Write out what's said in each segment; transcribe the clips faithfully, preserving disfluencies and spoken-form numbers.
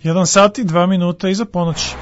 Jedan sat i dva minuta iza ponoći.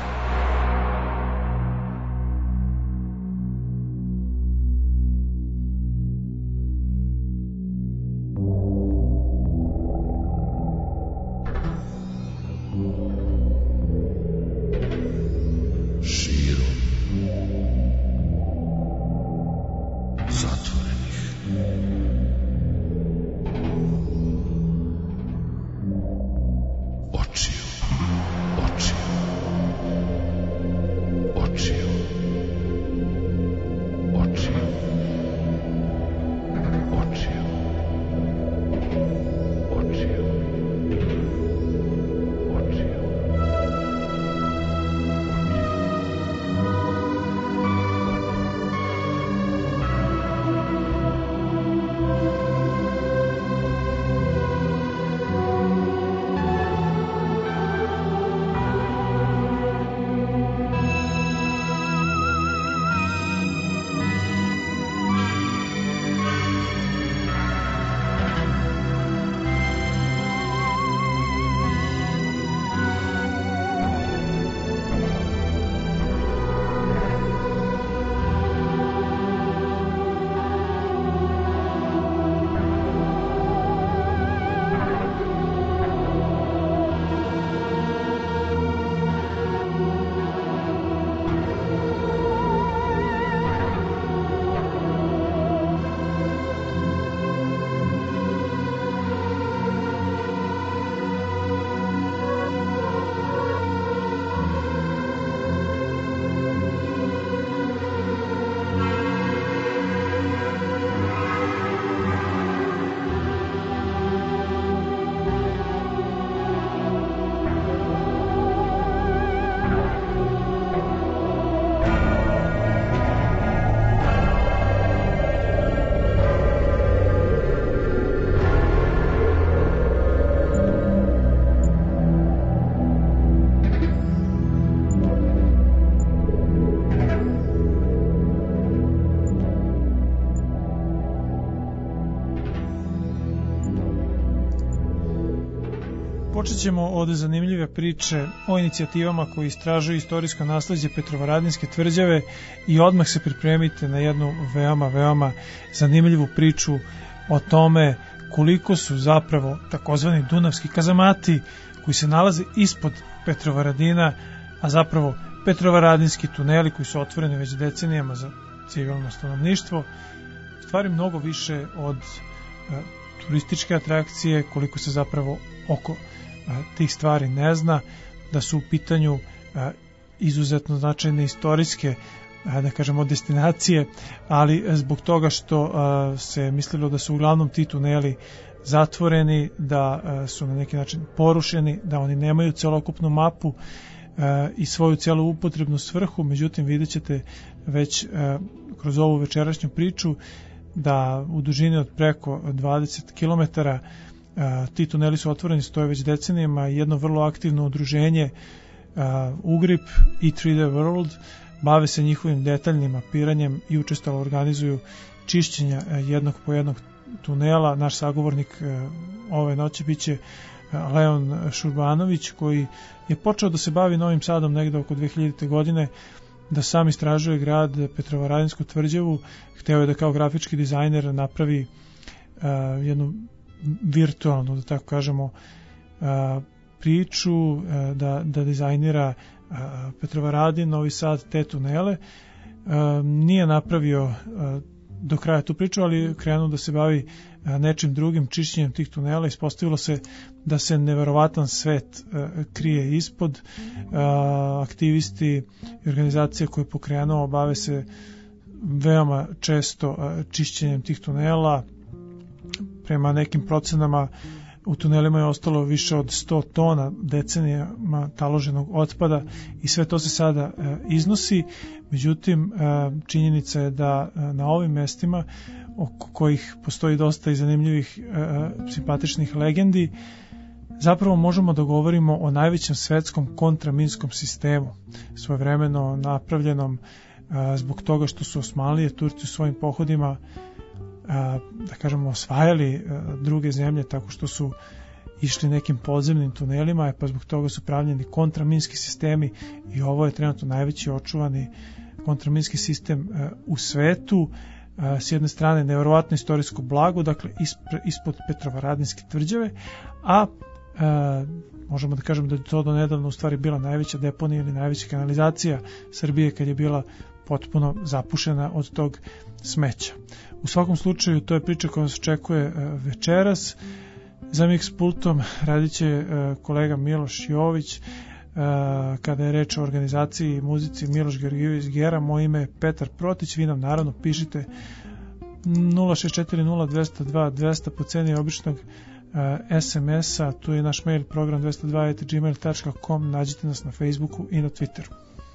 Počet ćemo od zanimljive priče o inicijativama koji istražuju istorijsko nasleđe Petrovaradinske tvrđave i odmah se pripremite na jednu veoma, veoma zanimljivu priču o tome koliko su zapravo takozvani dunavski kazamati koji se nalaze ispod Petrovaradina, a zapravo Petrovaradinski tuneli koji su otvoreni već decenijama za civilno stanovništvo, stvari mnogo više od e, turističke atrakcije, koliko se zapravo oko tih stvari ne zna, da su u pitanju a, izuzetno značajne istorijske, a, da kažemo, destinacije, ali zbog toga što a, se mislilo da su uglavnom ti tuneli zatvoreni, da a, su na neki način porušeni, da oni nemaju celokupnu mapu a, i svoju celu upotrebnu svrhu. Međutim, vidjet ćete već a, kroz ovu večerašnju priču da u dužini od preko dvadeset kilometara Uh, ti tuneli su otvoreni, stoje već decenijama i jedno vrlo aktivno udruženje uh, U G R I P i tri D World bave se njihovim detaljnim mapiranjem i učestalo organizuju čišćenja uh, jednog po jednog tunela. Naš sagovornik uh, ove noći biće uh, Leon Šurbanović, koji je počeo da se bavi Novim Sadom negde oko dve hiljadite godine, da sam istražuje grad Petrovaradinsku tvrđavu. Hteo je da kao grafički dizajner napravi uh, jednu virtualnu, da tako kažemo, priču, da, da dizajnira Petrovaradin, Novi Sad, te tunele. Nije napravio do kraja tu priču, ali krenuo da se bavi nečim drugim, čišćenjem tih tunela. Ispostavilo se da se neverovatan svet krije ispod. Aktivisti i organizacije koje je pokrenuo bave se veoma često čišćenjem tih tunela. Prema nekim procenama u tunelima je ostalo više od sto tona decenijama taloženog otpada i sve to se sada e, iznosi. Međutim, e, činjenica je da e, na ovim mestima, oko kojih postoji dosta i zanimljivih e, simpatičnih legendi, zapravo možemo da govorimo o najvećem svetskom kontraminskom sistemu, svojevremeno napravljenom e, zbog toga što su Osmanlije, Turci u svojim pohodima, da kažemo, osvajali druge zemlje tako što su išli nekim podzemnim tunelima, pa zbog toga su pravljeni kontraminski sistemi i ovo je trenutno najveći očuvani kontraminski sistem u svetu. S jedne strane nevjerovatno istorijsko blago, dakle ispre, ispod Petrovaradinske tvrđave, a e, možemo da kažemo da je to do nedavno u stvari bila najveća deponija ili najveća kanalizacija Srbije kad je bila potpuno zapušena od tog smeća. U svakom slučaju to je priča koja nas očekuje e, večeras. Za mix pultom radit će e, kolega Miloš Jović. Kada je reč o organizaciji i muzici Miloš Georgijević Gera, moje ime je Petar Protić. Vi nam naravno pišite nula šest četiri nula dva zero dva dva zero po ceni običnog es em es-a, tu je naš mail program dvesta dva at gmail dot com, nađite nas na Facebooku i na Twitteru.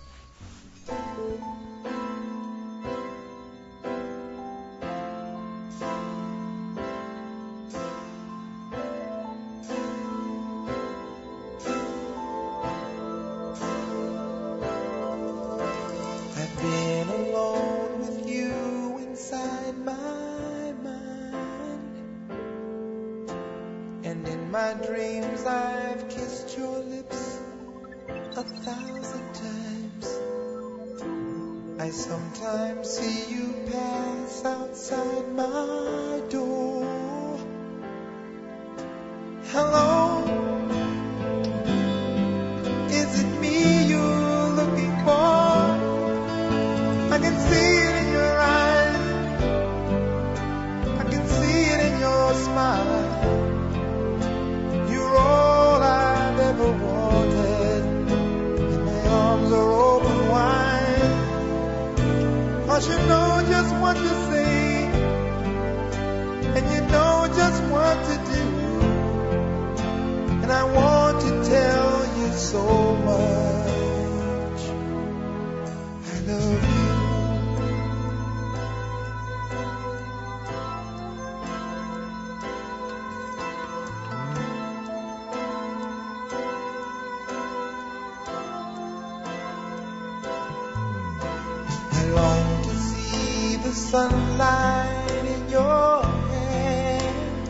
Sunlight in your hand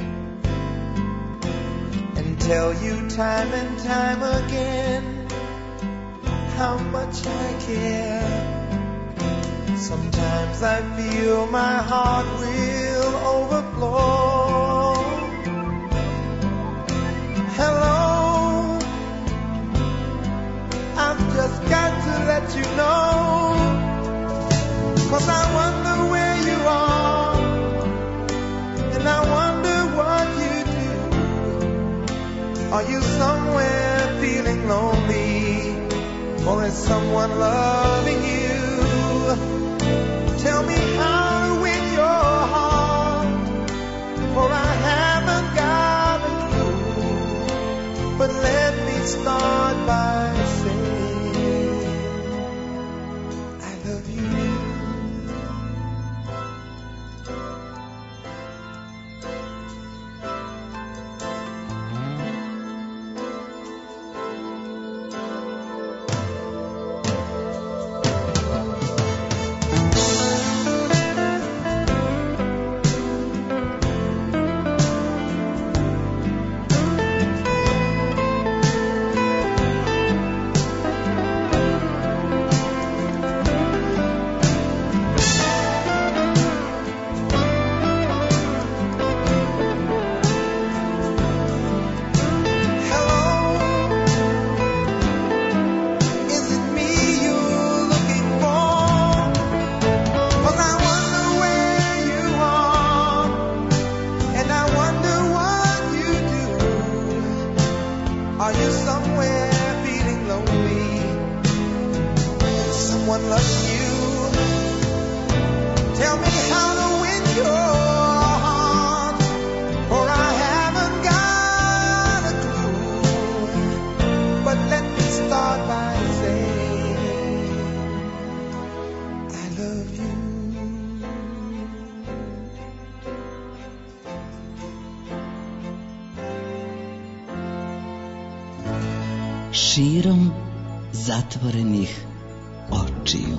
and tell you time and time again how much I care. Sometimes I feel my heart will overflow. Hello, I've just got to let you know, 'cause I wonder where you are, and I wonder what you do. Are you somewhere feeling lonely, or is someone loving you? Tell me how to win your heart, for I haven't got a clue. But let me start by saying I love you. Širom zatvorenih očiju.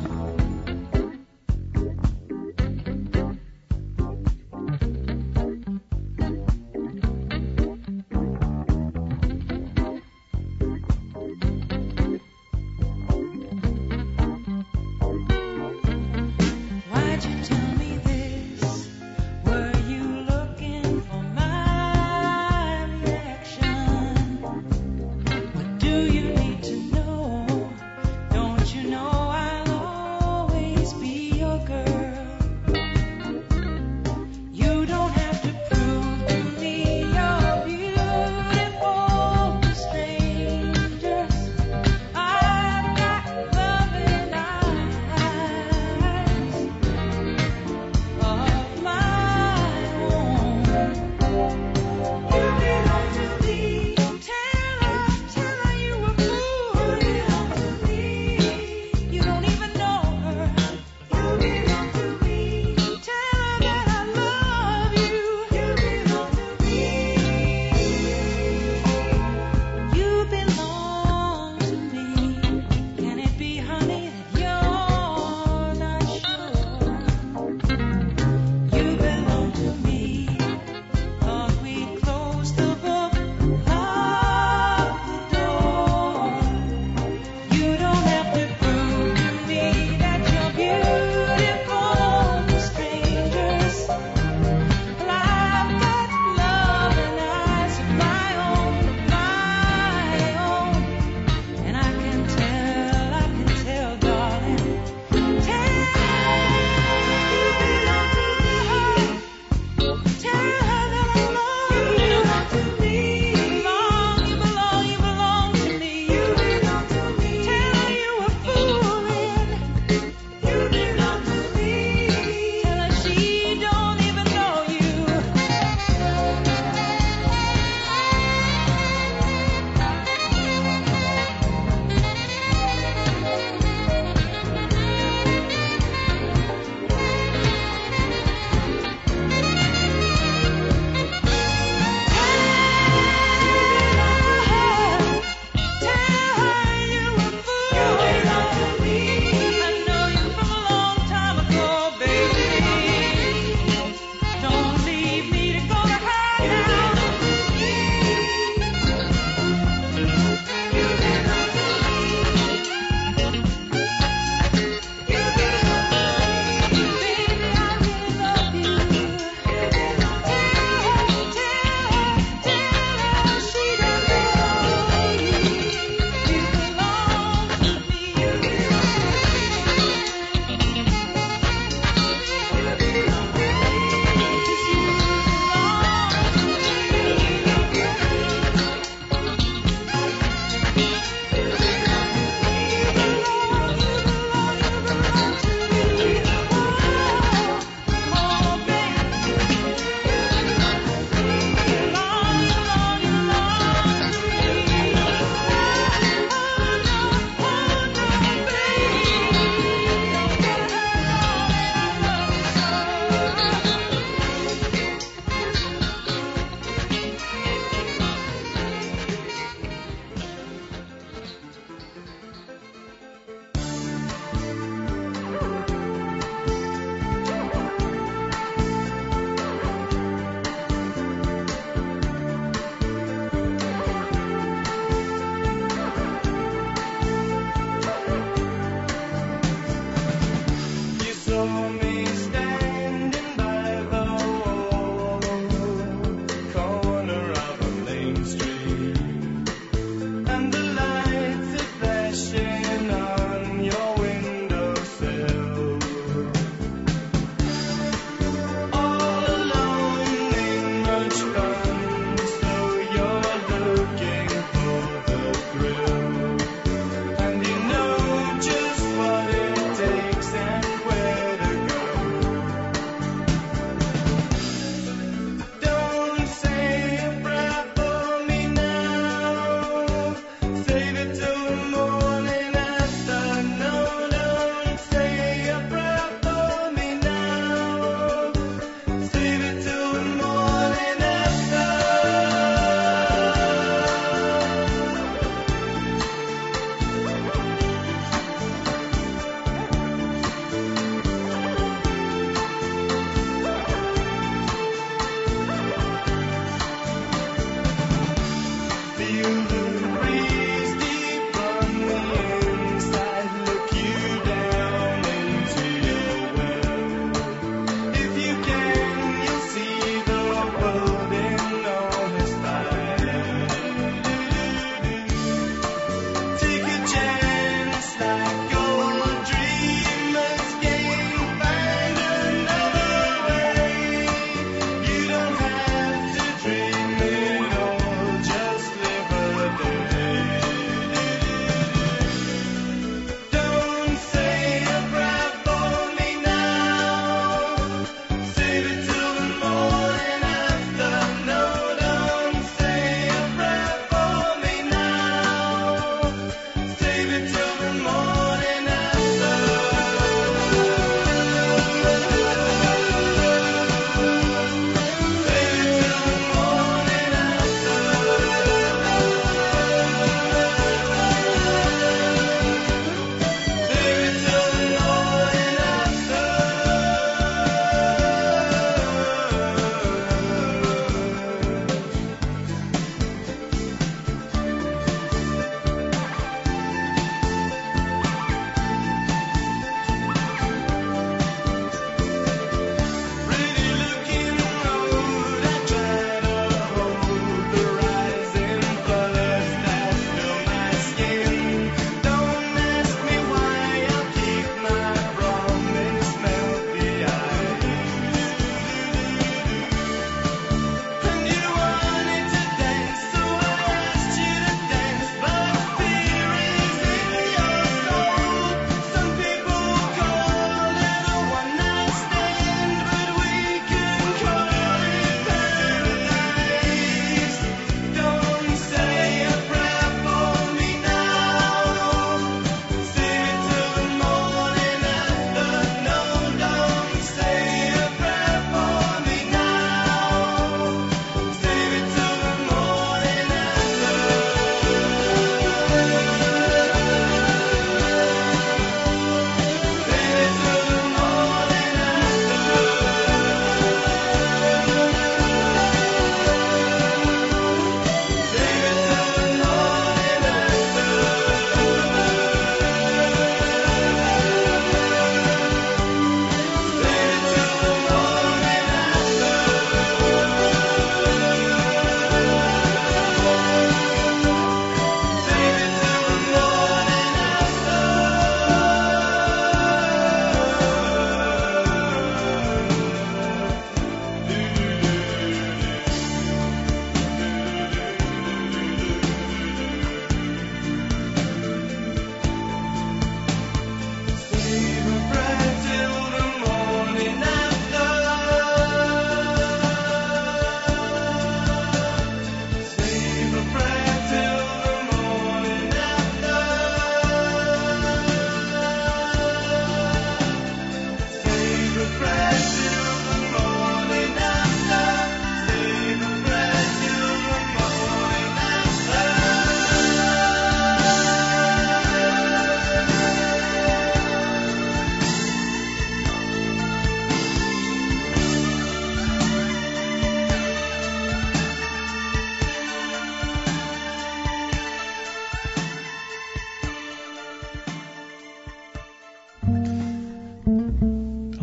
You belong to me. Tell her, tell her you were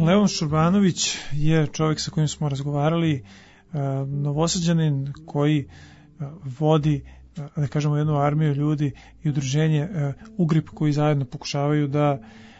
Leon Šurbanović je čovjek sa kojim smo razgovarali, Novosađanin koji vodi, da kažemo, jednu armiju ljudi i udruženje Ugrip koji zajedno pokušavaju da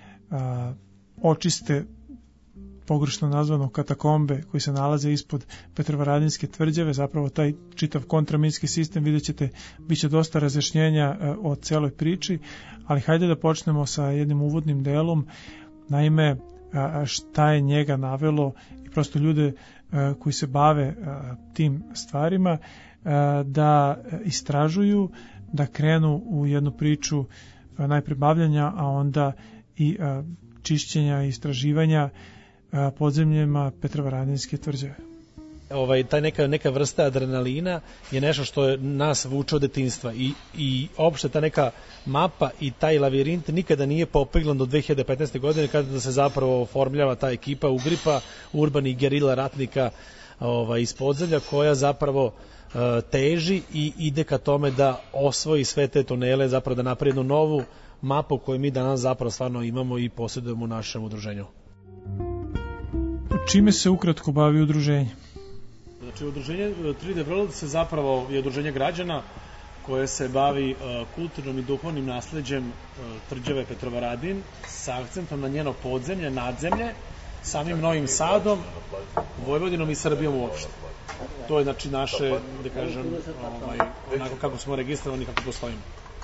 očiste pogrešno nazvano katakombe koji se nalaze ispod Petrovaradinske tvrđave, zapravo taj čitav kontraminski sistem. Vidjet ćete, bit će dosta razjašnjenja o celoj priči, ali hajde da počnemo sa jednim uvodnim delom. Naime, šta je njega navelo i prosto ljude koji se bave tim stvarima da istražuju, da krenu u jednu priču najpre bavljanja, a onda i čišćenja i istraživanja podzemljima Petrovaradinske tvrđave. Ovaj, taj neka, neka vrsta adrenalina je nešto što je nas vuče od detinjstva i, i opšte ta neka mapa i taj lavirint nikada nije popeglan do dve hiljade petnaeste. godine kada se zapravo formljava ta ekipa Ugripa, urbanih gerila ratnika ovaj, iz podzemlja, koja zapravo uh, teži i ide ka tome da osvoji sve te tunele, zapravo da napravi jednu novu mapu koju mi danas zapravo stvarno imamo i posjedujemo u našem udruženju. Čime se ukratko bavi udruženje? Znači, udruženje tri D World se zapravo je udruženje građana koje se bavi uh, kulturnom i duhovnim nasleđem uh, tvrđave Petrovaradin sa akcentom na njeno podzemlje, nadzemlje, samim Novim Sadom, Vojvodinom i Srbijom uopšte. To je, znači, naše, da kažem, ovaj, onako kako smo registrovani, kako postojimo.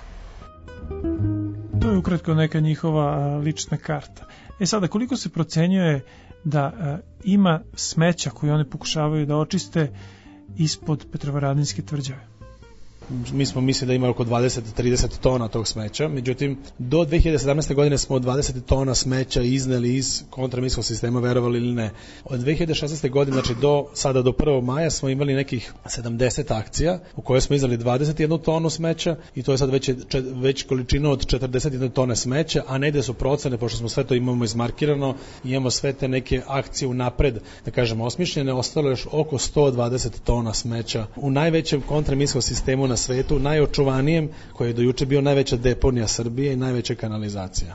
To je ukratko neka njihova lična karta. E sada, koliko se procenjuje da e, ima smeća koje oni pokušavaju da očiste ispod Petrovaradinske tvrđave? Mi smo mislili da ima oko dvadeset do trideset tona tog smeća, međutim do dve hiljade sedamnaeste. godine smo dvadeset tona smeća izneli iz kontraminskog sistema, verovali ili ne. Od dve hiljade šesnaeste. godine, znači do sada do prvog maja smo imali nekih sedamdeset akcija u kojoj smo izneli dvadeset jednu tonu smeća i to je sad već, već količina od četrdeset jedne tone smeća, a negde su procene, pošto smo sve to imamo izmarkirano, imamo sve te neke akcije unapred, da kažemo, osmišljene, ostalo još oko sto dvadeset tona smeća u najvećem kontraminskom sistemu na svetu, najočuvanijem, koji je do juče bio najveća deponija Srbije i najveća kanalizacija.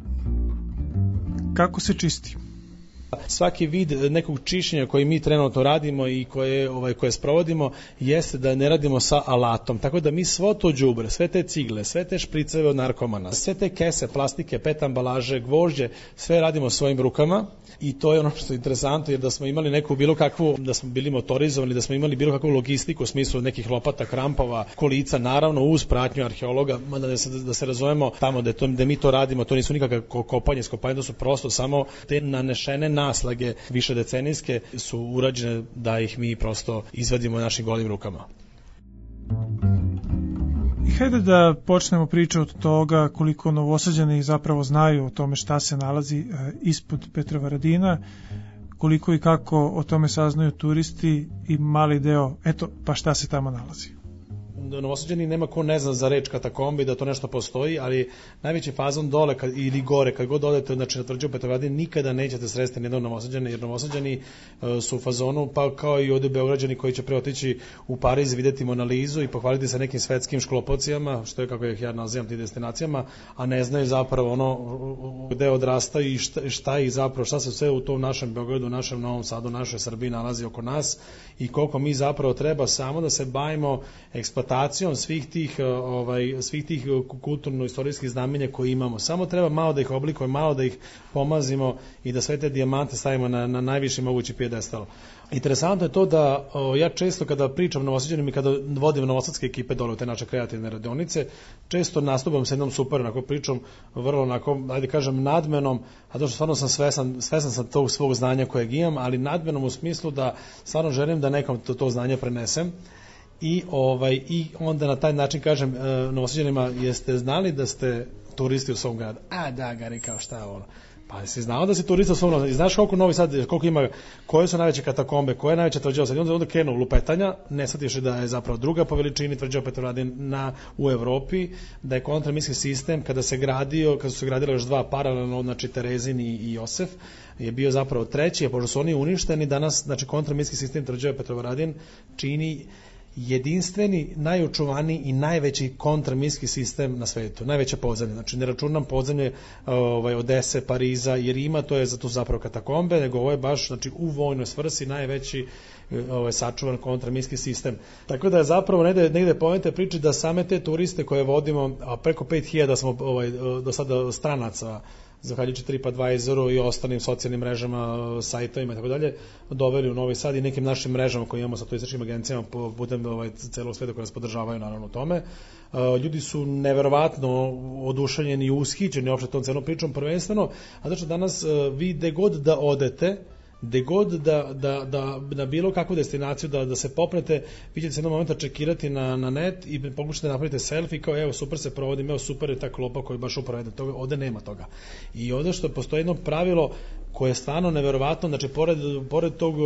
Kako se čisti? Svaki vid nekog čišćenja koji mi trenutno radimo i koje, ovaj, koje sprovodimo jeste da ne radimo sa alatom, tako da mi svo to đubre, sve te cigle, sve te špriceve od narkomana, sve te kese, plastike, pet ambalaže, gvožđe, sve radimo svojim rukama i to je ono što je interesantno, jer da smo imali neku bilo kakvu, da smo bili motorizovani, da smo imali bilo kakvu logistiku u smislu nekih lopata, krampova, kolica, naravno uz pratnju arheologa, mada da se, da se razumemo tamo da, to, da mi to radimo, to nisu nikakve kopanje, skopanje, to su prosto samo te nanešene naslage višedecenijske su urađene da ih mi prosto izvadimo našim golim rukama. I hajde da počnemo priču od toga koliko Novosađani zapravo znaju o tome šta se nalazi ispod Petrovaradina, koliko i kako o tome saznaju turisti i mali deo, eto, pa šta se tamo nalazi. Novosađani nema ko ne zna za reč katakombi, da to nešto postoji, ali najveći fazon dole kad, ili gore, kad god odete, znači na tvrđavu Petrovaradin, nikada nećete sresti nijednog Novosađana, jer Novosađani uh, su u fazonu, pa kao i ovde Beograđani koji će pre otići u Pariz, videti Monalizu i pohvaliti se nekim svetskim šklopocijama, što je kako ih ja nazivam ti destinacijama, a ne znaju zapravo ono gde odrastaju i šta, šta i zapravo šta se sve u tom našem Beogradu, našem Novom Sadu, našoj Srbiji nalazi oko nas i koliko mi zapravo treba samo da se bavimo eksploatacijom svih tih ovaj svih tih kulturno-istorijskih znamenja koje imamo. Samo treba malo da ih oblikujemo, malo da ih pomazimo i da sve te dijamante stavimo na, na najviši mogući pijedestal. Interesantno je to da o, ja često kada pričam Novosađanima i kada vodim novosadske ekipe dole u te naše kreativne radionice, često nastupam sa jednom super onako pričom, vrlo onako, ajde kažem, nadmenom, a to što stvarno sam svesan, svesan sam tog svog znanja kojeg imam, ali nadmenom u smislu da stvarno želim da nekom to, to znanje prenesem. I, ovaj, I onda na taj način kažem e, Novosađanima, jeste znali da ste turisti u svom gradu? A da, Gari, kao šta ono? Pa si znao da si turista u svom gradu? I znaš koliko Novi Sad, koliko ima, koje su najveće katakombe, koje je najveća tvrđava Sad? I onda, onda krenu lupetanja, ne shvatiš da je zapravo druga po veličini tvrđava Petrovaradin na u Evropi, da je kontraminski sistem kada se gradio, kada su se gradile još dva paralelno, znači Terezin i, i Josef, je bio zapravo treći, a pošto su oni uništeni, danas, znači kontraminski sistem tvrđave Petrovaradin čini jedinstveni, najočuvaniji i najveći kontraminski sistem na svetu, najveća podzemlja. Znači ne računam podzemlje ovaj, Odese, Pariza, jer ima, to je za tu zapravo katakombe, nego ovo je baš znači, u vojnoj svrsi najveći ovaj, sačuvan kontraminski sistem. Tako da je zapravo negde, negde pomente priči da same te turiste koje vodimo, a preko pet hiljada smo ovaj, do sada stranaca, zahvaljujući TripAdvisoru i ostalim socijalnim mrežama, sajtovima i tako dalje, doveli u Novi Sad i nekim našim mrežama koje imamo sa turističkim agencijama putem ovaj, celog sveta koje nas podržavaju naravno u tome. Ljudi su neverovatno oduševljeni i ushićeni uopšte tom celom pričom prvenstveno, a znači danas vi gde god da odete, gde god da, da, da na bilo kakvu destinaciju da, da se popnete, vi ćete se jednog momenta čekirati na, na net i pokušate da napravite selfie kao evo super se provodim, evo super je ta klopa koja je baš upravo toga, ovde nema toga. I ovde što postoji jedno pravilo koje je stvarno neverovatno, znači pored, pored tog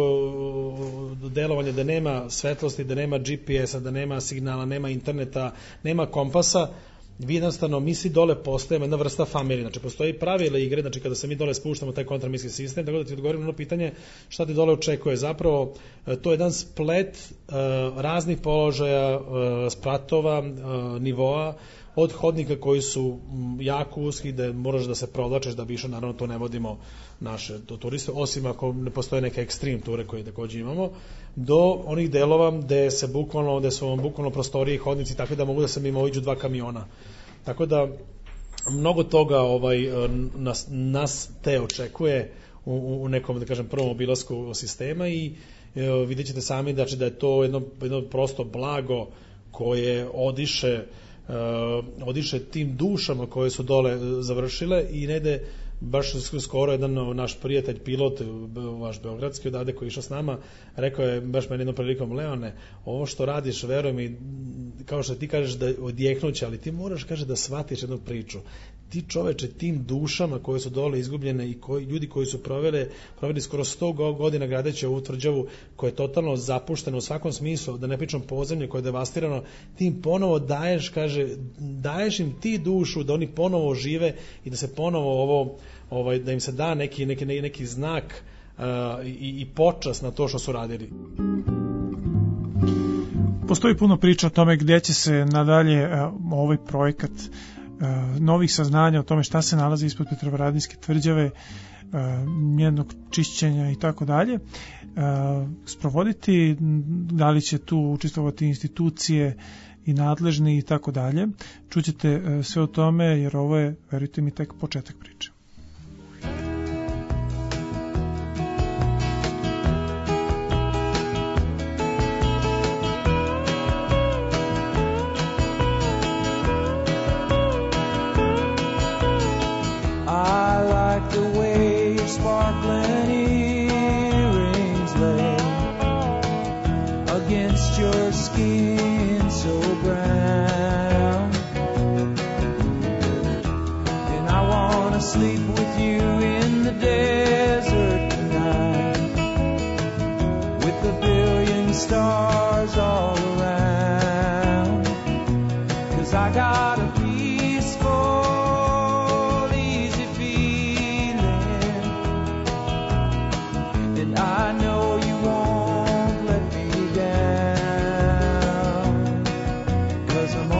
delovanja da nema svetlosti, da nema G P S-a, da nema signala, nema interneta, nema kompasa, vi jednostavno, mi svi dole postajemo jedna vrsta familije, znači postoji pravile igre, znači kada se mi dole spuštamo taj kontraminski sistem, tako da ti odgovorim na ono pitanje šta ti dole očekuje, zapravo to je jedan splet uh, raznih položaja, uh, spratova, uh, nivoa, od hodnika koji su jako uski, da moraš da se provlačeš da bi išao, naravno to ne vodimo naše turiste, osim ako ne postoje neke ekstrem ture koje takođe imamo, do onih delova gde se bukvalno, gde su vam bukvalno prostorije i hodnici, tako da mogu da se mimo ođu dva kamiona. Tako da mnogo toga ovaj, nas, nas te očekuje u, u nekom, da kažem, prvom obilasku sistema i e, vidjet ćete sami da, da je to jedno, jedno prosto blago koje odiše Uh, odiše tim dušama koje su dole završile i negde baš skoro jedan naš prijatelj pilot vaš beogradski odavde koji je išao s nama rekao je baš meni jednom prilikom Leone, ovo što radiš veruj mi kao što ti kažeš da odjeknuće, ali ti moraš kaže da shvatiš jednu priču, ti čoveče tim dušama koje su dole izgubljene i koji, ljudi koji su provele, proveli skoro sto godina gradeći ovu tvrđavu koja je totalno zapuštena u svakom smislu, da ne pričam podzemlje koje je devastirano, ti im ponovo daješ, kaže, daješ im ti dušu da oni ponovo žive i da se ponovo ovo, ovaj, da im se da neki, neki, neki znak uh, i, i počast na to što su radili. Postoji puno priča o tome gdje će se nadalje uh, ovaj projekat novih saznanja o tome šta se nalazi ispod Petrovaradinske tvrđave, njenog čišćenja i tako dalje, sprovoditi, da li će tu učestvovati institucije i nadležni i tako dalje. Čućete sve o tome jer ovo je, verujte mi, tek početak priče. Sparkling earrings lay against your skin so brown, and I want to sleep with you in the desert tonight, with a billion stars all around, 'cause I got a peaceful I know you won't let me down, 'cause I'm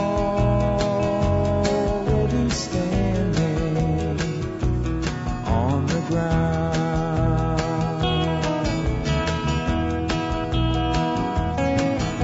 already standing on the ground.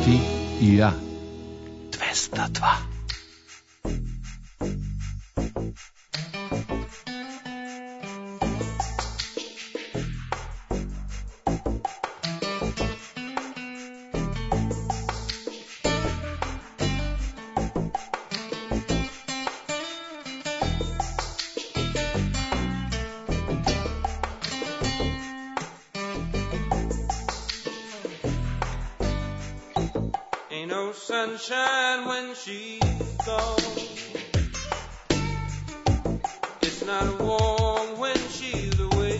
Ti i ja. dvesta dva. Sunshine when she's gone. It's not warm when she's away.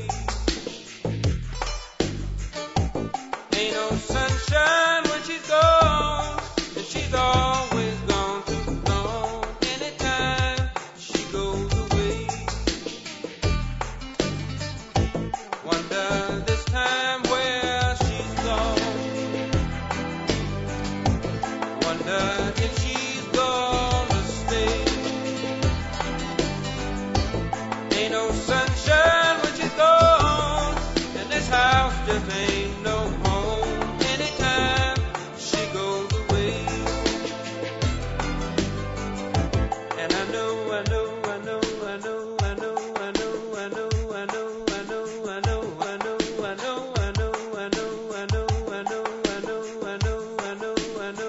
Ain't no sunshine when she's gone, and she's always gone too long. Anytime she goes away, wonder this time where she's gone. Wonder if she's gonna stay. Ain't no sunshine when she's gone, and this house just ain't no home. Anytime she goes away, and I know, I know, I know, I know, I know, I know, I know, I know, I know, I know, I know, I know, I know, I know, I know, I know, I know, I know, I know, I know.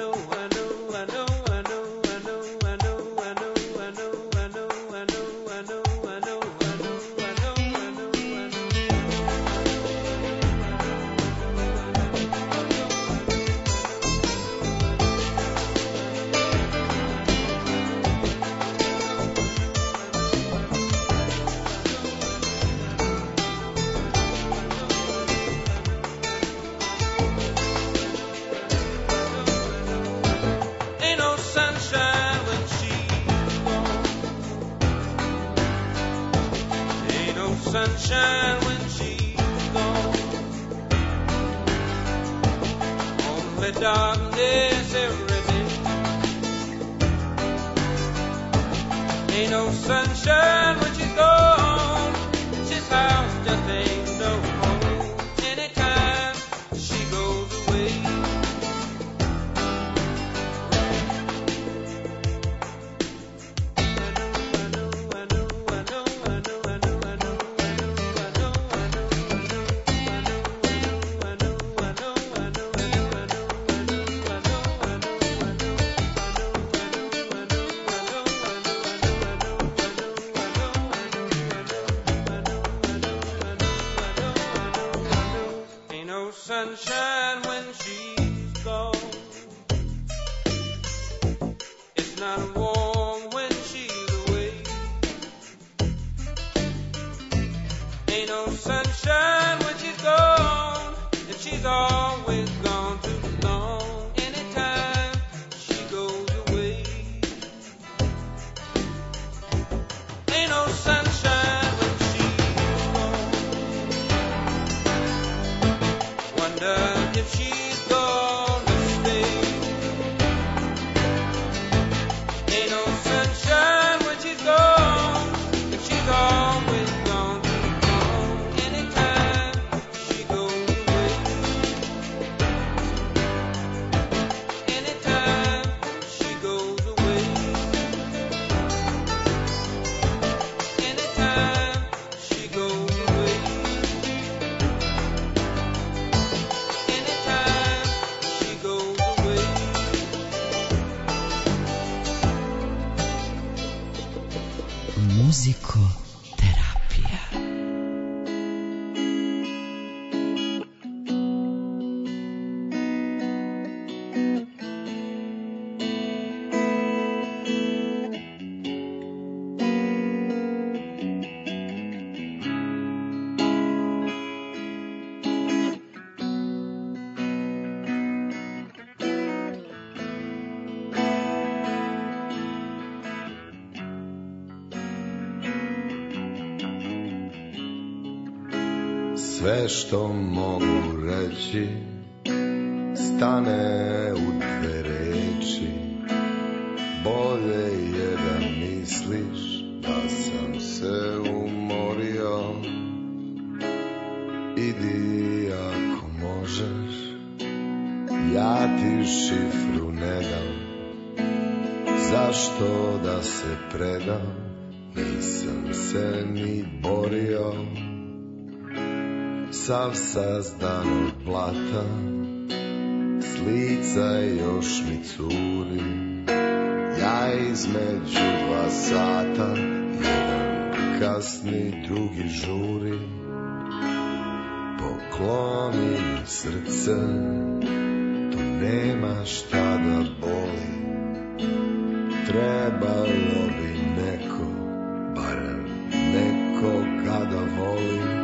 Sunshine when she's gone, only darkness every day. Ain't no sunshine when she's gone, this house just ain't no home. Anytime she goes away, sunshine when she's gone. It's not warm when she's away. Ain't no sunshine when she's gone, and she's always gone too long. Anytime she goes away, ain't no sunshine when she's gone. Wonder if she's gonna stay. Ain't no sunshine when she's gone, if she's always gone too long. Anytime she goes away, anytime she goes away, anytime she goes away. Muzikoterapija. Sve što mogu reći stane u dve reči. Bolje je da misliš da sam se umorio. Idi ako možeš, ja ti šifru ne dam. Zašto da se predam, nisam se ni borio. Sav sazdan od blata, s lica još mi curi. Ja između dva sata, jedan kasni, drugi žuri. Pokloni srce, to nema šta da boli. Trebalo bi neko, barem neko kada voli.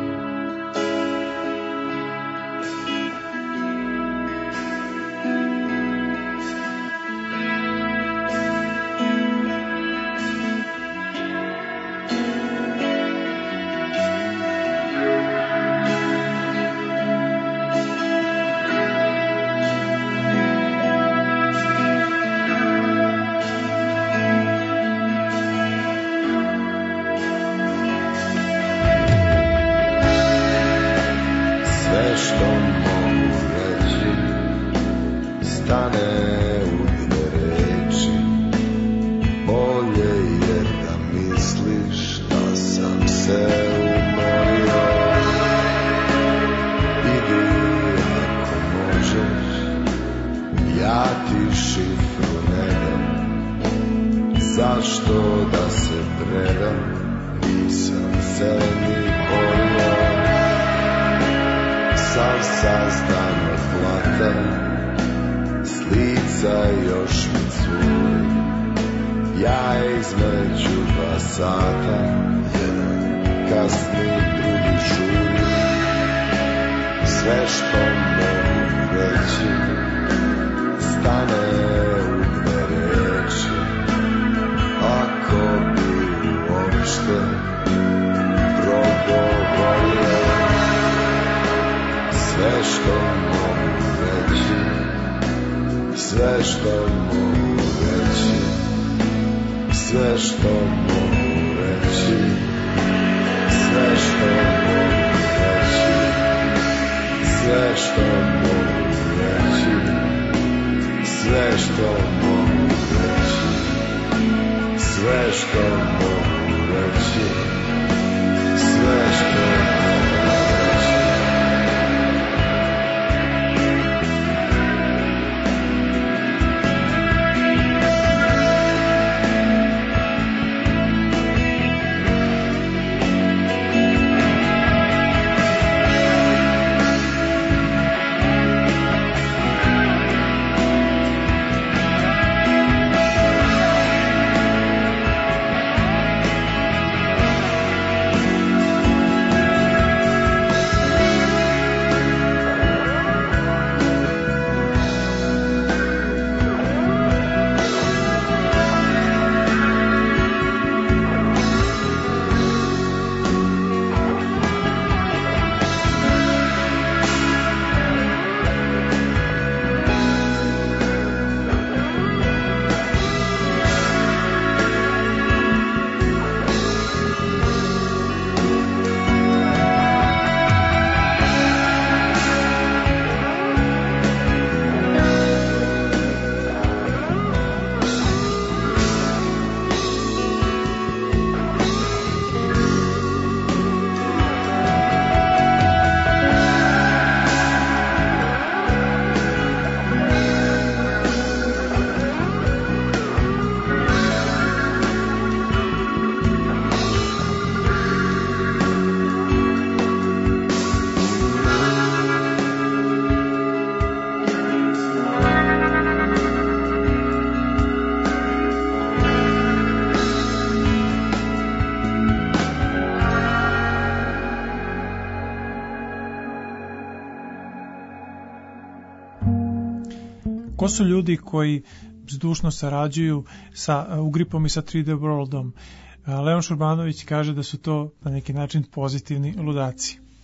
Ko su ljudi koji zdušno sarađuju sa Ugripom i sa tri D Worldom? Leon Šurbanović kaže da su to na neki način pozitivni ludaci.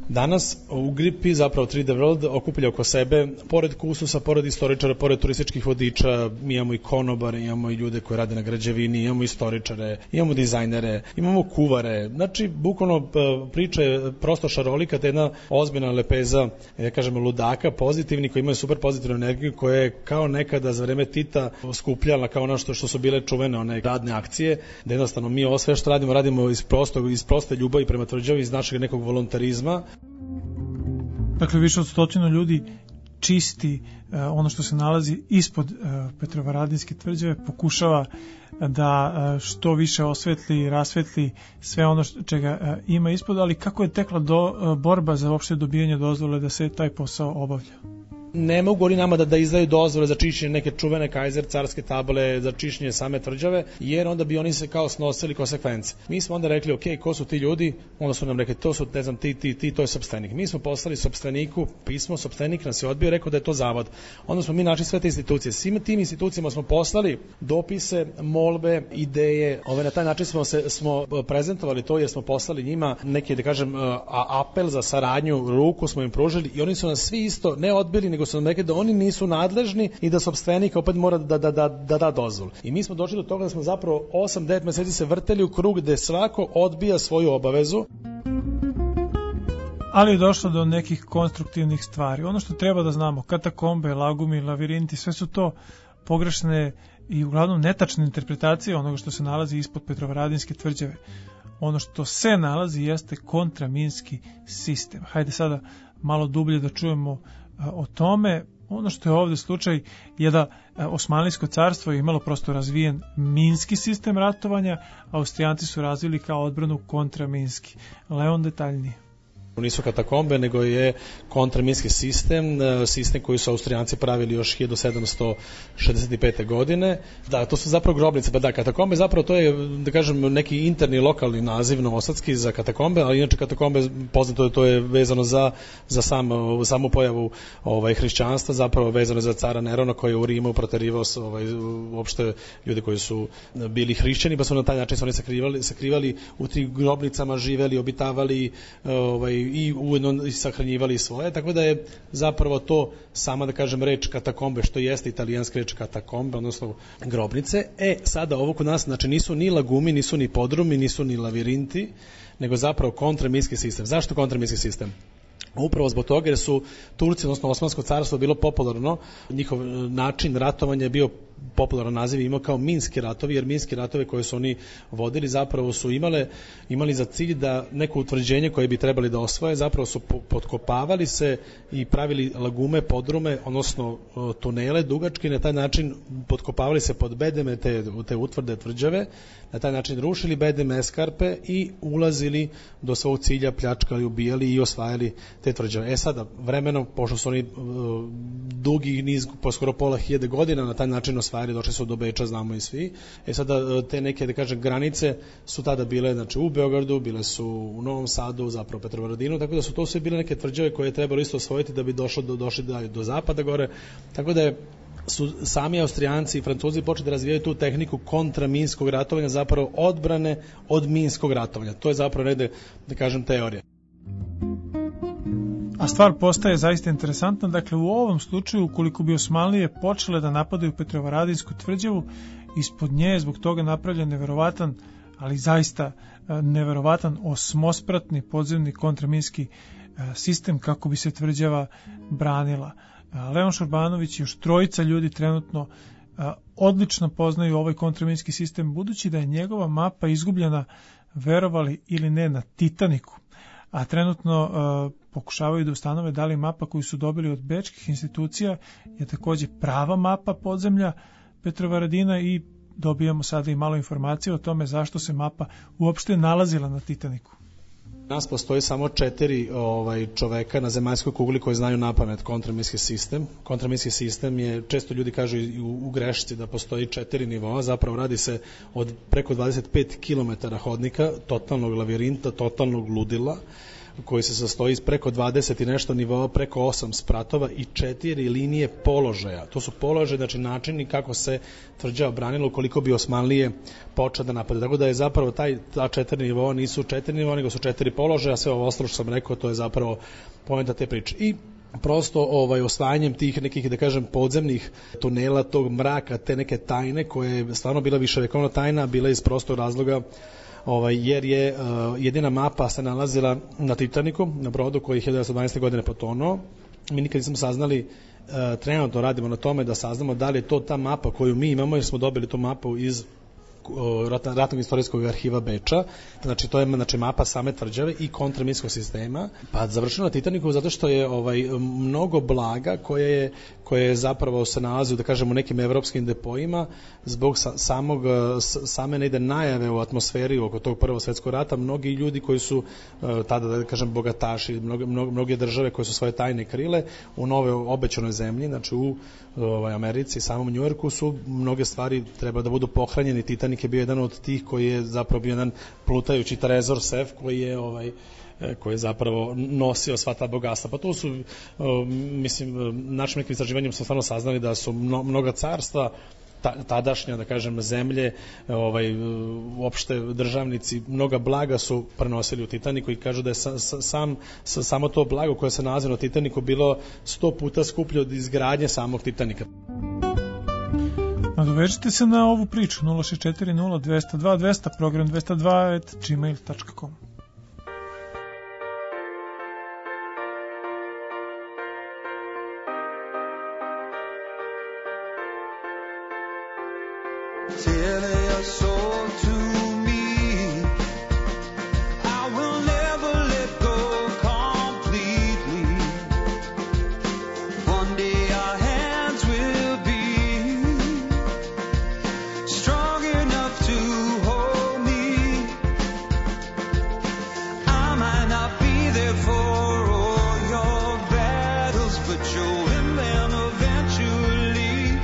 Danas u Gripi, zapravo tri D World, okuplja oko sebe, pored kustosa, pored istoričara, pored turističkih vodiča, mi imamo i konobare, imamo i ljude koji rade na građevini, imamo istoričare, imamo dizajnere, imamo kuvare. Znači, bukvalno priča je prosto šarolika, te jedna ozbiljna lepeza, ja kažem, ludaka, pozitivni, koji imaju super pozitivnu energiju, koja je kao nekada za vreme Tita skupljala kao ono što, što su bile čuvene one radne akcije, da jednostavno mi ovo sve što radimo, radimo iz, prosto, iz proste ljubavi prema tvrđavi, iz našeg nekog volontarizma. Dakle, više od stotinu ljudi čisti uh, ono što se nalazi ispod uh, Petrovaradinske tvrđave, pokušava da uh, što više osvetli i rasvetli sve ono što, čega uh, ima ispod, ali kako je tekla do, uh, borba za uopšte dobijanje dozvole da se taj posao obavlja? Ne mogu oni nama da, da izdaju dozvole za čišćenje neke čuvene kajzer carske table, za čišćenje same tvrđave, jer onda bi oni se kao snosili konsekvence. Mi smo onda rekli, ok, ko su ti ljudi? Onda su nam rekli, to su, ne znam, ti, ti, ti, to je sopstvenik. Mi smo poslali sopstveniku pismo, sopstvenik nas je odbio, rekao da je to zavod. Onda smo mi našli sve te institucije. Svim tim institucijama smo poslali dopise, molbe, ideje. Ove, na taj način smo se smo prezentovali to, jer smo poslali njima neki, da kažem, apel za saradnju, ruku smo im pružili i oni su nas svi isto ne odbili, nego su nam rekli da oni nisu nadležni i da sopstvenik opet mora da da, da, da da dozvolu. I mi smo došli do toga da smo zapravo osam devet meseci se vrteli u krug gde svako odbija svoju obavezu. Ali je došlo do nekih konstruktivnih stvari. Ono što treba da znamo, katakombe, lagumi, lavirinti, sve su to pogrešne i uglavnom netačne interpretacije onoga što se nalazi ispod Petrovaradinske tvrđave. Ono što se nalazi jeste kontraminski sistem. Hajde sada malo dublje da čujemo o tome. Ono što je ovde slučaj je da Osmanlijsko carstvo je imalo prosto razvijen minski sistem ratovanja, a Austrijanci su razvili kao odbranu kontraminski. Leon detaljnije. Nisu katakombe, nego je kontraminski sistem, sistem koji su Austrijanci pravili još hiljadu sedamsto šezdeset pete. godine. Da, to su zapravo grobnice, pa da, katakombe zapravo to je, da kažem, neki interni lokalni naziv novosadski za katakombe, ali inače katakombe, poznato je, to je vezano za, za sam, samu pojavu ovaj, hrišćanstva, zapravo vezano za cara Nerona koji je u Rimu proterivao ovaj, uopšte ljudi koji su bili hrišćani, pa su na taj način su oni sakrivali, sakrivali u tim grobnicama, živeli, obitavali, ovaj, i ujedno i sahranjivali svoje, tako da je zapravo to sama, da kažem, reč katakombe, što jeste italijanska reč katakombe, odnosno grobnice. E, sada ovo kod nas, znači nisu ni lagumi, nisu ni podrumi, nisu ni lavirinti, nego zapravo kontraminski sistem. Zašto kontraminski sistem? Upravo zbog toga jer su Turci, odnosno Osmansko carstvo, bilo popularno, njihov način ratovanja je bio popularan naziv, imao kao minski ratovi, jer minski ratove koje su oni vodili zapravo su imale, imali za cilj da neko utvrđenje koje bi trebali da osvoje, zapravo su potkopavali se i pravili lagume, podrume, odnosno tunele dugački, na taj način potkopavali se pod bedeme te, te utvrde tvrđave, na taj način rušili bedeme eskarpe i ulazili do svog cilja, pljačkali, ubijali i osvajali te tvrđave. E sada, vremenom, pošto su oni uh, dugi niz, po skoro pola hiljade godina na taj način osvajali, došli su do Beča, znamo i svi. E sada, te neke, da kažem, granice su tada bile, znači, u Beogradu, bile su u Novom Sadu, zapravo Petrovaradinu, tako da su to sve bile neke tvrđave koje je trebalo isto osvojiti da bi došlo do, došli do, do zapada gore, tako da je su sami Austrijanci i Francuzi počeli da razvijaju tu tehniku kontraminskog ratovanja, zapravo odbrane od minskog ratovanja. To je zapravo negde, da kažem, teorija. A stvar postaje zaista interesantna. Dakle, u ovom slučaju, ukoliko bi Osmanlije počele da napadaju Petrovaradinsku tvrđavu, ispod nje je zbog toga napravljen neverovatan, ali zaista neverovatan osmospratni podzemni kontraminski sistem kako bi se tvrđava branila. Leon Šurbanović i još trojica ljudi trenutno a, odlično poznaju ovaj kontraminski sistem, budući da je njegova mapa izgubljena, verovali ili ne, na Titaniku, a trenutno a, pokušavaju da ustanove da li mapa koju su dobili od bečkih institucija je takođe prava mapa podzemlja Petrovaradina i dobijamo sada i malo informacije o tome zašto se mapa uopšte nalazila na Titaniku. Nas postoji samo četiri ovaj, čoveka na zemaljskoj kugli koji znaju napamet kontraminski sistem. Kontraminski sistem je, često ljudi kažu u, u grešci da postoji četiri nivoa, zapravo radi se od preko dvadeset pet kilometara hodnika, totalnog lavirinta, totalnog ludila, koji se sastoji iz preko dvadeset i nešto nivoa, preko osam spratova i četiri linije položaja. To su položaje, znači načini kako se tvrđava branila ukoliko bi Osmanlije počeo da napade. Tako da je zapravo taj, ta četiri nivoa nisu četiri nivoa, nego su četiri položaja, sve ovo ostalo što sam rekao, to je zapravo poenta te priče. I prosto ovaj osvajanjem tih nekih, da kažem, podzemnih tunela, tog mraka, te neke tajne koje je stvarno bila viševekovna tajna, bila iz prostog razloga ovaj, jer je uh, jedina mapa se nalazila na Titaniku, na brodu koji je hiljadu devetsto dvanaeste. godine potonuo. Mi nikad nismo saznali, uh, trenutno radimo na tome da saznamo da li je to ta mapa koju mi imamo, jer smo dobili tu mapu iz ratnog istorijskog arhiva Beča. Znači to je znači mapa same tvrđave i kontraminskog sistema. Pa završeno na Titaniku zato što je ovaj mnogo blaga koje je koje je zapravo se nalazi, da kažemo, u nekim evropskim depojima zbog sa, samog same negde najave u atmosferi oko tog Prvog svetskog rata. Mnogi ljudi koji su tada, da kažem, bogataši, mnoge, mnoge države koje su svoje tajne krile u nove obećanoj zemlji, znači u ovaj, Americi, samom Njujorku, su mnoge stvari treba da budu pohranjeni. Titanik je bio jedan od tih koji je zapravo bio jedan plutajući trezor sef koji je ovaj koji je zapravo nosio sva ta bogatstva. Pa to su, mislim, našim nekim istraživanjem smo stvarno saznali da su mnoga carstva, tadašnja, da kažem, zemlje, ovaj, uopšte državnici, mnoga blaga su prenosili u Titaniku i kažu da je sa, sa, sam, sa, samo to blago koje se nalazi na Titaniku bilo sto puta skuplje od izgradnje samog Titanika. Nadovežite se na ovu priču nula šest četiri nula dvesta dva dvesta, program dvesta dva at gmail dot com. Tell your soul to me, I will never let go completely. One day our hands will be strong enough to hold me. I might not be there for all your battles, but you'll win them eventually.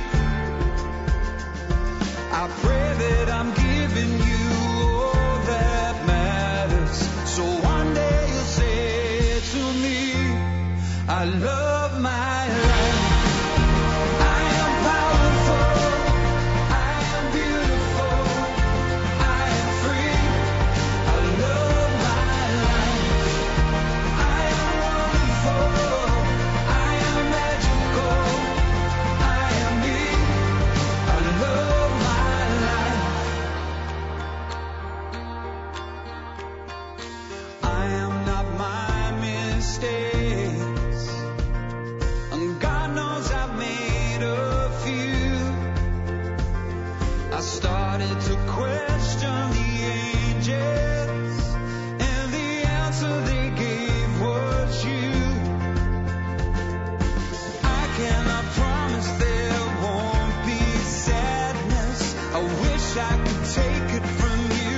I pray that I'm giving you all that matters, so one day you'll say to me, I love my life. I am powerful, I am beautiful, I am free. I love my life. I am wonderful, I am magical, I am me. I love my life. I am not my mistakes, and God knows I've made a few. I started to question the angels, and the answer they gave was you. I cannot promise there won't be sadness. I wish I could take it from you,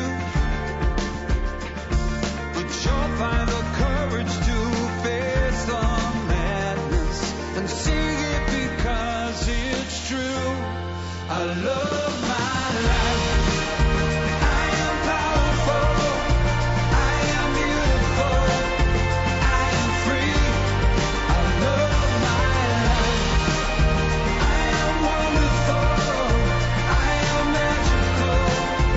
but you'll find the courage to face the madness and see it because it's true. I love my life. I am powerful, I am beautiful, I am free. I love my life. I am wonderful, I am magical,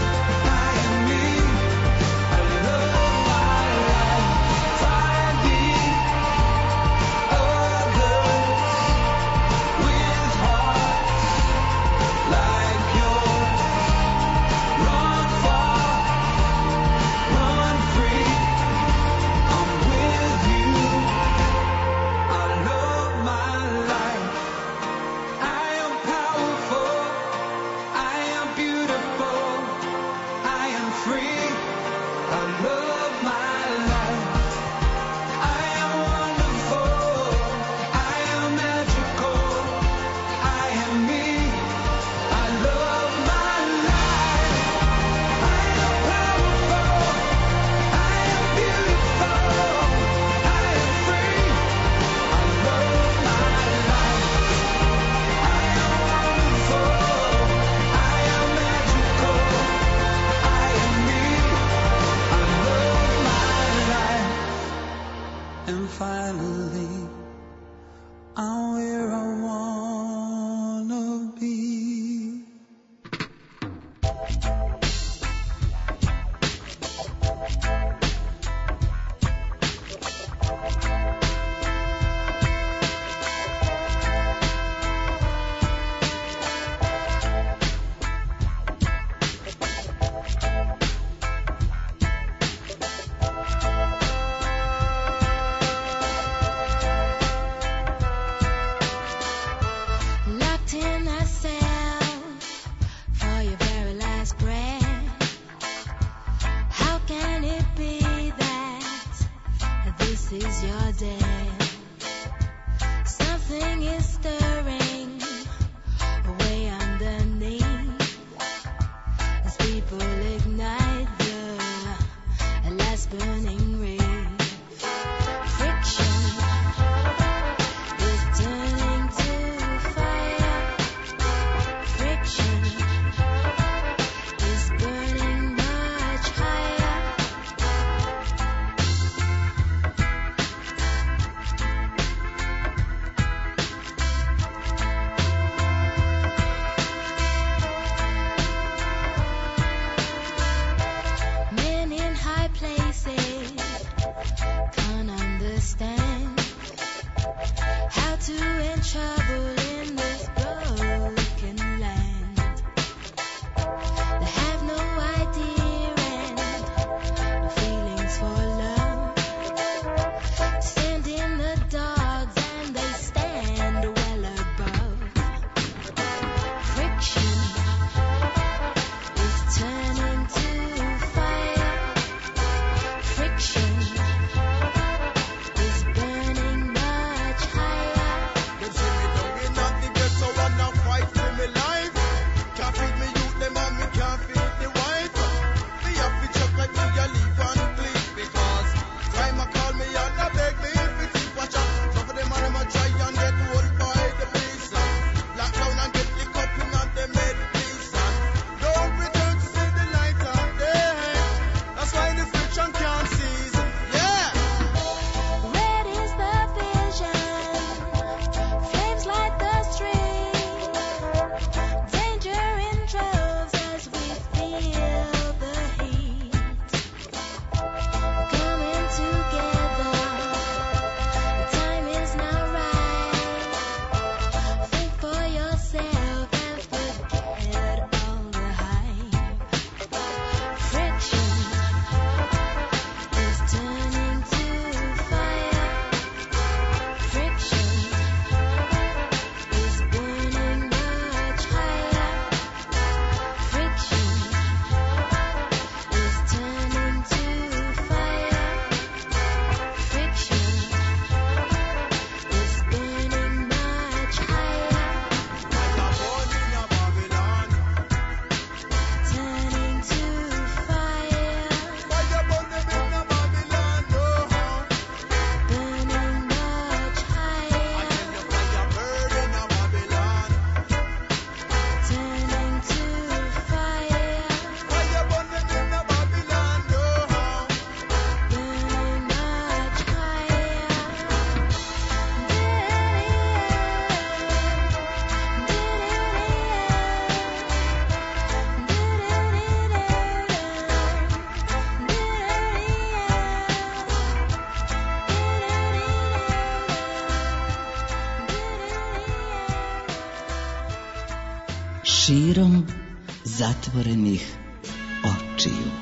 širom zatvorenih očiju.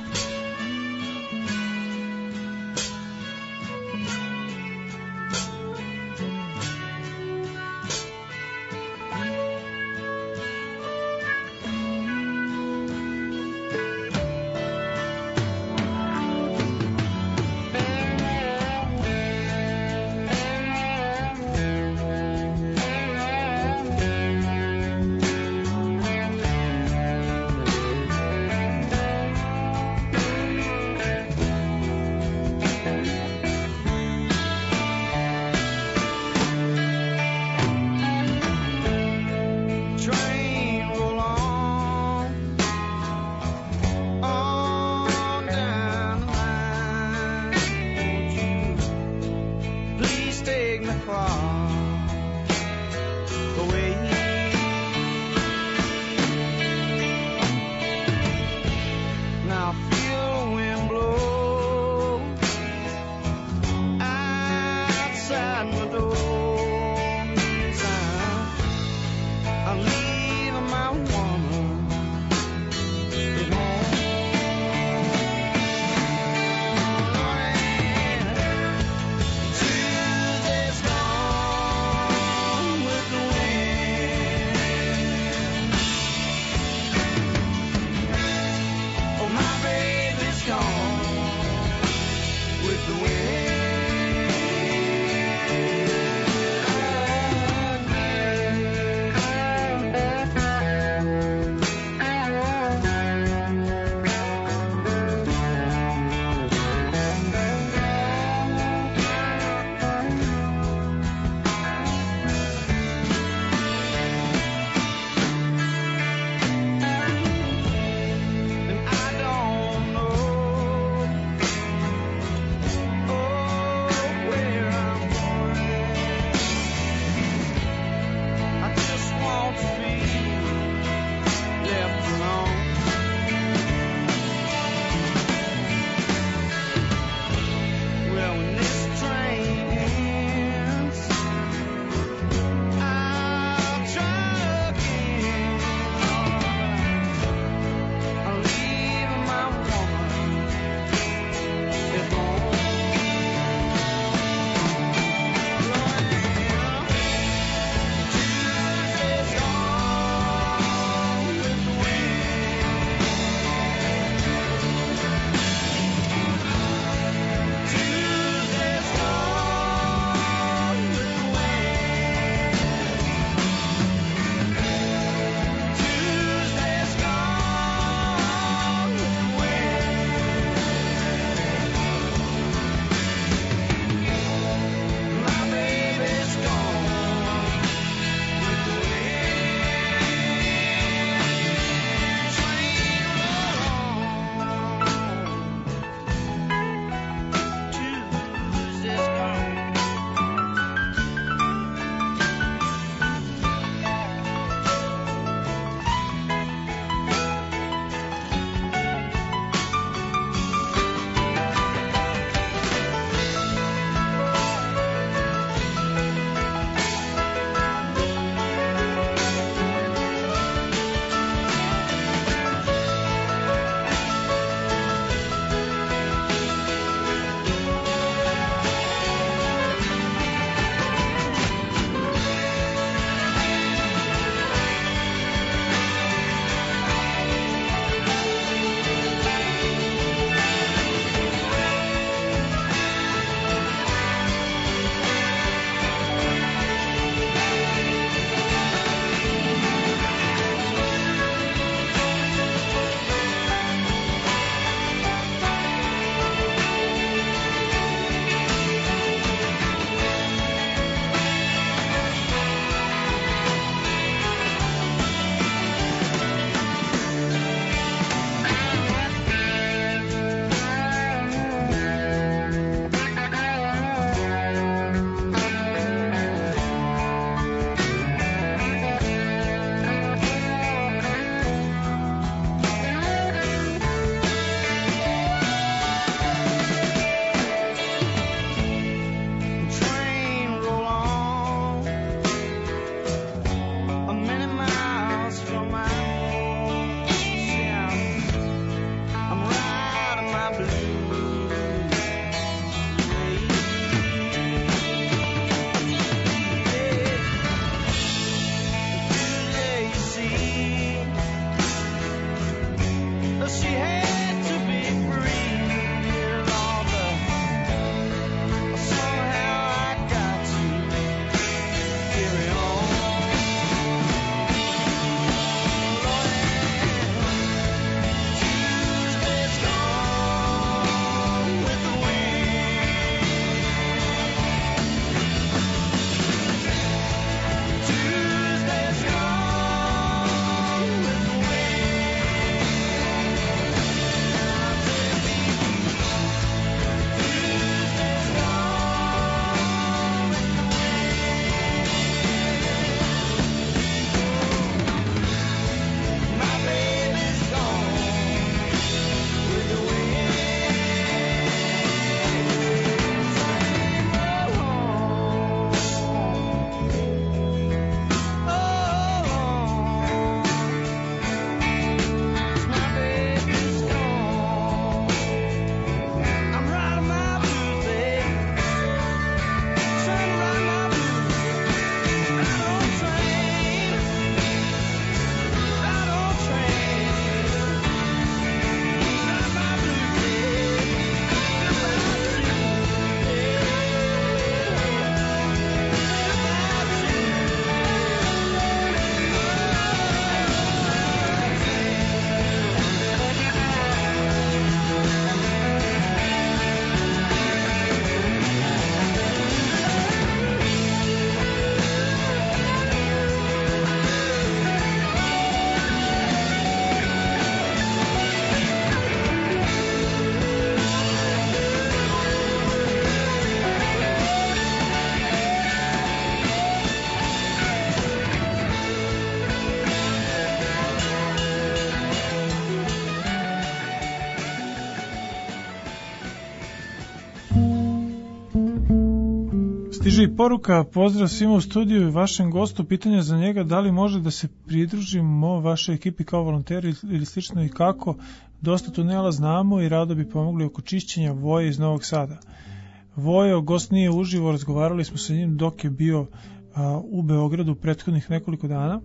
Stiže i poruka, pozdrav svima u studiju i vašem gostu, pitanje za njega da li može da se pridružimo vašoj ekipi kao volonteri ili slično i kako. Dosta tunela znamo i rado bi pomogli oko čišćenja Voje iz Novog Sada. Vojo, gost nije uživo, razgovarali smo sa njim dok je bio a, u Beogradu prethodnih nekoliko dana,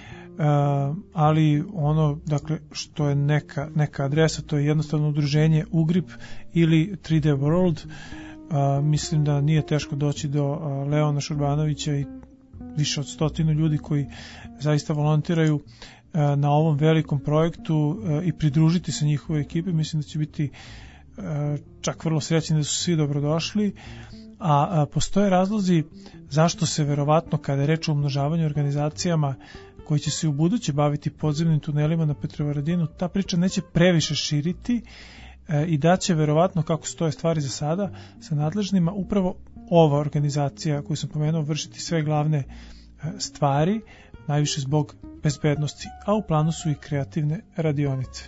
a, ali ono, dakle, što je neka, neka adresa, to je jednostavno udruženje Ugrip ili tri D World. A, mislim da nije teško doći do a, Leona Šurbanovića i više od stotinu ljudi koji zaista volontiraju a, na ovom velikom projektu a, i pridružiti se njihovoj ekipi. Mislim da će biti a, čak vrlo srećni da su svi dobrodošli, a, a postoje razlozi zašto se verovatno kada je reč o umnožavanju organizacijama koji će se u buduće baviti podzemnim tunelima na Petrovaradinu, ta priča neće previše širiti i da će verovatno, kako stoje stvari za sada, sa nadležnima upravo ova organizacija koju sam pomenuo vršiti sve glavne stvari, najviše zbog bezbednosti, a u planu su i kreativne radionice.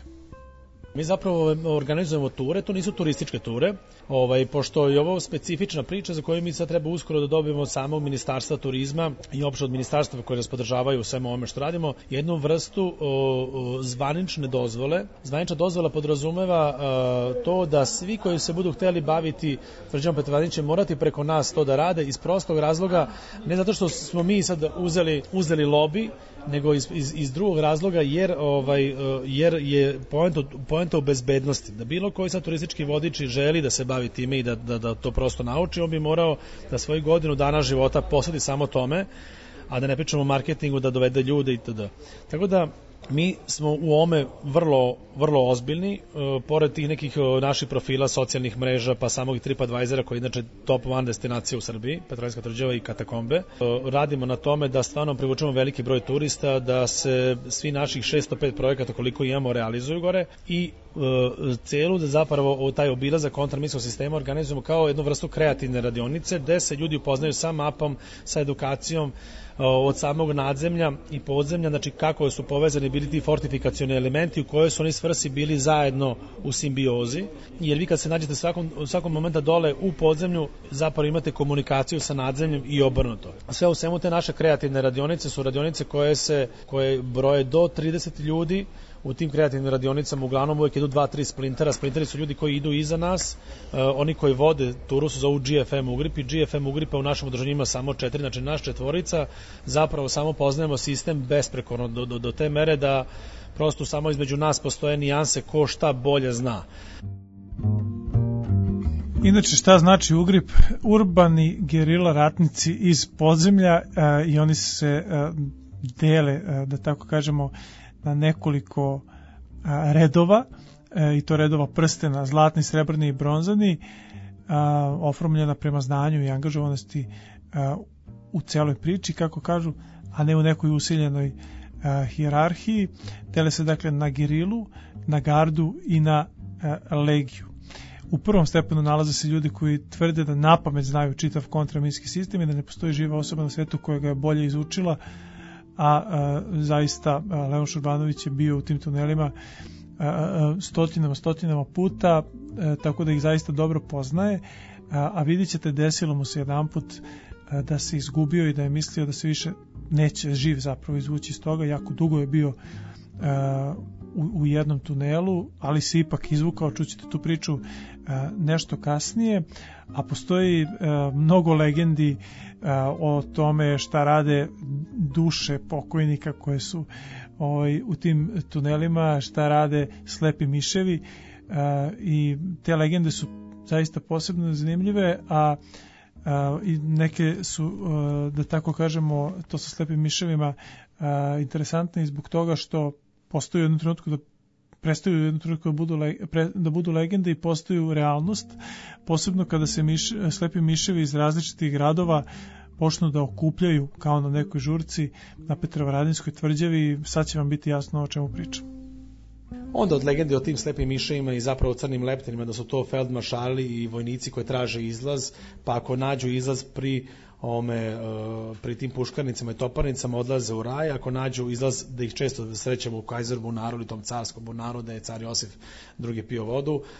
Mi zapravo organizujemo ture, to nisu turističke ture, ovaj, pošto je ovo specifična priča za koju mi sad treba uskoro da dobijemo od samog Ministarstva turizma i opšte od ministarstva koje nas podržavaju u svemu ovome što radimo, jednu vrstu o, o, zvanične dozvole. Zvanična dozvola podrazumeva o, to da svi koji se budu hteli baviti tvrđavom Petrovaradin će morati preko nas to da rade iz prostog razloga, ne zato što smo mi sad uzeli, uzeli lobi, nego iz, iz, iz drugog razloga jer ovaj jer je poenta poenta u bezbednosti. Da bilo koji sad turistički vodič želi da se bavi time i da, da, da to prosto nauči, on bi morao da svoju godinu dana života posveti samo tome, a da ne pričamo o marketingu, da dovede ljude itd. Tako da mi smo u ome vrlo, vrlo ozbiljni, e, pored tih nekih e, naših profila socijalnih mreža, pa samog TripAdvisora koji je inače top one destinacija u Srbiji, Petrovaradinska tvrđava i katakombe. E, radimo na tome da stvarno privučemo veliki broj turista, da se svi naših šesto pet projekata koliko imamo realizuju gore i e, celu da zapravo taj obilazak kontraminskog sistema organizujemo kao jednu vrstu kreativne radionice gde se ljudi upoznaju sa mapom, sa edukacijom od samog nadzemlja i podzemlja, znači kako su povezani bili ti fortifikacioni elementi, u kojoj su oni svrsi bili zajedno u simbiozi, jer vi kad se nađete svakom, svakom momenta dole u podzemlju, zapravo imate komunikaciju sa nadzemljem i obrnuto. Sve u svemu te naše kreativne radionice su radionice koje se koje broje do trideset ljudi. U tim kreativnim radionicama uglavnom uvijek idu dva, tri splintera. Splinteri su ljudi koji idu iza nas, uh, oni koji vode turu su zovu G F M Ugrip i G F M Ugripa u našem udruženju ima samo četiri, znači naš četvorica, zapravo samo poznajemo sistem besprekorno do, do, do te mere da prosto samo između nas postoje nijanse ko šta bolje zna. Inače, šta znači Ugrip? Urbani gerila ratnici iz podzemlja uh, i oni se uh, dele, uh, da tako kažemo, na nekoliko a, redova e, i to redova prstena, zlatni, srebrni i bronzani, a, oformljena prema znanju i angažovanosti a, u celoj priči, kako kažu, a ne u nekoj usiljenoj a, hijerarhiji. Dele se dakle na gerilu, na gardu i na a, legiju. U prvom stepenu nalaze se ljudi koji tvrde da napamet znaju čitav kontraminski sistem i da ne postoji živa osoba na svetu koja ga je bolje izučila, a, a zaista a, Leon Šurbanović je bio u tim tunelima a, a, stotinama, stotinama puta, a, tako da ih zaista dobro poznaje, a, a vidjet ćete desilo mu se jedan put a, da se izgubio i da je mislio da se više neće živ zapravo izvući iz toga, jako dugo je bio a, u, u jednom tunelu, ali se ipak izvukao, čućete tu priču a, nešto kasnije, a postoji a, mnogo legendi a, o tome šta rade duše pokojnika koje su ovaj, u tim tunelima, šta rade slepi miševi, a, i te legende su zaista posebno zanimljive, a a, i neke su, a, da tako kažemo, to sa slepim miševima a, interesantne zbog toga što postoji u jednom trenutku da prestaju u jednom trenutku da budu, le, pre, da budu legende i postaju realnost, posebno kada se miš, slepi miševi iz različitih gradova počnu da okupljaju kao na nekoj žurci na Petrovaradinskoj tvrđavi. Sad će vam biti jasno o čemu pričam. Onda od legende o tim slepim miševima i zapravo crnim leptenima da su to feldmaršali i vojnici koji traže izlaz, pa ako nađu izlaz pri ome, uh, pri tim puškarnicama i toparnicama odlaze u raj, ako nađu izlaz, da ih često srećemo u Kajzer bunaru ili tom carskom bunaru da je car Josif drugi pio vodu,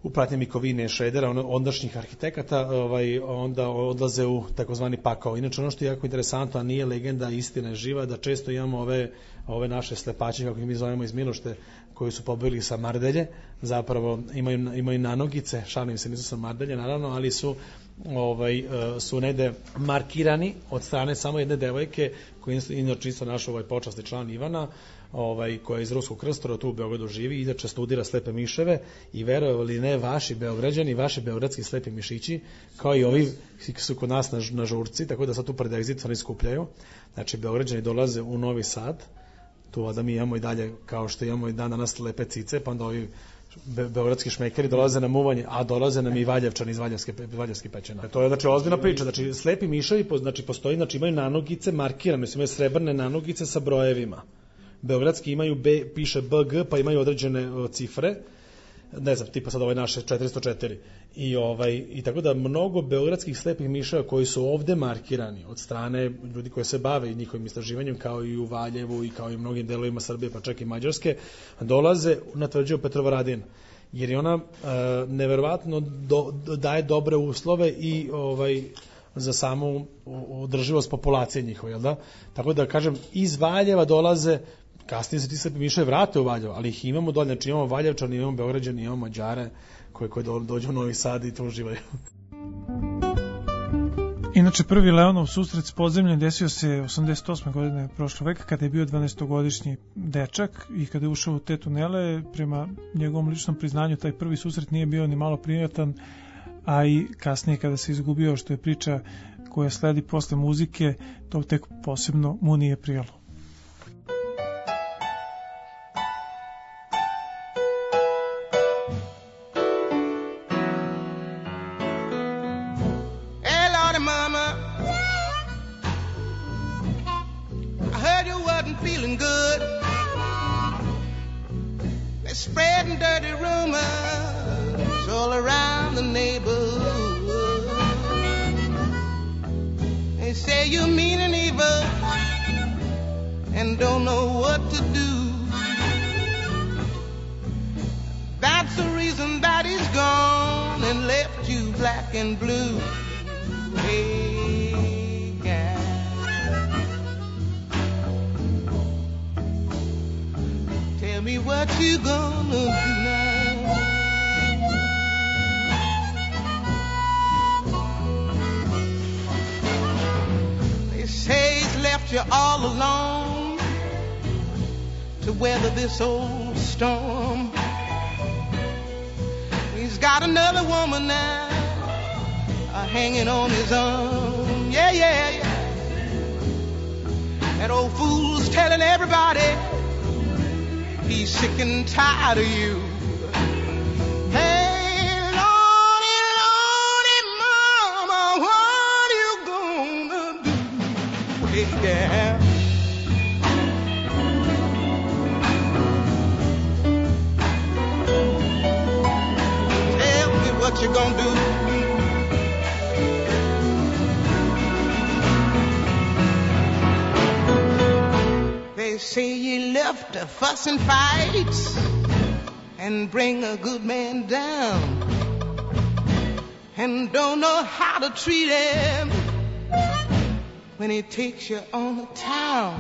u pratnji Mikovine Šredera, ondašnjih arhitekata, ovaj, onda odlaze u takozvani pakao. Inače, ono što je jako interesantno, a nije legenda, istina je živa, da često imamo ove, ove naše slepače, kako ih mi zovemo iz Milošte, koji su pobegli sa Mardelje, zapravo imaju, imaju nanogice, šalim se, nisu sa Mardelje, naravno, ali su ovaj, su negde markirani od strane samo jedne devojke, koja je inače isto naš ovaj počasni član Ivana, ovaj, koja je iz Ruskog Krstora, tu u Beogradu živi, inače studira slepe miševe i verovali ne, vaši Beograđani, vaši beogradski slepi mišići, kao i ovi su kod nas na, na žurci, tako da sad tu pred egzit oni skupljaju. Znači, Beograđani dolaze u Novi Sad, tu da mi imamo i dalje, kao što imamo i dan danas lepe cice, pa onda ovi Be beogradski šmekeri dolaze na muvanje, a dolaze nam i Valjevčani iz Valjevske, Valjevske pećina. To je znači ozbiljna priča, znači slepi miševi, znači postoji, znači imaju nanogice markirane, imaju srebrne nanogice sa brojevima. Beogradski imaju B, piše B G, pa imaju određene o, cifre, ne znam, tipa sad ovaj naše četiristo četiri. I, ovaj, i tako da mnogo beogradskih slepih miševa koji su ovde markirani od strane ljudi koji se bave i njihovim istraživanjem, kao i u Valjevu i kao i u mnogim delovima Srbije, pa čak i Mađarske, dolaze na tvrđavu Petrovaradin. Jer je ona e, neverovatno do, daje dobre uslove i ovaj za samu održivost populacije njihove, jel da? Tako da kažem, iz Valjeva dolaze, kasnije se ti slepi miševi vrate u Valjevo, ali ih imamo dolje, znači imamo Valjevčani, imamo Beograđani, imamo Mađare koji, koji dođu u Novi Sad i tu uživaju. Inače, prvi Leonov susret s podzemljem desio se osamdeset osme godine prošlog veka, kada je bio dvanaestogodišnji dečak i kada je ušao u te tunele. Prema njegovom ličnom priznanju, taj prvi susret nije bio ni malo prijatan, a i kasnije kada se izgubio, što je priča koja sledi posle muzike, to tek posebno mu nije prijalo. Spreading dirty rumors all around the neighborhood. They say you mean and evil and don't know what to do. That's the reason that he's gone and left you black and blue. Hey, guy. Tell me what you gonna do now. They say he's left you all alone to weather this old storm. He's got another woman now uh, hanging on his arm. Yeah, yeah, yeah. That old fool's telling everybody he's sick and tired of you. Hey, Lordy, Lordy, Mama, what are you gonna do? Hey, yeah. Tell me what you gonna do. They say you left to fuss and fight and bring a good man down and don't know how to treat him when he takes you on the town.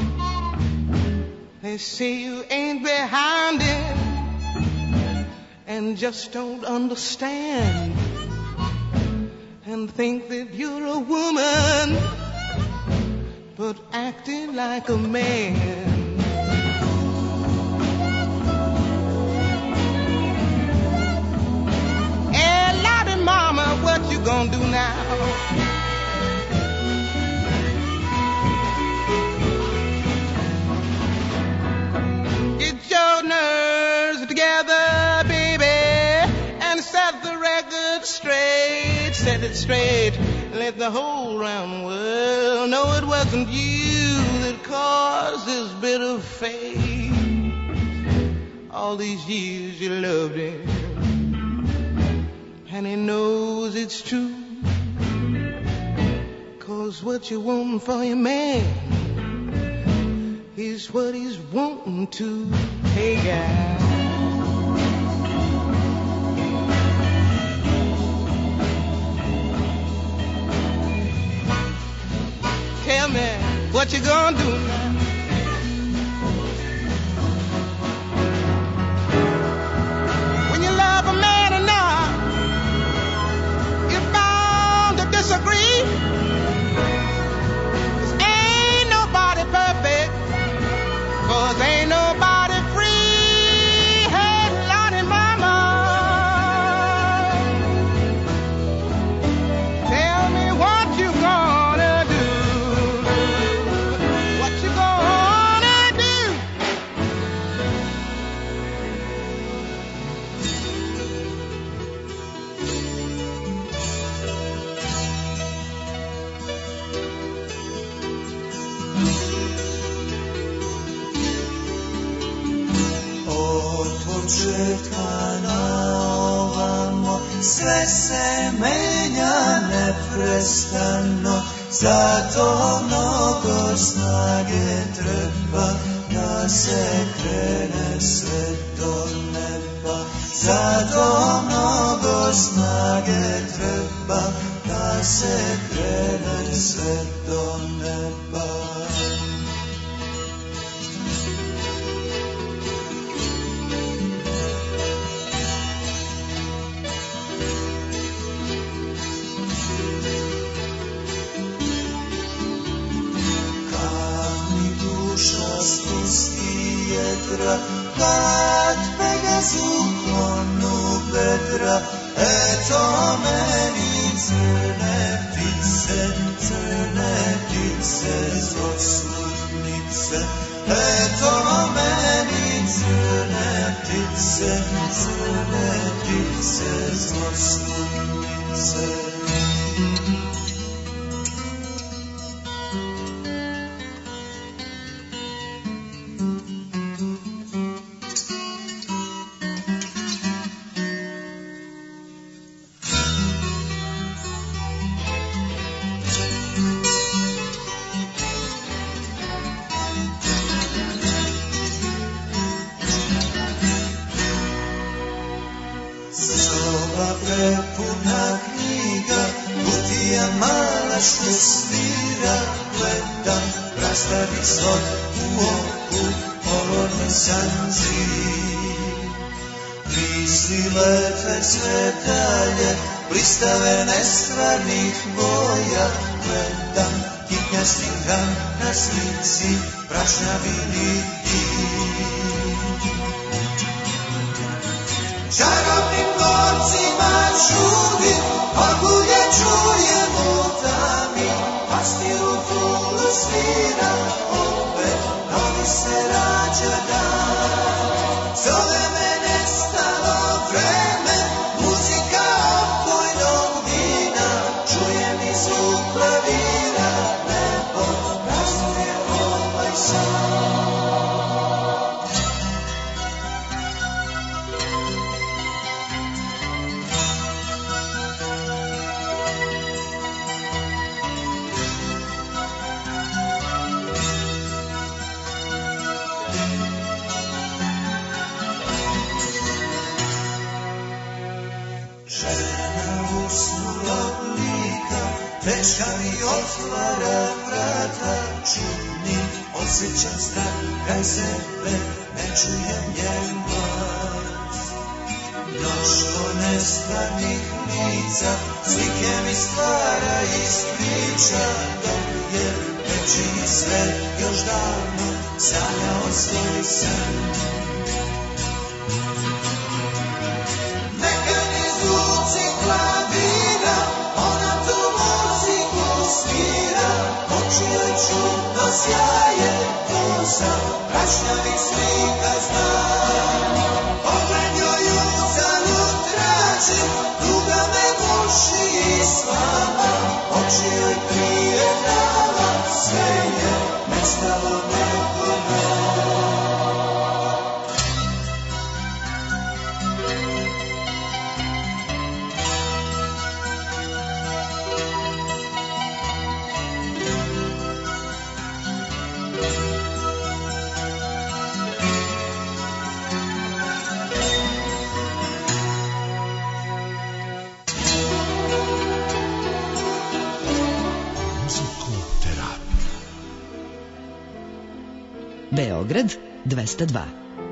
They say you ain't behind him and just don't understand and think that you're a woman but acting like a man. Hey, Lottie Mama, what you gonna do now? Get your nerves together, baby, and set the record straight, set it straight. Let the whole round world know it wasn't you that caused this bitter fate. All these years you loved him, and he knows it's true. 'Cause what you want for your man is what he's wanting to. Hey, guy. What you gonna do now? When you love a man enough, you're bound to disagree. 'Cause ain't nobody perfect. 'Cause ain't nobody free. Hey, Lordy mama, tell me what you gonna do. What you gonna do? Od početka na ovamo sve se menja neprestano, zato mnogo snage treba da se krene sve do neba. Zato mnogo snage treba da se krene sve do neba. Duša spusti jedra, kad Pegazu klonu vedra. Eto meni crne ptice, crne ptice zloslutnice. Eto meni crne ptice, crne ptice zloslutnice. Prepuna knjiga, kutija mala što svira, gledam prastavi slod u oku, polovni sanzi. Misli lete sve dalje, blistave nestvarnih boja, gledam kitnjasti hran na slici, prašnjavi lidi. Čarobnim gorcima čudim, orgulje čujem u tami, pastiru fulu svira, opet novi se rađa dan. Zove me nestalo vreme, muzika opojnog vina, čujem i zvuk klavira, nebo praznuje ovaj san. Dečka mi otvara vrata, čudni osjećam strah kraj sebe, ne čujem njen glas. Mnoštvo nestvarnih lica, slike mi stvara iz priča, dok je večni svet još davno sanjao svoj san. Neka mi zvuci klavira, ona tu muziku svira, oči joj čudno sjaje, to sam prašnjavih slika znam. Pogled joj uzalud tražim, tuga me guši i slama, oči joj krije dala, sve je nestalo neko dan. Beograd dvesta dva.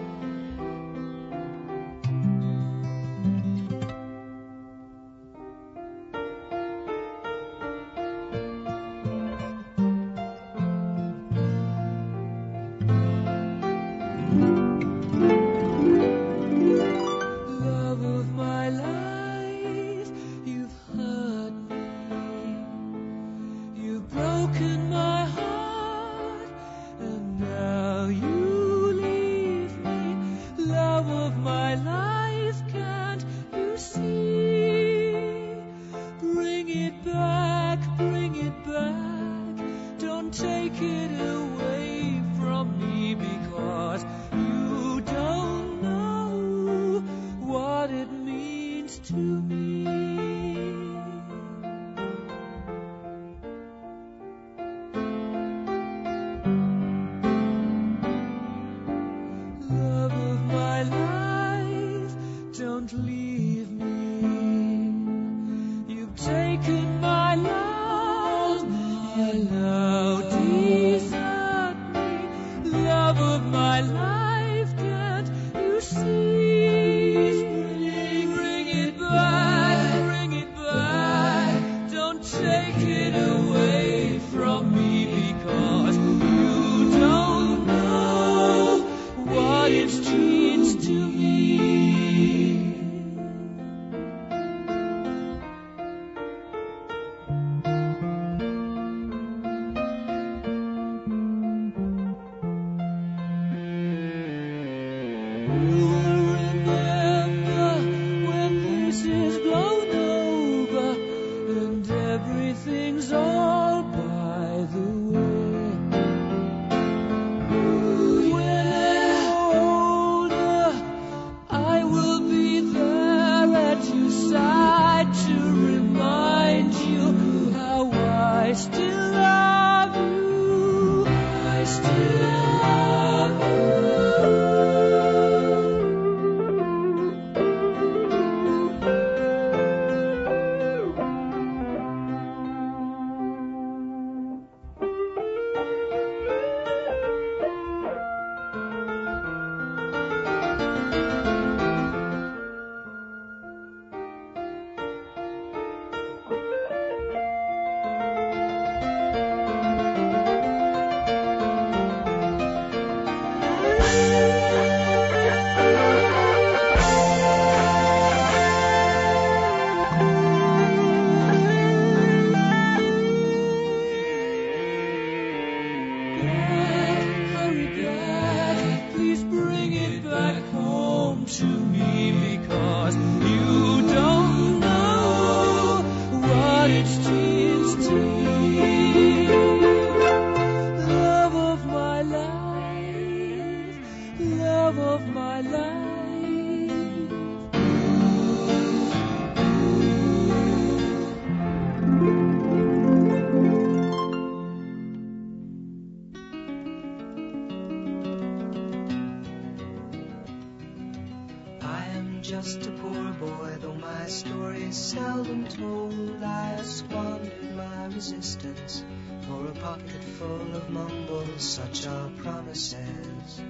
Just a poor boy, though my story is seldom told. I squandered my resistance for a pocket full of mumbles, such are promises.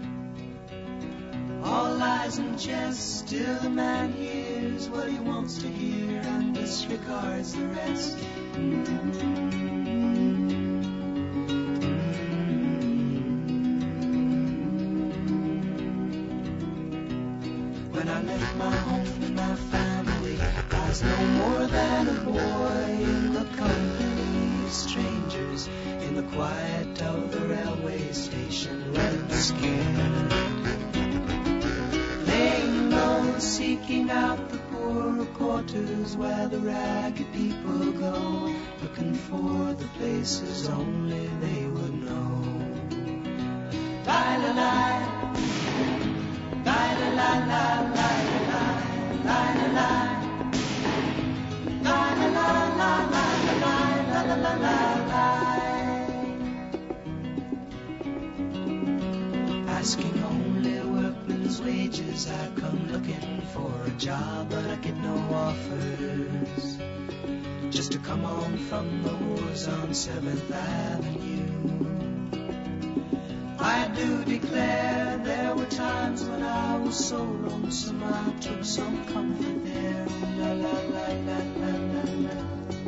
All lies and jest, still the man hears what he wants to hear and disregards the rest. When I left my home and my family, I was no more than a boy in the company of strangers, in the quiet of the railway station, red scared. Laying low, seeking out the poorer quarters where the ragged people go, looking for the places only they would know. Die-la-la, die-la-la-la-la. Asking only workmen's wages, I come looking for a job, but I get no offers. Just to come home from the wars on seventh Avenue. I do declare there were times when I was so lonesome I took some comfort there. La la la la la la la.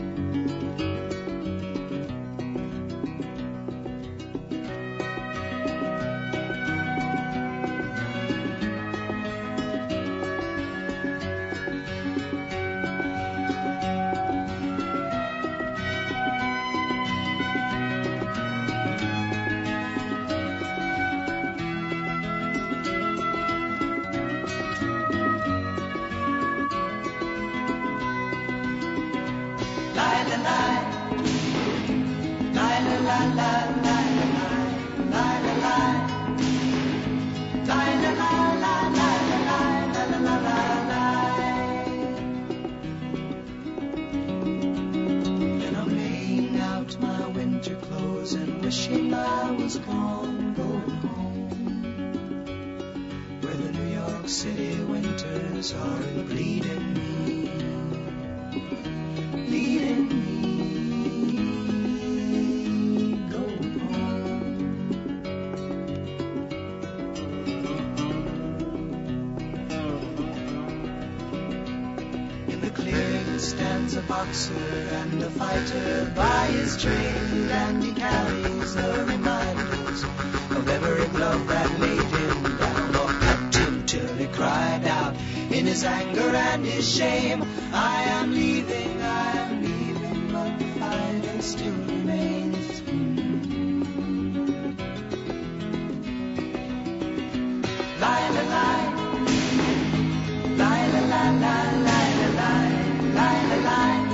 And a fighter by his trade, and he carries the reminders of every blow that laid him down or cut him till he cried out in his anger and his shame, I am leaving, I am leaving, but the fighter still remains. Lie, lie, lie, lie, lie, lie, lie, lie, lie, lie, lie, lie.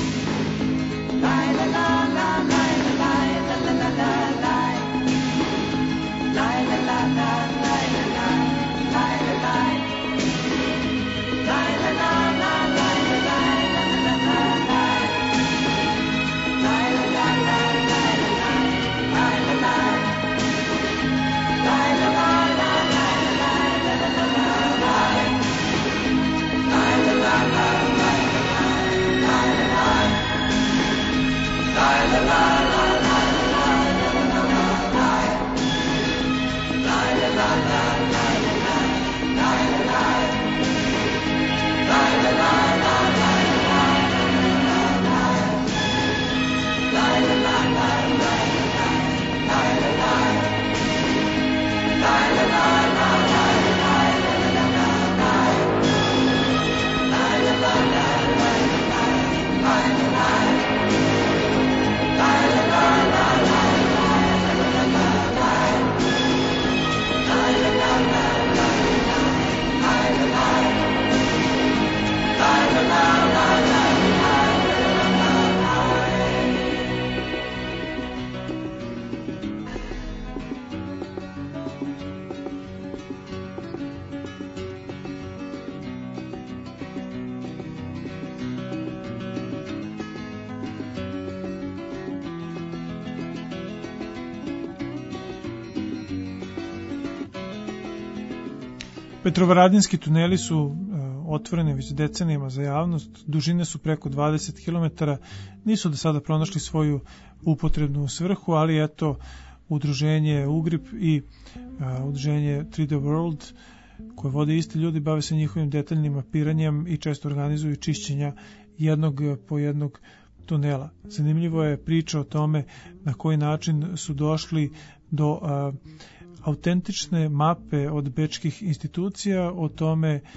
Petrovaradinski tuneli su uh, otvoreni već decenijama za javnost, dužine su preko dvadeset kilometara, nisu do sada pronašli svoju upotrebnu svrhu, ali eto, udruženje Ugrip i uh, udruženje tri D World, koje vode isti ljudi, bave se njihovim detaljnim mapiranjem i često organizuju čišćenja jednog po jednog tunela. Zanimljivo je priča o tome na koji način su došli do uh, autentične mape od bečkih institucija o tome e,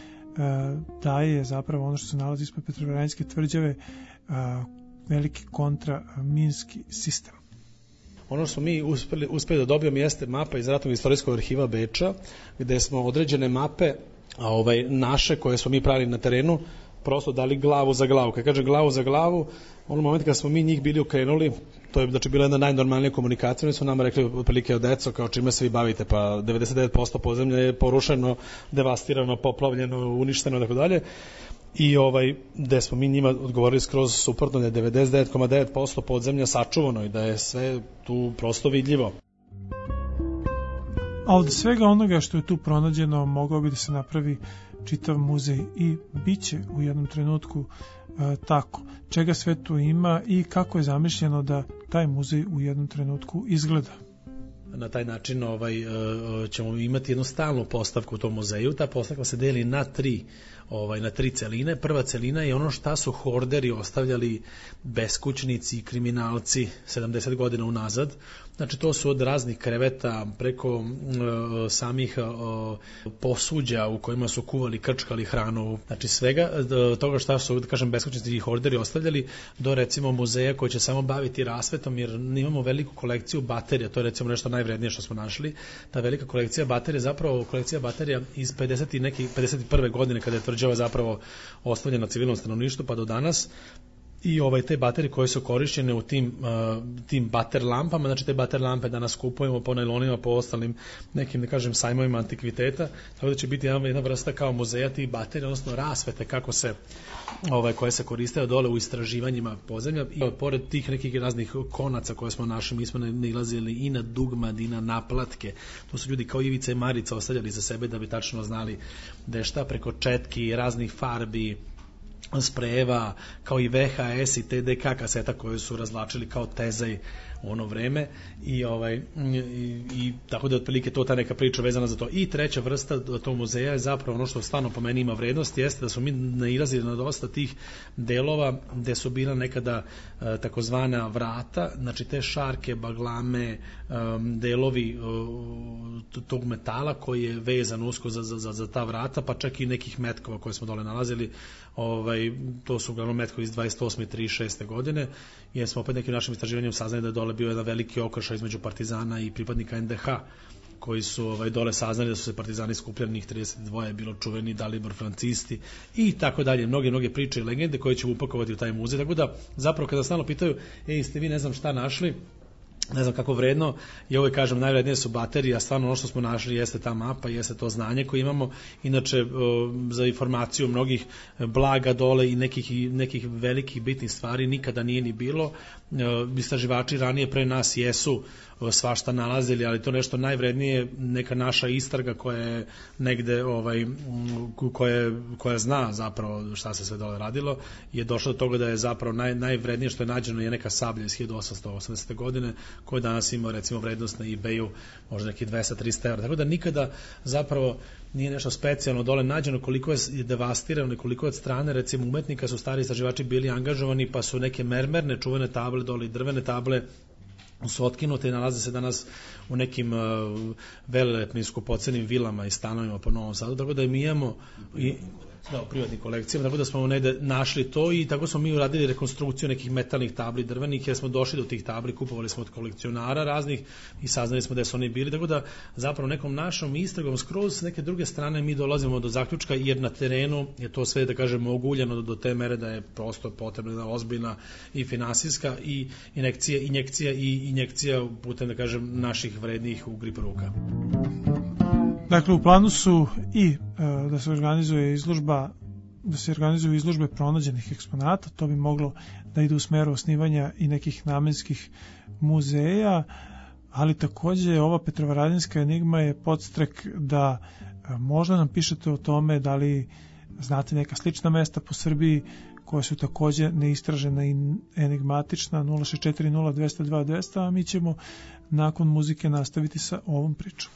da je zapravo ono što se nalazi ispod Petrovaradinske tvrđave e, veliki kontraminski sistem. Ono što smo mi uspeli, uspeli da dobijemo jeste mapa iz Ratnog istorijskog arhiva Beča, gde smo određene mape a ovaj, naše koje smo mi pravili na terenu prosto dali glavu za glavu. Kad kaže glavu za glavu, ono moment kad smo mi njih bili okrenuli, to je znači bila jedna najnormalnija komunikacija, oni su nama rekli otprilike od deco kao čime se vi bavite, pa devedeset devet posto podzemlja je porušeno, devastirano, poplavljeno, uništeno i tako dalje. I ovaj gde smo mi njima odgovorili skroz suprotno, da je devedeset devet zarez devet posto podzemlja sačuvano i da je sve tu prosto vidljivo. A od svega onoga što je tu pronađeno mogao bi da se napravi čitav muzej i bit će u jednom trenutku e, tako. Čega sve tu ima i kako je zamišljeno da taj muzej u jednom trenutku izgleda. na taj način ovaj, ćemo imati jednu stalnu postavku u tom muzeju. Ta postavka se deli na tri ovaj, na tri celine. Prva celina je ono šta su horderi ostavljali beskućnici i kriminalci sedamdeset godina unazad. Znači to su od raznih kreveta preko uh, samih uh, posuđa u kojima su kuvali, krčkali hranu, znači svega uh, toga šta su, da kažem, beskućnici i horderi ostavljali, do recimo muzeja koji će samo baviti rasvetom, jer imamo veliku kolekciju baterija, to je recimo nešto najvrednije što smo našli. Ta velika kolekcija baterija, zapravo kolekcija baterija iz pedeset i neki pedeset prve godine, kada je tvrđava zapravo ostavljena civilnom stanovništvu pa do danas. I ovaj te baterije koje su korišćene u tim uh, tim bater lampama, znači te bater lampe danas kupujemo po najlonima, po ostalim nekim, da kažem, sajmovima antikviteta, tako da će biti jedna, jedna vrsta kao muzeja tih baterija, odnosno rasvete kako se ovaj koje se koriste dole u istraživanjima podzemlja. I pored tih nekih raznih konaca koje smo našli, mi smo nailazili i na dugmad i na naplatke. To su ljudi kao Ivica i Marica ostavljali za sebe da bi tačno znali da je šta, preko četki, raznih farbi, sprejeva, kao i V H S i T D K kaseta koje su razvlačili kao tezaj u ono vreme i ovaj i, i tako da otprilike to ta neka priča vezana za to. I treća vrsta tog muzeja je zapravo ono što stvarno po meni ima vrednost, jeste da smo mi nailazili na dosta tih delova gde su bila nekada e, takozvana vrata, znači te šarke, baglame, e, delovi e, tog metala koji je vezan usko za, za, za ta vrata, pa čak i nekih metkova koje smo dole nalazili. Ovaj, to su uglavnom metkovi iz dvadeset osme i trideset šeste godine, jer smo opet nekim našim istraživanjem saznali da je dole bio jedan veliki okršaj između partizana i pripadnika N D H, koji su ovaj, dole saznali da su se partizani skupljali, njih trideset dva je bilo čuveni Dalibor Francisti i tako dalje, mnoge, mnoge priče i legende koje ćemo upakovati u taj muzej, tako da zapravo kada stalno pitaju, ej, ste vi ne znam šta našli, ne znam kako vredno, i uvijek kažem najvrednije su baterije, a stvarno ono što smo našli jeste ta mapa, jeste to znanje koje imamo. Inače, za informaciju mnogih blaga dole i nekih, nekih velikih bitnih stvari nikada nije ni bilo. Istraživači ranije pre nas jesu svašta nalazili, ali to nešto najvrednije, neka naša istraga koja je negde ovaj, koja, koja zna zapravo šta se sve dole radilo, je došlo do toga da je zapravo naj, najvrednije što je nađeno je neka sablja iz hiljadu osamsto osamdesete godine koja danas ima recimo vrednost na eBayu možda neki dvesta do trista evra, tako da nikada zapravo nije nešto specijalno dole nađeno. Koliko je devastirano i koliko od strane recimo umetnika su stari istraživači bili angažovani, pa su neke mermerne čuvene table dole i drvene table su otkinute i nalaze se danas u nekim uh, velelepnim skupocenim vilama i stanovima po Novom Sadu, tako da mi imamo i da, u privatnim kolekcijama, tako da smo negde našli to i tako smo mi uradili rekonstrukciju nekih metalnih tabli drvenih, jer smo došli do tih tabli, kupovali smo od kolekcionara raznih i saznali smo da su oni bili, tako da zapravo nekom našom istragom skroz s neke druge strane mi dolazimo do zaključka, jer na terenu je to sve, da kažemo, oguljeno do, do te mere da je prosto potrebna ozbiljna i finansijska i injekcija, injekcija i injekcija putem, da kažem, naših vrednih ugriporuka. Dakle, u planu su i e, da se organizuje izložba, da se organizuju izložbe pronađenih eksponata, to bi moglo da ide u smeru osnivanja i nekih namenskih muzeja, ali takođe ova Petrovaradinska enigma je podstrek da e, možda nam pišete o tome da li znate neka slična mesta po Srbiji koja su takođe neistražena i enigmatična. Nula šest četiri nula dvesta dva dvesta, a mi ćemo nakon muzike nastaviti sa ovom pričom.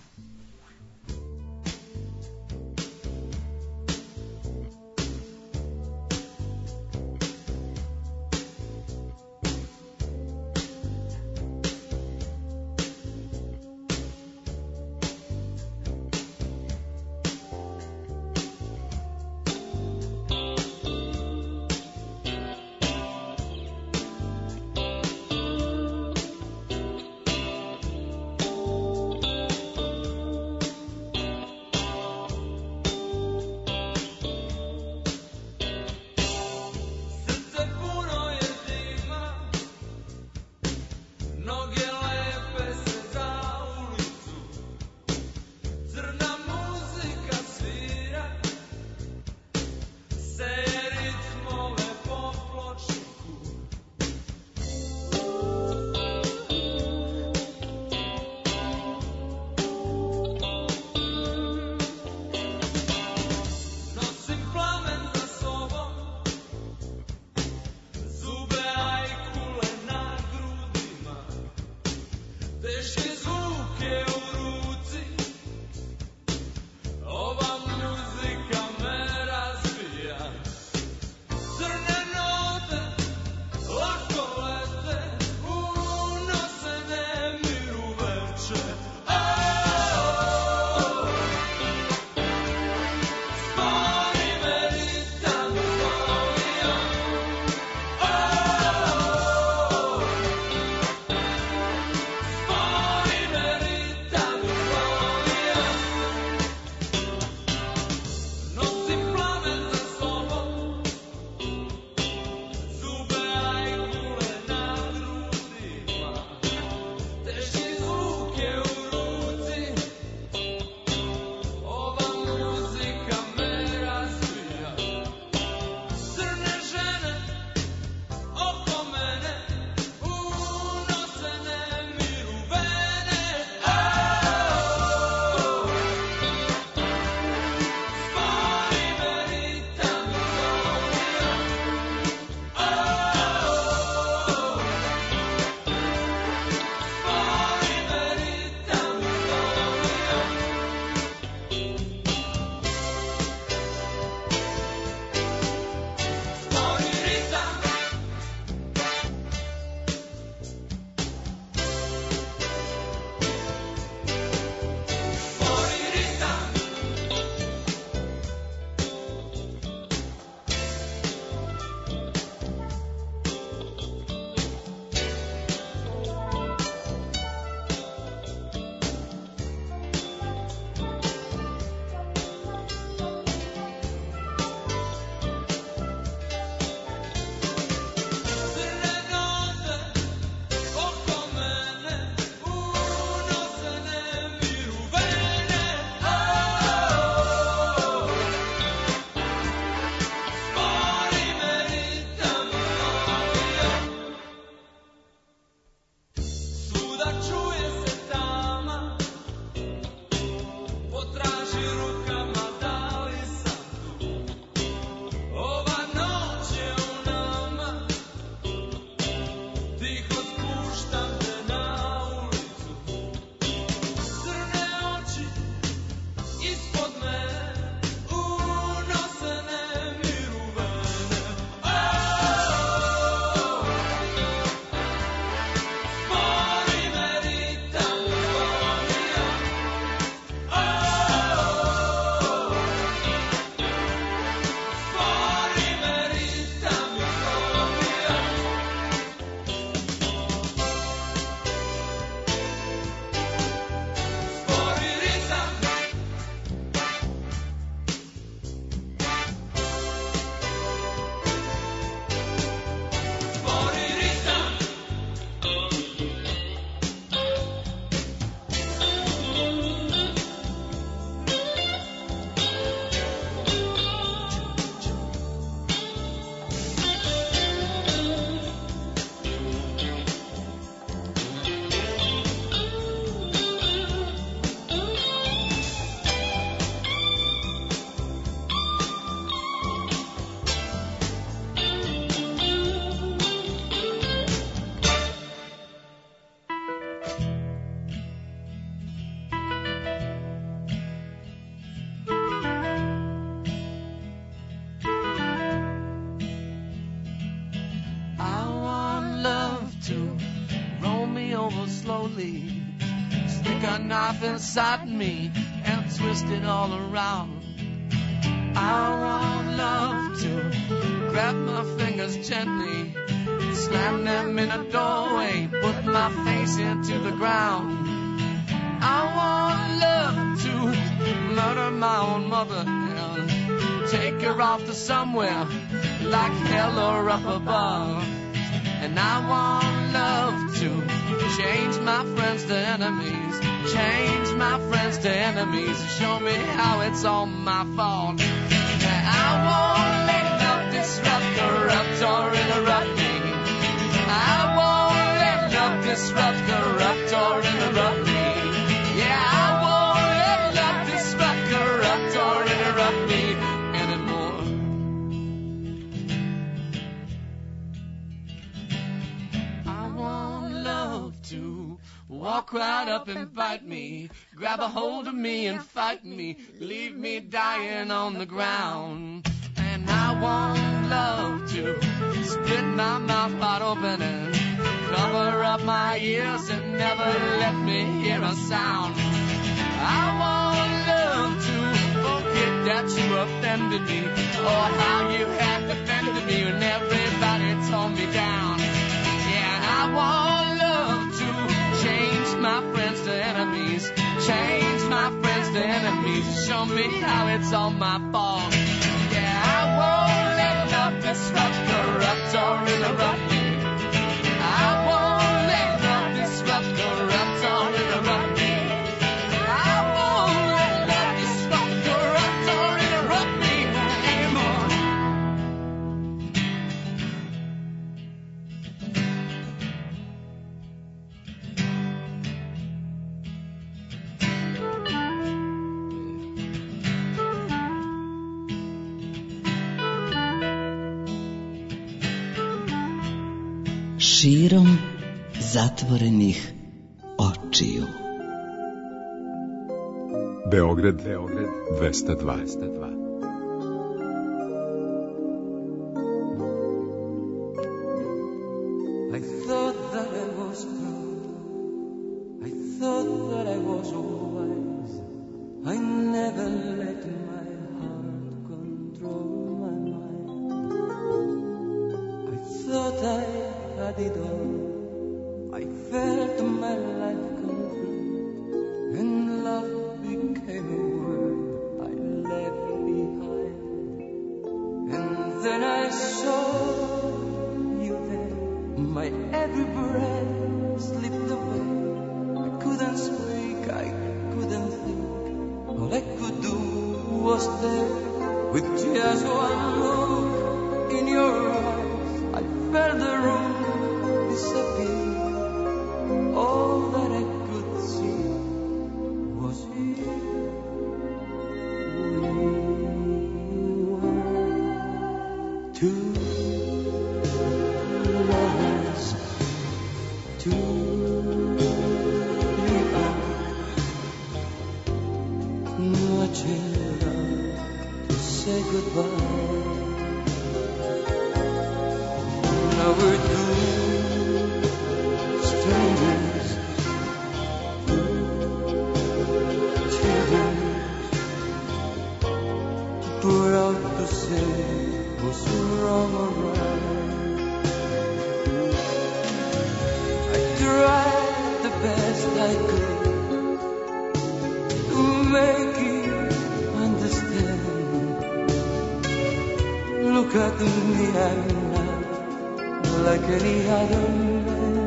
slowly. Stick a knife inside me and twist it all around. I want love to grab my fingers gently, slam them in a doorway, put my face into the ground. I want love to murder my own mother and take her off to somewhere like hell or up above. And I want love to change my friends to enemies, change my friends to enemies, show me how it's all my fault. And I won't let love disrupt, corrupt, or interrupt me. I won't let love disrupt, corrupt, or interrupt me. Yeah, I won't let love disrupt, corrupt, or interrupt me anymore. I want love to walk right up and bite me, grab a hold of me and fight me, leave me dying on the ground. And I want love to split my mouth wide open and cover up my ears and never let me hear a sound. I want love to forget that you offended me, or how you had defended me when everybody tore me down. Yeah, and I want love to change my friends to enemies, change my friends to enemies, show me how it's all my fault. Yeah, I won't let love disrupt, corrupt, or interrupt me. I won't let love disrupt, corrupt, or interrupt me. I won't let love disrupt, corrupt, or interrupt me anymore. Širom zatvorenih očiju. Beograd, Beograd dvesta dva. I thought that I was proud, I thought that I was wise, I never let my heart control my mind. I thought I had it all, I felt my life complete, and love became a word I left behind. And then I saw you there, my every breath slipped away. I couldn't speak, I couldn't think, all I could do was stare. With just one look in your eyes, I felt the room disappear. All that I could see was you. Two lovers, two people, watching love to say goodbye. Now we're two strangers, children, put out to say what's wrong or right. I tried the best I could to make you understand. Look at me, I'm not like any other man.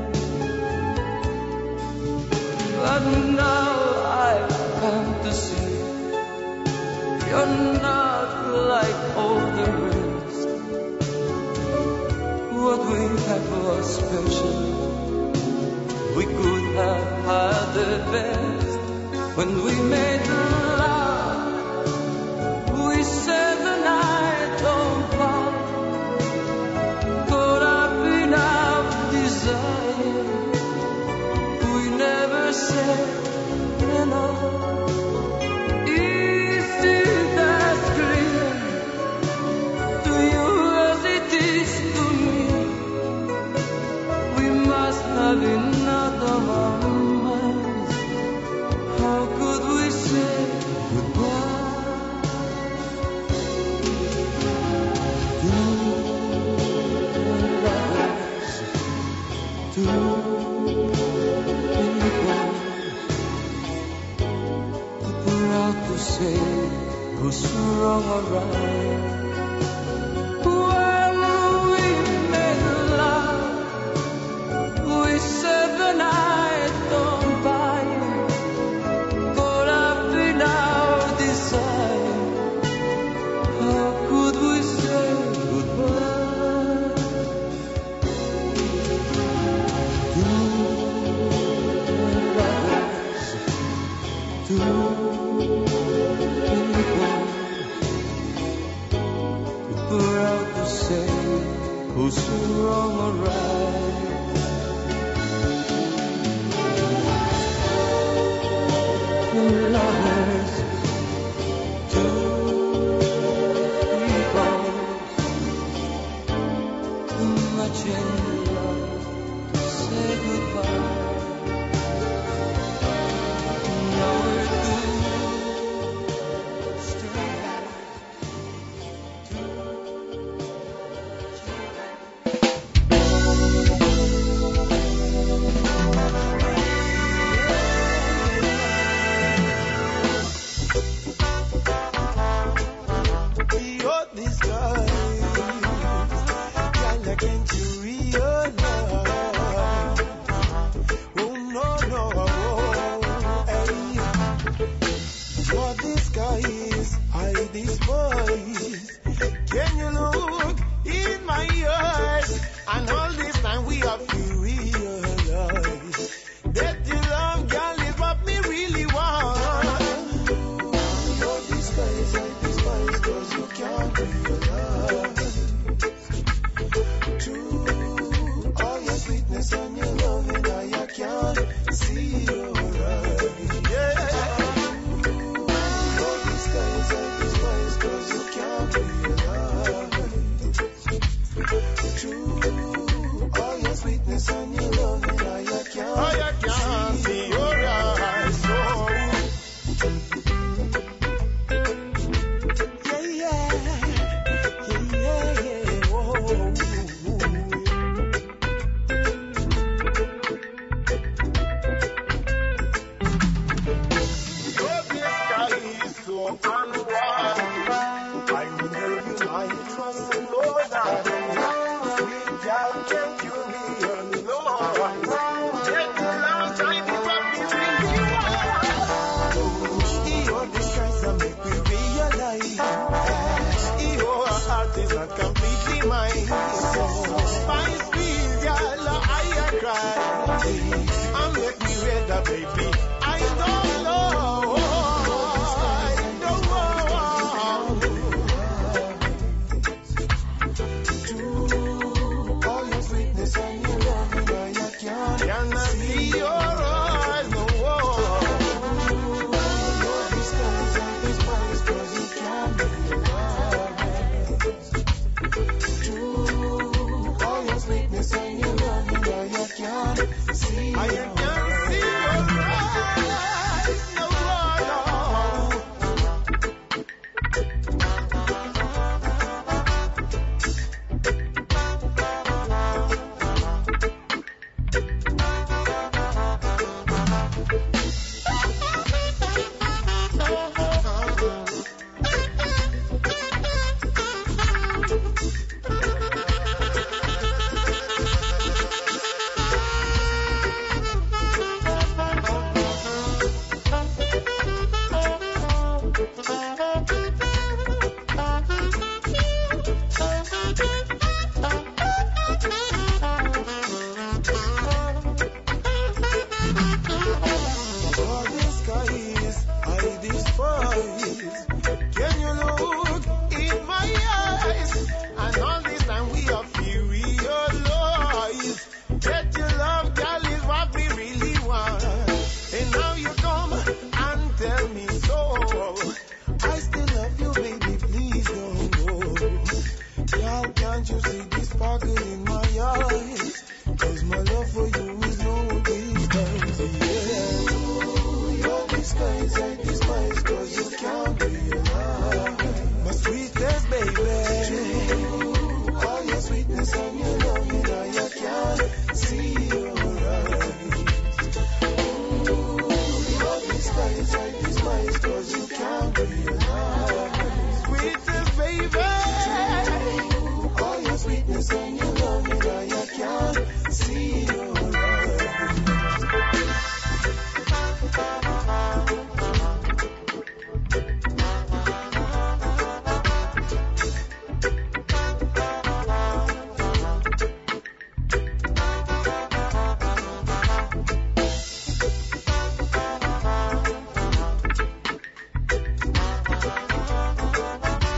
But now I've come to see you're not like all the rest. What we had was special. We could have had the best. When we made love, we set the night on fire. Caught up in our desire, we never said enough. Is it as clear to you as it is to me? We must have another one. wrong or right. When we made love, we said the night gone by. Could have been our desire. How could we say goodbye? Two lovers, two proud to say who's wrong or right. Two lovers, two people, too much in love to say goodbye. Now we're two strangers. Beyond the skies, girl, can't you realize? Oh no, no, hey. Beyond the skies, I despise. Can you look in my eyes? And all this time we have to realize that your love, girl, is what me really want. Beyond the skies, I despise, 'cause you can't realize. True, all your sweetness and your loving, I can't see your eyes. Yeah. Beyond the skies, I despise, 'cause you can't realize. True, all your sweetness and your loving, I can't, I can't see your eyes. Oh. Yeah, yeah, yeah, yeah, oh. Your sky is so unwise. I will help you, my trust in Lord. Sweet girl, can't you hear me, Lord? Let the love shine in what we really want. Your distress and make me realize your heart is not completely mine. My sweet girl, I cry. And make me redder, baby. I don't know. I don't know. All your sweetness and your loving, I can't, cannot see your eyes, no. Your disguise and despise, 'cause you can't realize. True, all your sweetness and your loving, I can't see. I can't see your eyes.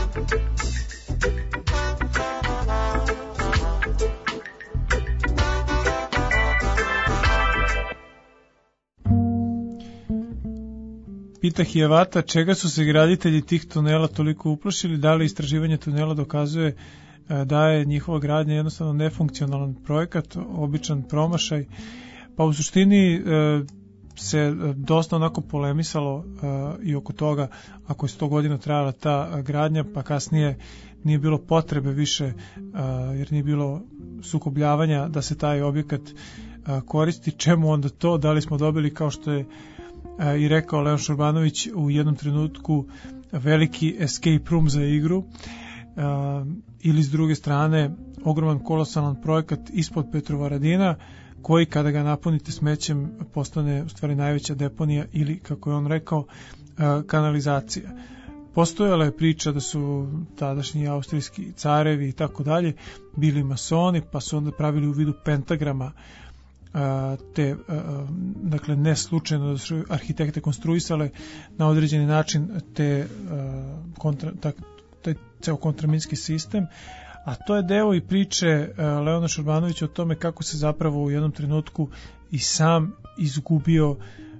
Pita Hijavata, čega su se graditelji tih tunela toliko uplašili, da li istraživanje tunela dokazuje da je njihova gradnja jednostavno nefunkcionalan projekat, običan promašaj. Pa u suštini se dosta onako polemisalo i oko toga ako je sto godina trajala ta gradnja, pa kasnije nije bilo potrebe više, jer nije bilo sukobljavanja da se taj objekat koristi. Čemu onda to? Da li smo dobili, kao što je i rekao Leon Šurbanović u jednom trenutku, veliki escape room za igru, ili s druge strane ogroman kolosalan projekat ispod Petrovaradina, koji kada ga napunite smećem postane u stvari najveća deponija ili, kako je on rekao, kanalizacija. Postojala je priča da su tadašnji austrijski carevi i tako dalje bili masoni, pa su onda pravili u vidu pentagrama te, dakle, ne slučajno da su arhitekte konstruisale na određeni način te kontra, tak, taj ceo kontraminski sistem, a to je deo i priče Leona Šurbanovića o tome kako se zapravo u jednom trenutku i sam izgubio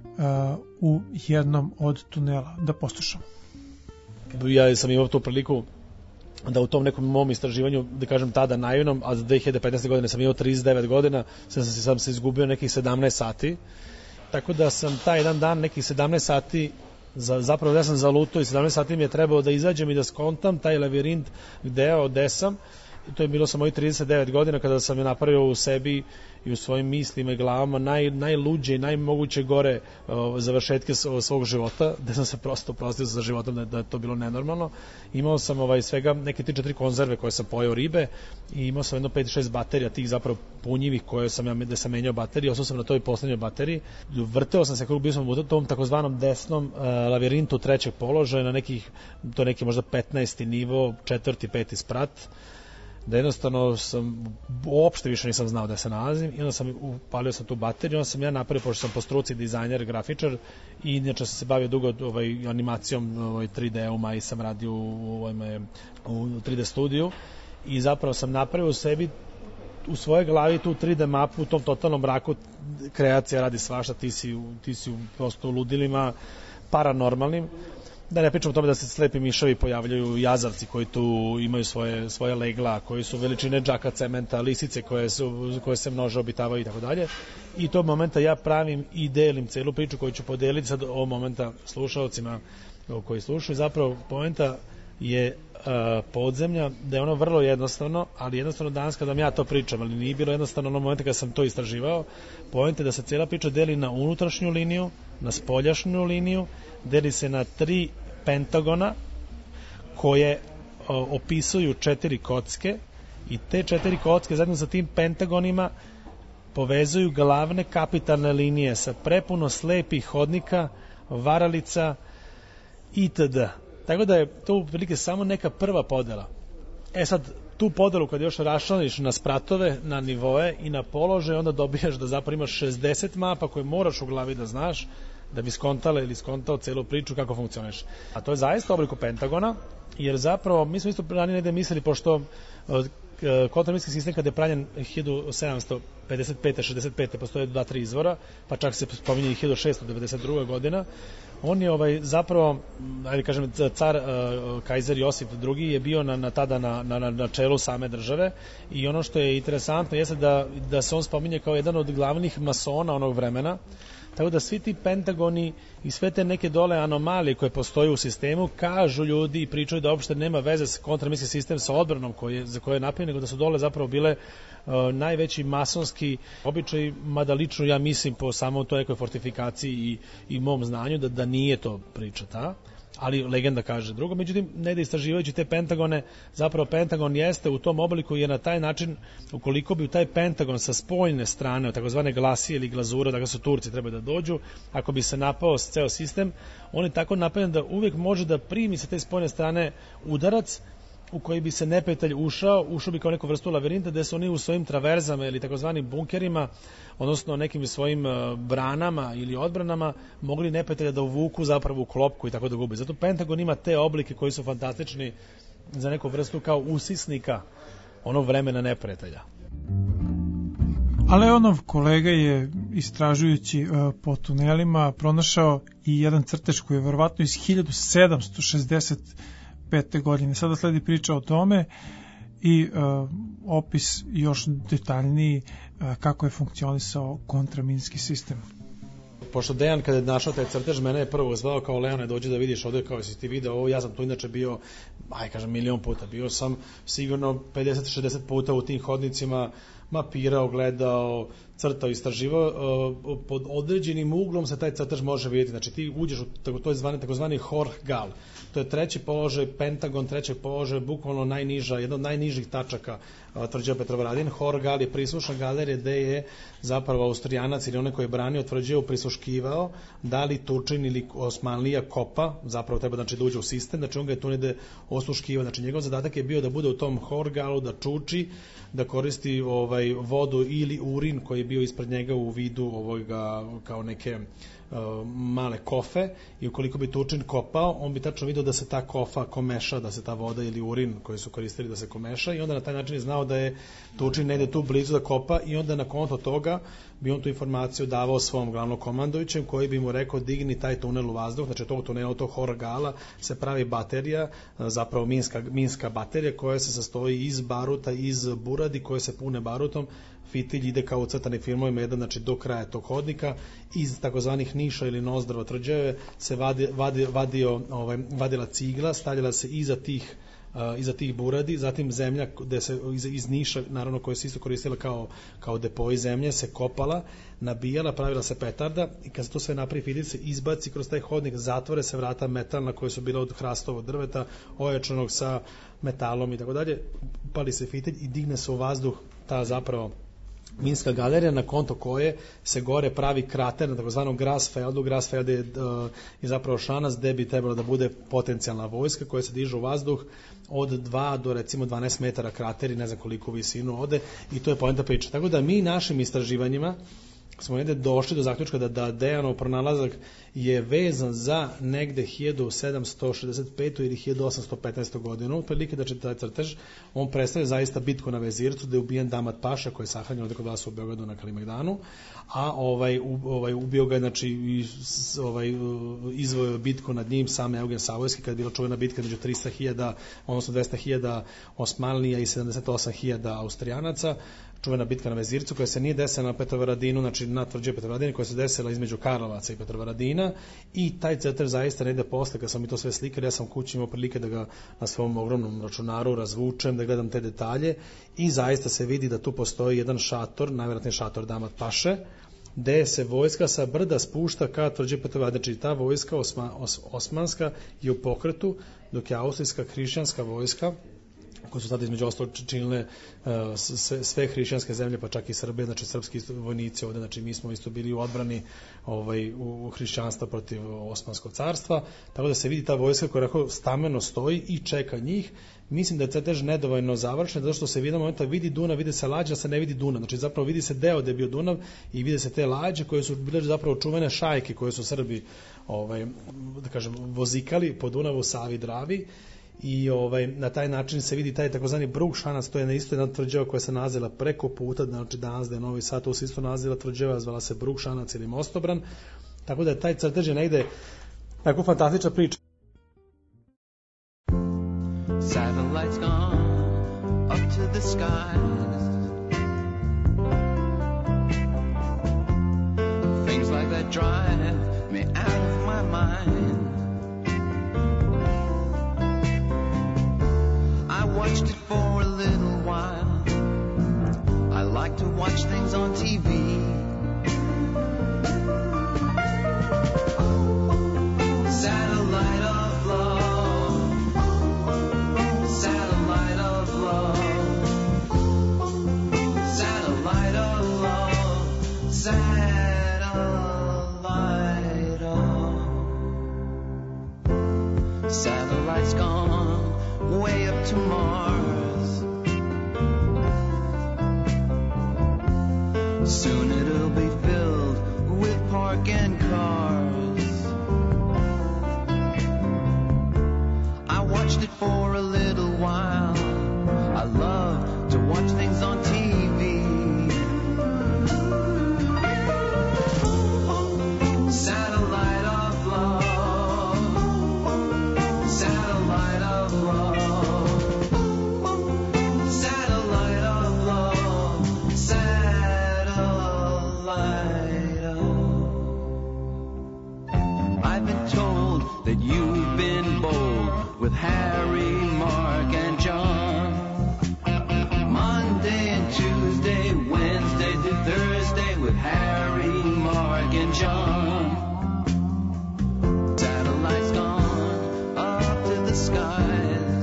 u jednom od tunela. Da poslušam. Ja sam imao tu priliku da u tom nekom mom istraživanju, da kažem tada naivnom, a za dve hiljade petnaeste. godine sam imao trideset devet godina, sam se, sam se izgubio nekih sedamnaest sati, tako da sam taj jedan dan nekih sedamnaest sati, za, zapravo ja sam zalutao i sedamnaest sati mi je trebalo da izađem i da skontam taj lavirint gde, gde sam. I to je bilo sa mojih trideset devet godina kada sam je napravio u sebi i u svojim mislima i glavama naj, najluđe i najmoguće gore o, završetke svog života, gde sam se prosto prostio za životom da, da je to bilo nenormalno. Imao sam ovaj, svega neke tri četiri konzerve koje sam pojeo ribe i imao sam jedno pet šest baterija tih zapravo punjivih koje sam ja da sam menjao baterije, ostao sam na toj poslednjoj bateriji. Vrteo sam se kako bio sam u tom takozvanom desnom uh, lavirintu trećeg položaja na nekih, to neki možda petnaesti nivo, četvrti, peti sprat, da jednostavno sam uopšte više nisam znao da se nalazim i onda sam upalio sam tu bateriju, onda sam ja napravio, pošto sam po struci dizajner, grafičar i inače sam se bavio dugo ovaj, animacijom ovaj, tri D-uma i sam radio u, ovaj, u tri D studiju i zapravo sam napravio u sebi u svojoj glavi tu tri D mapu u tom totalnom mraku, kreacija radi svašta, ti si, ti si prosto u ludilima paranormalnim. Da ne pričam o tome da se slepi miševi pojavljaju, jazavci koji tu imaju svoje, svoje legla, koji su veličine džaka cementa, lisice koje, su, koje se množe, obitavaju i tako dalje. I tog momenta ja pravim i delim celu priču koju ću podeliti sad ovog momenta slušalcima koji slušaju. Zapravo momenta je uh, podzemlja, da je ono vrlo jednostavno, ali jednostavno danas kada ja to pričam, ali nije bilo jednostavno ono momenta kada sam to istraživao. Point je da se cijela priča deli na unutrašnju liniju, na spoljašnju liniju, deli se na tri pentagona koje o, opisuju četiri kocke i te četiri kocke zajedno sa tim pentagonima povezuju glavne kapitalne linije sa prepuno slepih hodnika, varalica itd. Tako da je to u prilike samo neka prva podela. E sad, tu podelu kad još raščlaniš na spratove, na nivoe i na položaj, onda dobijaš da zapravo imaš šezdeset mapa koje moraš u glavi da znaš da bi skontala ili skontao celu priču kako funkcioniš. A to je zaista u obliku pentagona, jer zapravo mi smo isto ranije negde mislili, pošto kontraminski sistem kada je pravljen hiljadu sedamsto pedeset pete šezdeset pete postoje dva, tri izvora, pa čak se spominje i hiljadu šessto devedeset druga godina. On je ovaj zapravo, ajde kažem, car uh, Kajzer Josip drugi je bio na, na tada na, na, na čelu same države i ono što je interesantno jeste da, da se on spominje kao jedan od glavnih masona onog vremena. Tako da svi ti pentagoni i sve te neke dole anomalije koje postoje u sistemu, kažu ljudi i pričaju da uopšte nema veze s kontraminski sistem sa odbranom koje, za koje je napravljeno, nego da su dole zapravo bile uh, najveći masonski običaj, mada lično ja mislim po samom toj nekoj fortifikaciji i, i mom znanju da, da nije to priča ta, ali legenda kaže drugo. Međutim, ne da istraživajući te pentagone, zapravo pentagon jeste u tom obliku je na taj način, ukoliko bi u taj pentagon sa spoljne strane, takozvane glasije ili glazura, dakle su Turci trebaju da dođu, ako bi se napao ceo sistem, on je tako napravljen da uvijek može da primi sa te spoljne strane udarac u koji bi se neprijatelj ušao, ušao bi kao neku vrstu lavirinta gde su oni u svojim traverzama ili takozvanim bunkerima, odnosno nekim svojim branama ili odbranama mogli neprijatelja da uvuku zapravo u klopku i tako da gubi. Zato Pentagon ima te oblike koji su fantastični za neku vrstu kao usisnika onog vremena neprijatelja. A Leonov kolega je, istražujući uh, po tunelima, pronašao i jedan crtež koji je verovatno iz hiljadu sedamsto šezdeset pete. godine. Sada sledi priča o tome i uh, opis još detaljniji uh, kako je funkcionisao kontraminski sistem. Pošto Dejan kada je našao taj crtež, mene je prvo zvao kao Leone, dođi da vidiš ovde, kao si ti video ovo, ja sam tu inače bio, aj kažem milion puta, bio sam sigurno pedeset šezdeset puta u tim hodnicima, mapirao, gledao, crtao, istraživao, pod određenim uglom se taj crtež može vidjeti. Znači ti uđeš u to je zvani, takozvani Horhgal. To je treći položaj, Pentagon, treći položaj, bukvalno najniža, jedna od najnižih tačaka tvrđave Petrovaradin. Horhgal je prislušna galerija gde je zapravo Austrijanac ili onaj koji je branio tvrđavu prisluškivao da li Turčin ili Osmanlija kopa, zapravo treba znači da uđe u sistem, znači on ga je tu negde osluškivao. Znači njegov zadatak je bio da bude u tom Horhgalu, da čuči, da koristi ovaj vodu ili urin koji je bio ispred njega u vidu ovoga kao neke uh, male kofe, i ukoliko bi Turčin kopao, on bi tačno vidio da se ta kofa komeša, da se ta voda ili urin koji su koristili da se komeša, i onda na taj način je znao da je Turčin negde tu blizu da kopa, i onda na konto toga bi on tu informaciju davao svom glavnom komandojućem, koji bi mu rekao digni taj tunel u vazduh. Znači tog tunela, tog Horhgala se pravi baterija, zapravo minska, minska baterija koja se sastoji iz baruta, iz buradi koje se pune barutom. Fitilj ide kao u crtanim filmovima, jedan znači do kraja tog hodnika. Iz takozvanih niša ili nozdrva tvrđave se vadi, vadi, vadio, ovaj, vadila cigla, stavljala se iza tih Uh, iza tih buradi, zatim zemlja gde se iz, iz niša, naravno koja se isto koristila kao, kao depoji zemlje, se kopala, nabijala, pravila se petarda, i kad se to sve napravi, fitilj se izbaci kroz taj hodnik, zatvore se vrata metalna koje su bila od hrastovog drveta, ojačanog sa metalom i tako dalje, upali se fitilj i digne se u vazduh ta zapravo minska galerija, na konto koje se gore pravi krater na takozvanom Grasfeldu. Grasfeld je, uh, je zapravo šanac gde bi trebalo da bude potencijalna vojska koja se diže u vazduh od dva do recimo dvanaest metara krateri, ne znam koliko visinu ode, i to je poenta priče. Tako da mi našim istraživanjima smo negde došli do zaključka da, da Dejanov pronalazak je vezan za negde hiljadu sedamsto šezdeset petu ili hiljadu osamsto petnaestu godinu, otprilike da će taj crtež, on predstavlja zaista bitku na Vezircu, da je ubijen Damat Paša koji je sahranjen ovde kod vas u Beogradu na Kalimegdanu, a ovaj, u, ovaj ubio ga, znači ovaj, izvojio bitku nad njim sam Eugen Savojski, kad je bila čuvena bitka među trista hiljada, odnosno dvesta hiljada Osmanlija i sedamdeset osam hiljada Austrijanaca, čuvena bitka na Vezircu koja se nije desila na Petrovaradinu, znači na tvrđavi Petrovaradinu, koja se desila između Karlovaca i Petrovaradina, i taj crtež zaista negde posle, kad sam mi to sve slikali, ja sam kući imao prilike da ga na svom ogromnom računaru razvučem, da gledam te detalje, i zaista se vidi da tu postoji jedan šator, najvjerojatniji šator Damat Paše, gde se vojska sa brda spušta ka tvrđavi Petrovaradina. Znači ta vojska osma, os, osmanska je u pokretu, dok je austrijska hrišćanska vojska, koje su sada između ostalog činile uh, sve, sve hrišćanske zemlje, pa čak i Srbije, znači srpski vojnici ovde, znači mi smo isto bili u odbrani ovaj, u, u hrišćanstva protiv Osmanskog carstva, tako da se vidi ta vojska koja rekao stameno stoji i čeka njih. Mislim da je crtež nedovoljno završen, zato što se vidi momenta vidi Dunav, vidi se lađa, se ne vidi Dunav. Znači zapravo vidi se deo da je bio Dunav i vidi se te lađe koje su bile zapravo čuvene šajke koje su Srbi ovaj, da kažem, vozikali po Dunavu, Savi, Dravi. I ovaj, na taj način se vidi taj takozvani Brugšanac, to je na isto jedna tvrđava koja se nalazila preko puta, znači danas da je Novi Sad, to se isto nalazila tvrđava, zvala se Brugšanac ili Mostobran, tako da je taj crtež je negde tako fantastična priča. Satellites gone up to the skies. Things like that drive me out of my mind. I watched it for a little while. I like to watch things on T V. Satellite of love. Satellite of love. Satellite of love. Satellite of. Satellite's gone way up to Mars. Soon it'll station. Satellites gone up to the skies.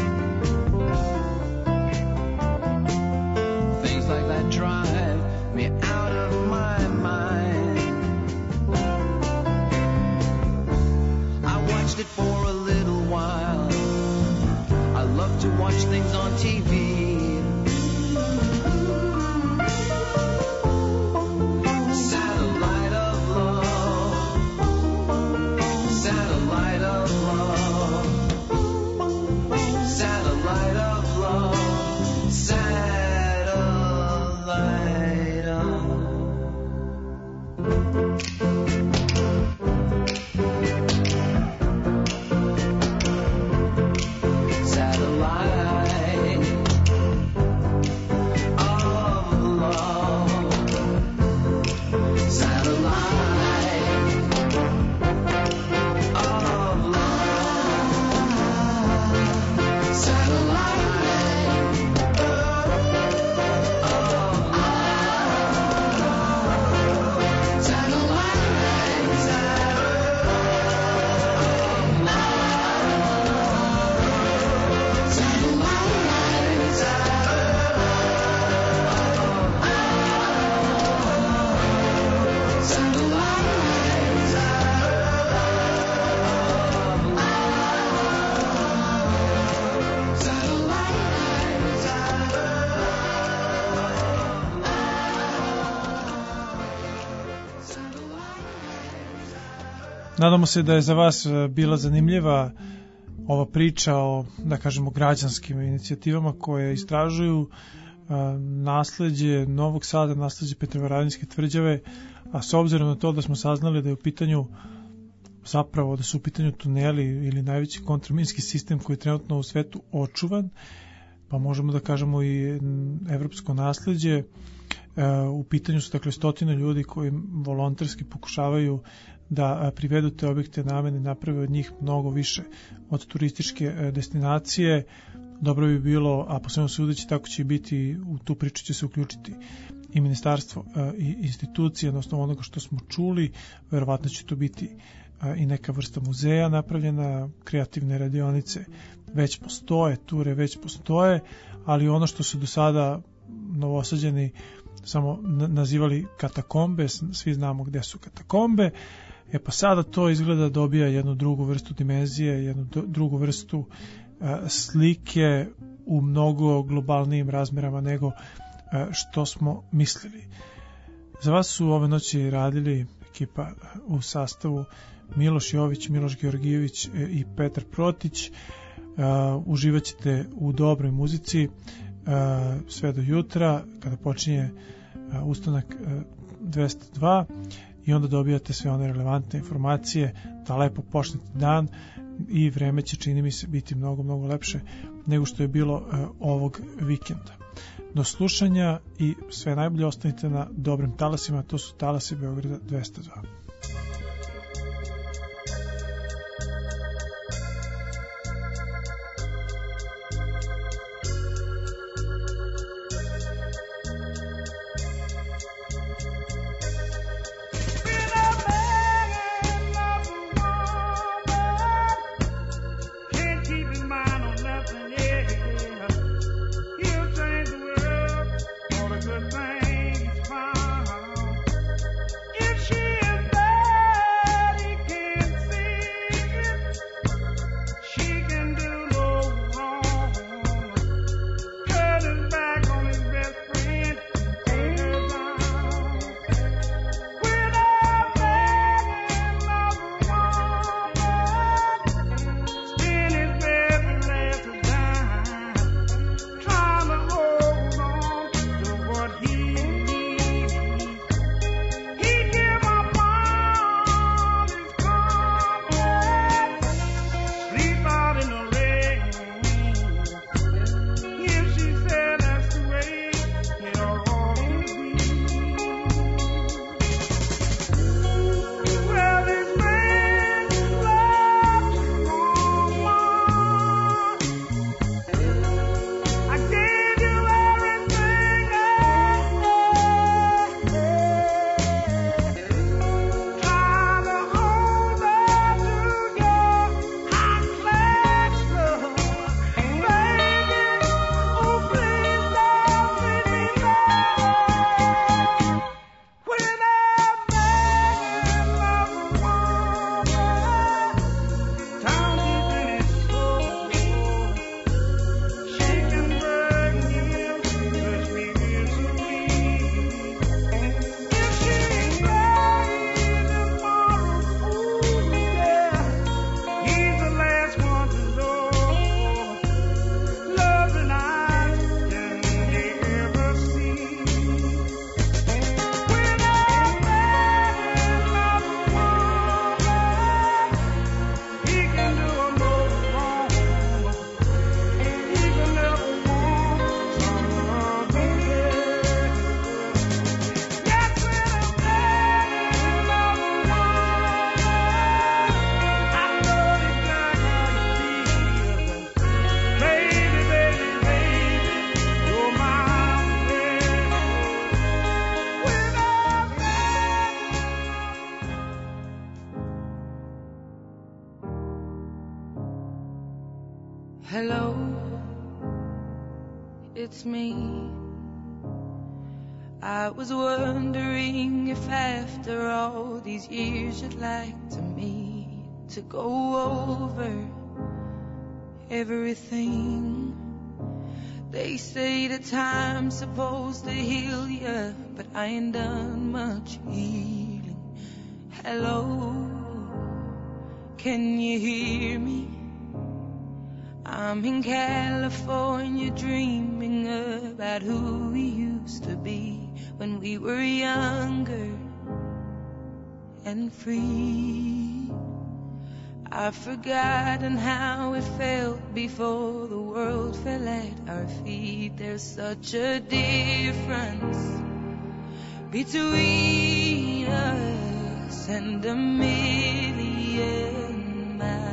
Things like that drive me out of my mind. I watched it for a little while. I love to watch things on T V. Nadamo se da je za vas bila zanimljiva ova priča o, da kažemo, građanskim inicijativama koje istražuju nasleđe Novog Sada, nasleđe Petrovaradinske tvrđave, a s obzirom na to da smo saznali da je u pitanju zapravo da su u pitanju tuneli ili najveći kontraminski sistem koji je trenutno u svetu očuvan, pa možemo da kažemo i evropsko nasleđe. U pitanju su dakle stotine ljudi koji volonterski pokušavaju da privedu te objekte namene, naprave od njih mnogo više od turističke destinacije. Dobro bi bilo, a posebno sudeći tako će biti, u tu priču će se uključiti i ministarstvo i institucije, odnosno onoga što smo čuli, verovatno će to biti i neka vrsta muzeja napravljena, kreativne radionice već postoje, ture već postoje, ali ono što su do sada Novosađani samo nazivali katakombe, svi znamo gde su katakombe, e pa sada to izgleda dobija jednu drugu vrstu dimenzije, jednu drugu vrstu a, slike u mnogo globalnijim razmerama nego a, što smo mislili. Za vas su ove noći radili ekipa u sastavu Miloš Jović, Miloš Georgijević i Petar Protić. A, uživat ćete u dobroj muzici a, sve do jutra kada počinje a, ustanak a, dvesta dva i onda dobijate sve one relevantne informacije da lepo počnete dan i vreme će, čini mi se, biti mnogo, mnogo lepše nego što je bilo uh, ovog vikenda. Do slušanja i sve najbolje, ostanite na dobrim talasima, to su talasi Beograda dvesta dva. If she is it's me. I was wondering if after all these years you'd like to me to go over everything. They say that time's supposed to heal ya, but I ain't done much healing. Hello, can you hear me? I'm in California dreaming about who we used to be when we were younger and free. I've forgotten how it felt before the world fell at our feet. There's such a difference between us and a million miles.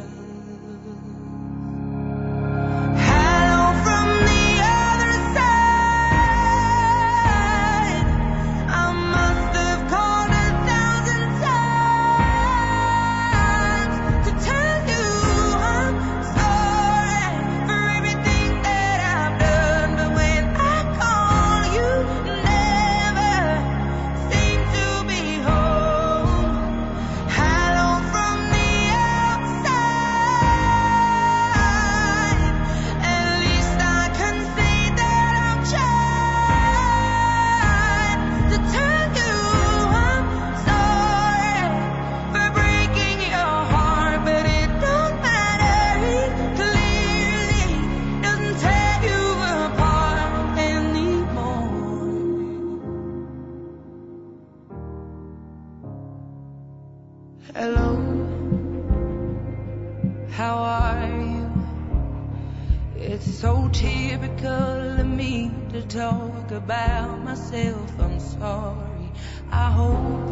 Talk about myself, I'm sorry. I hope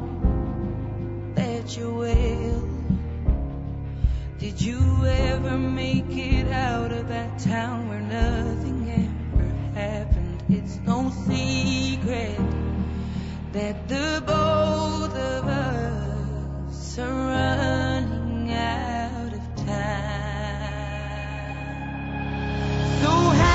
that you're well. Did you ever make it out of that town where nothing ever happened? It's no secret that the both of us are running out of time. So how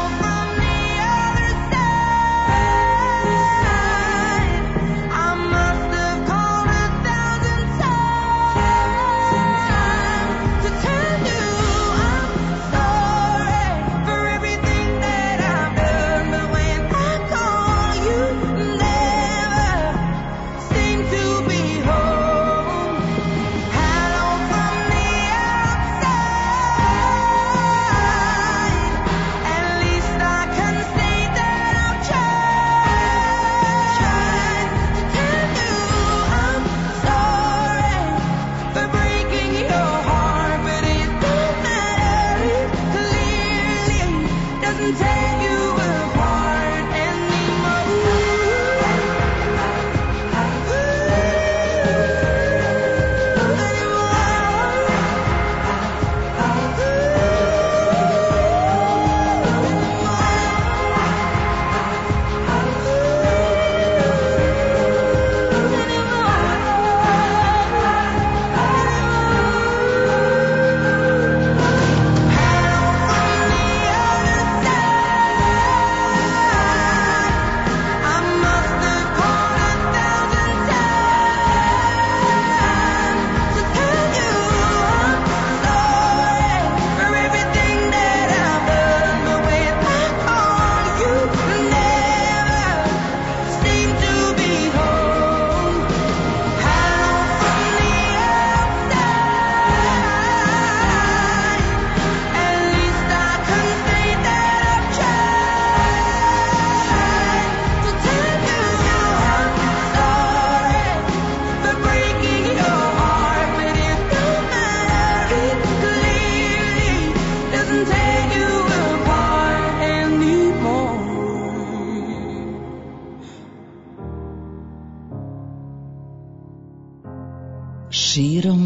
Širom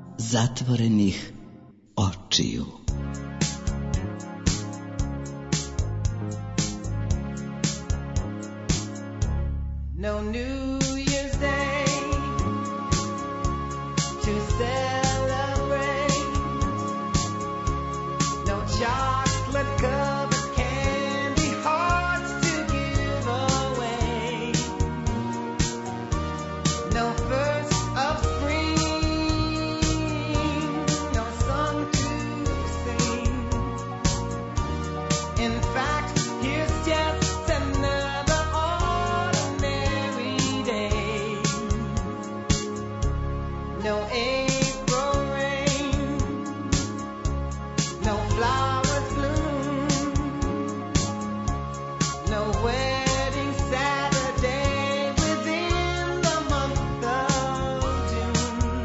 zatvorenih očiju. No New Year's Day to celebrate. No chocolate covered candy. In fact, here's just another ordinary day. No April rain, no flowers bloom, no wedding Saturday within the month of June.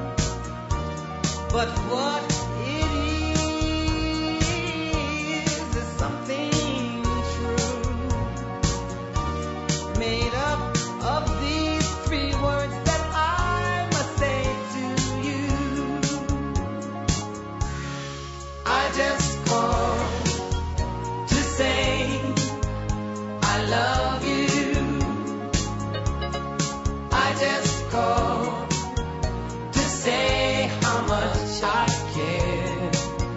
But what it is is something true, made up of these three words that I must say to you. I just called to say I love you. I just called to say how much I care.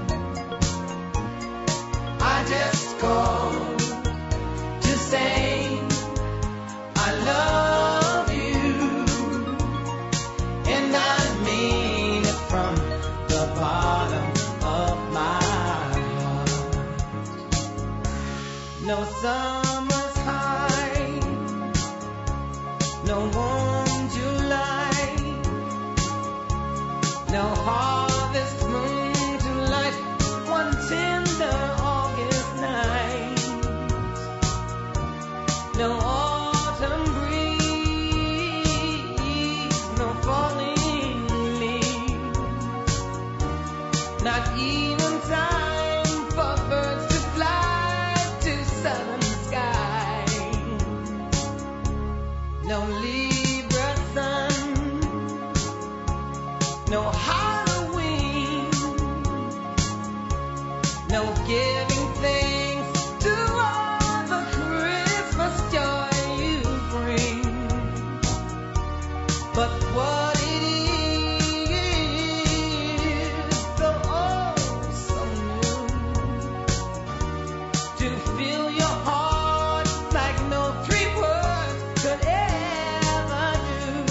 I just called to say I love you, and I mean it from the bottom of my heart. No summer's high, no warm July, no harvest moon to light one tender August night, no autumn breeze, no falling leaves, not even time for birds to fly to southern skies, no Libra sun, no Halloween, no giving thanks to all the Christmas joy you bring. But what it is, so oh so new, to fill your heart like no three words could ever do.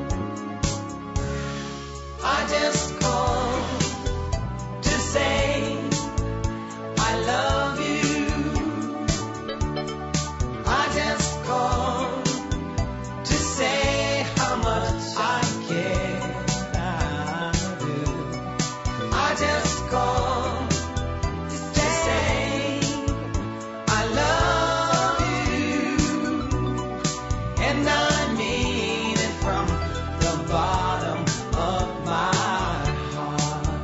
I just called to say I love you. I just called to say how much I care. I do. I just called to say I love you, and I mean it from the bottom of my heart.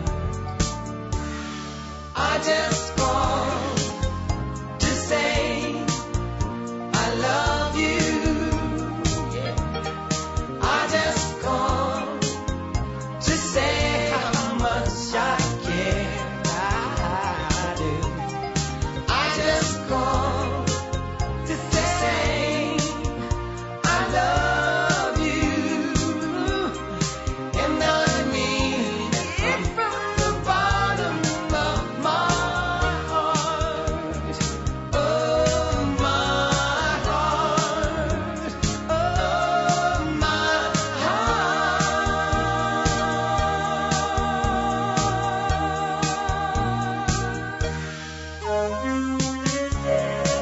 I just called to say I love you. Yeah. I just called to say how much I care. I do. I just called to say I love you, and I mean it from the bottom of my heart. Oh, my heart. Oh, my heart.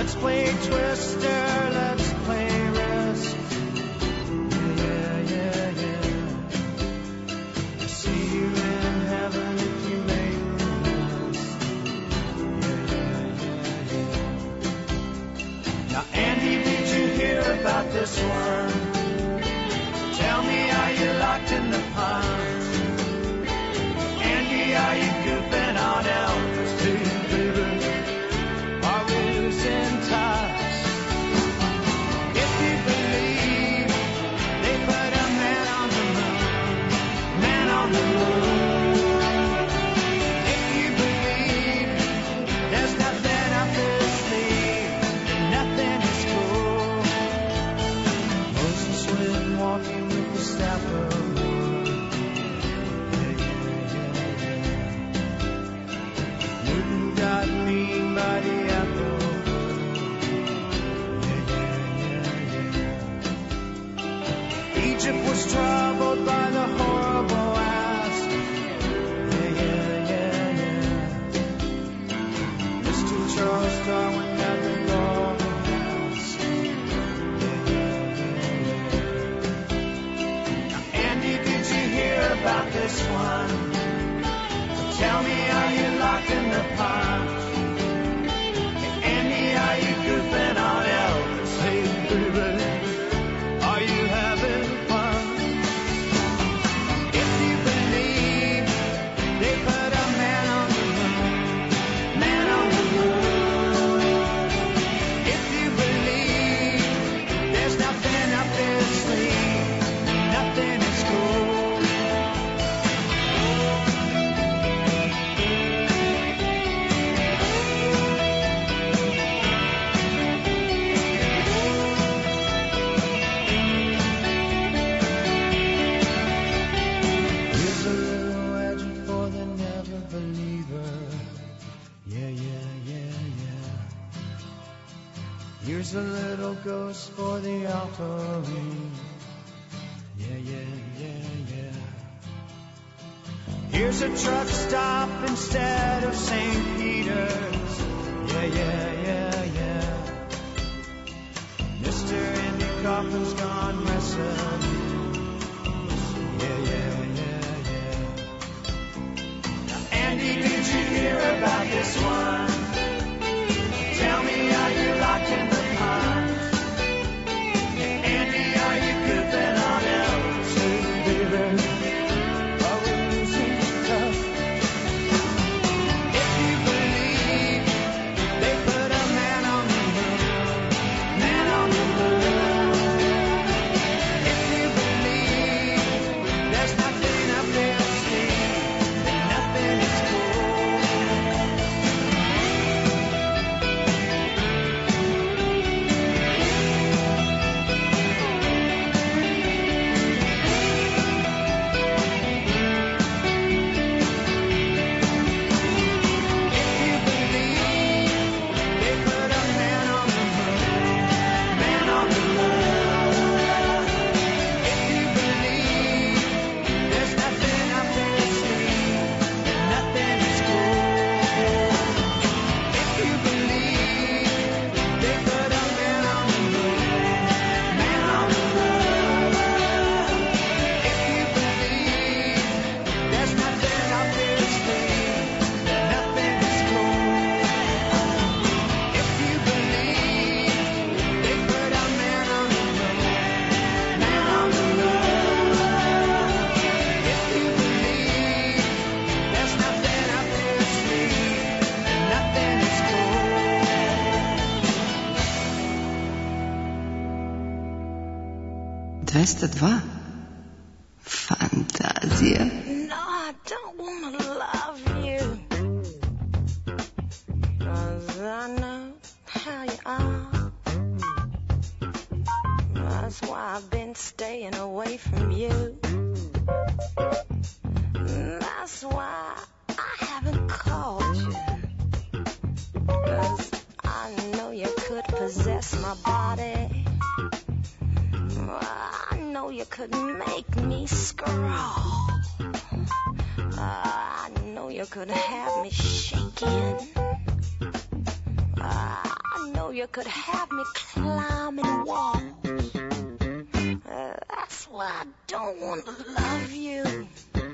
Let's play Twister, let's play Risk. Yeah, yeah, yeah. I'll see you in heaven if you make the list. Yeah, yeah, yeah, yeah. Now, Andy, did you hear about this one? Tell me, are you locked in the pond? Andy, are you goofing on Elvis too, baby? Are we losing touch? If you believe they put a man on the moon, man on the moon. If you believe there's nothing up his sleeve, nothing is cool. Moses went walking with the staff of wood. Yeah, yeah, yeah, yeah. Newton got mean by the apple. Yeah, yeah, yeah, yeah. Egypt was troubled by the horrible ass. Yeah, yeah, yeah, yeah. Mister Charles Darwin got the golden ass. Yeah, yeah, yeah, yeah. Andy, did you hear about this one? Tell me, are you locked in the pond? Andy, are you goofing on Elvis? Hey, baby, are you having fun? If you believe they put a man on the moon, man on the moon. If you believe there's nothing up his sleeve, nothing is cool. Here's a little legend for the never believer. Yeah, yeah, yeah, yeah. Here's a little ghost for the offering. Yeah, yeah, yeah, yeah. Here's a truck stop instead of Saint Peter's. Yeah, yeah, yeah, yeah. Mister Andy Kaufman's gone messing. Yeah, yeah, yeah, yeah. Now, Andy, did you hear about this one? Tell me, are you locked in the pond? Andy, are you goofing on Elvis too, baby? Are we losing touch? If you believe they put a man on the moon, man on the moon. If you believe there's nothing up their sleeve, then nothing is cool. If you believe they put a man on the moon, man on the moon. If you believe there's nothing up their sleeve, then nothing is cool. If you believe they put a man on the moon, man on the moon. If you believe there's nothing up their sleeve, then nothing is cool. If you believe they put a man on the moon, man on the moon. If you believe there's nothing up their sleeve, then nothing is cool. dvesta dva. Fantazija. No, I don't wanna love you, 'cause I know how you are. That's why I've been staying away from you. That's why I haven't called you, 'cause I know you could possess my body. I know you could make me scrawl. I know you could have me shaking. I know you could have me climbing walls. Uh, that's why I don't want to love you.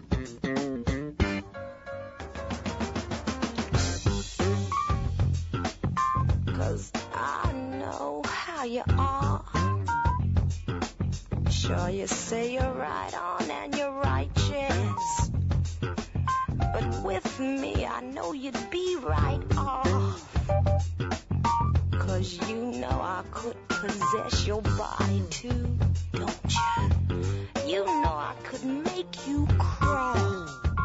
Cause I know how you are. Sure, you say you're right on and you're righteous. But with me, I know you'd be right off. Cause you know I could possess your body too, don't you? You know I could make you crawl.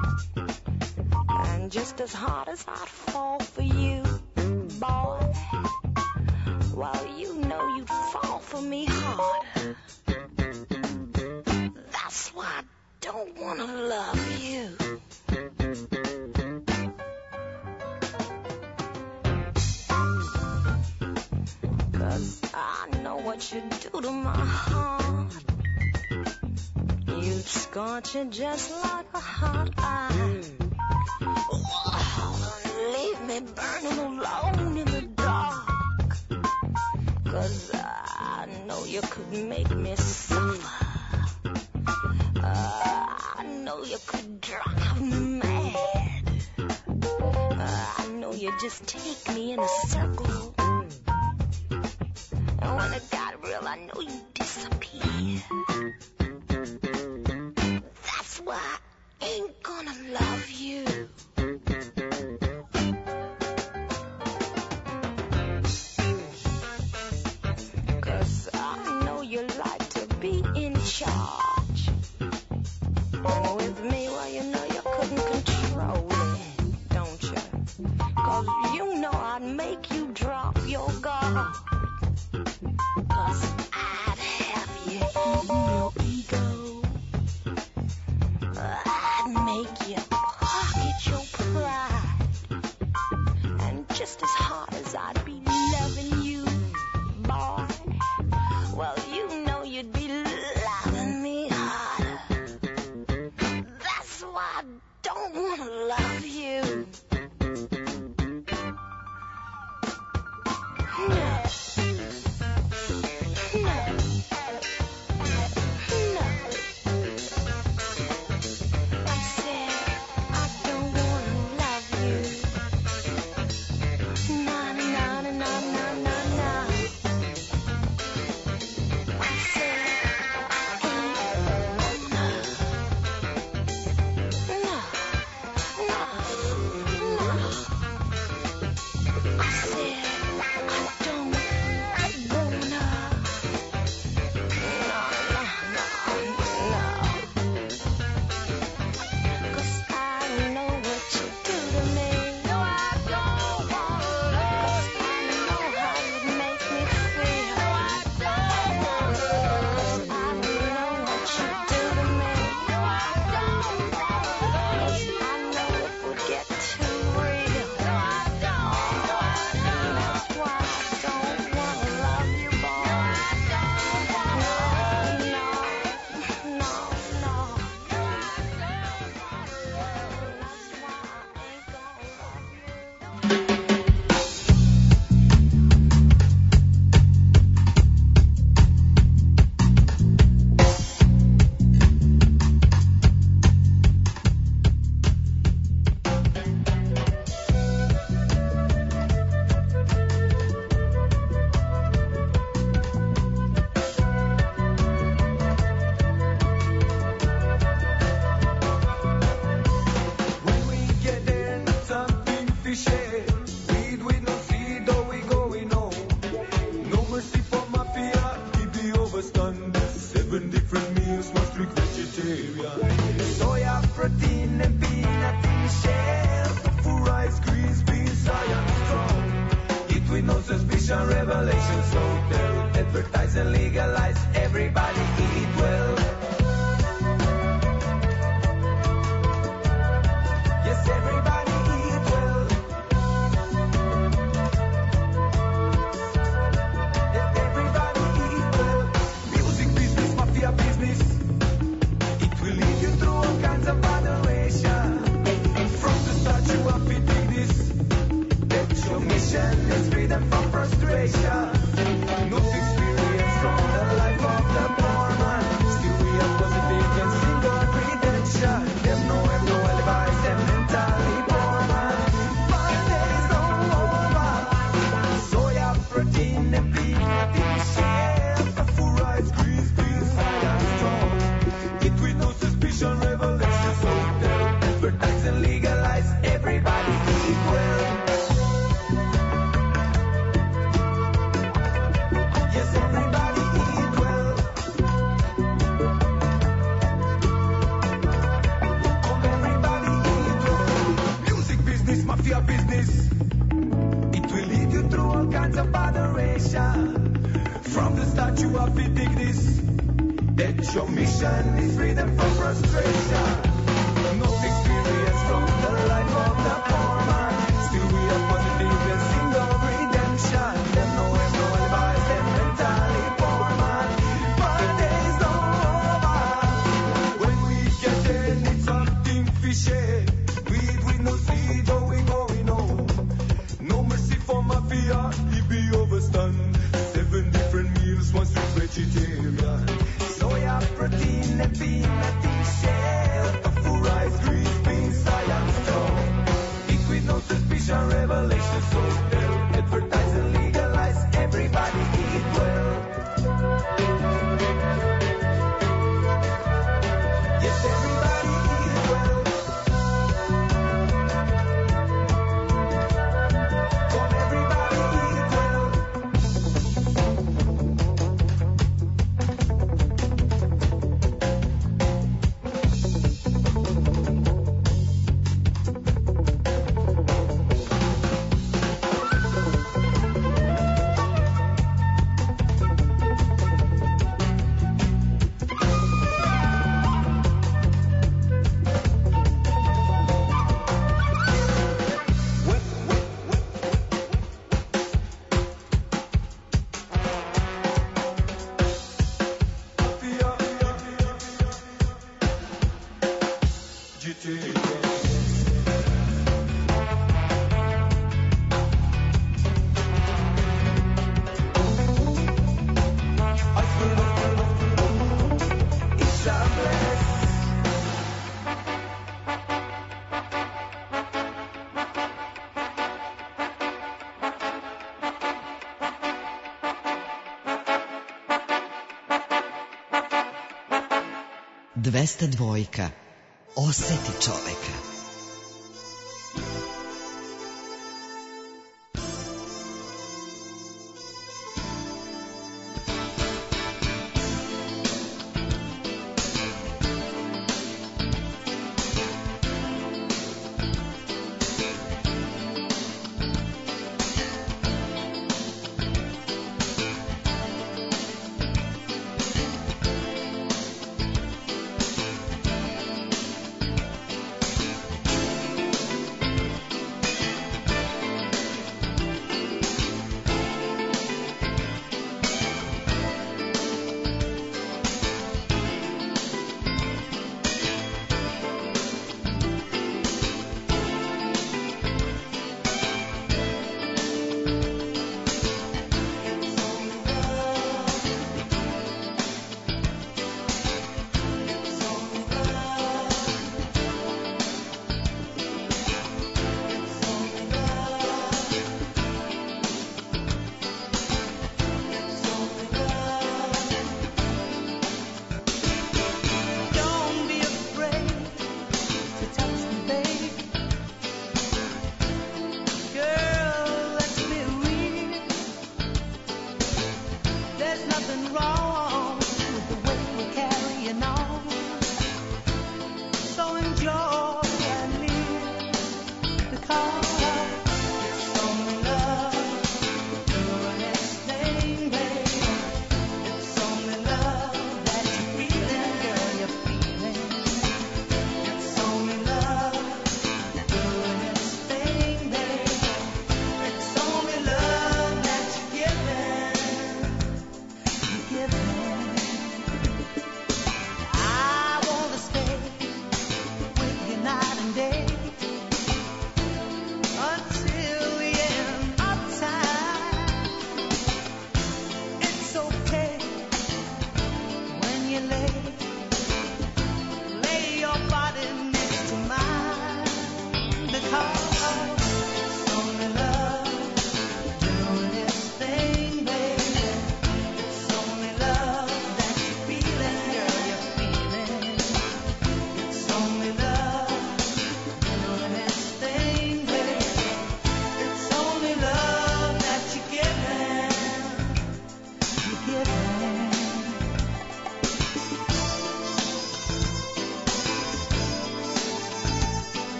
And just as hard as I'd fall for you, boy, well, you know you'd fall for me harder. That's why I don't wanna love you. Cause I know what you do to my heart. You'd scorch it just like a hot iron. Leave me burning alone in the dark. Cause I know you could make me suffer. uh, I know you could drive me mad. uh, I know you just take me in a circle. And when it got real, I know you disappear. That's why I ain't gonna love you. Cause I know you like to be in charge. And with me, well, you know you couldn't control it, don't you? Cause you know I'd make you drop your guard. Cause I'd have you eating your ego. I'd make you pocket your pride. And just as hard as I'd be loving you, boy, well, you know you'd be loving me harder. That's why I don't want to love you. No. Frustration is freedom from frustration. From the start you have to dig this. That your mission is freedom from frustration. No experience from the life of the poor man. Still we are positive and sing of redemption. Them no have no alibis, them mentally poor man. But days over. When we get there, need something fishy. We with no seed, oh we going home. No mercy for mafia, he be overstand. Seven different meals, once with vegetarian. Soya, protein, and peanut shell. Tofu, rice, greens, beans, science, strong. Eat with no suspicion, revelation, so tell. Advertise and legalize, everybody eat well. Yes, everybody eat well. Come, everybody eat well. dvesta dva. Oseti čoveka.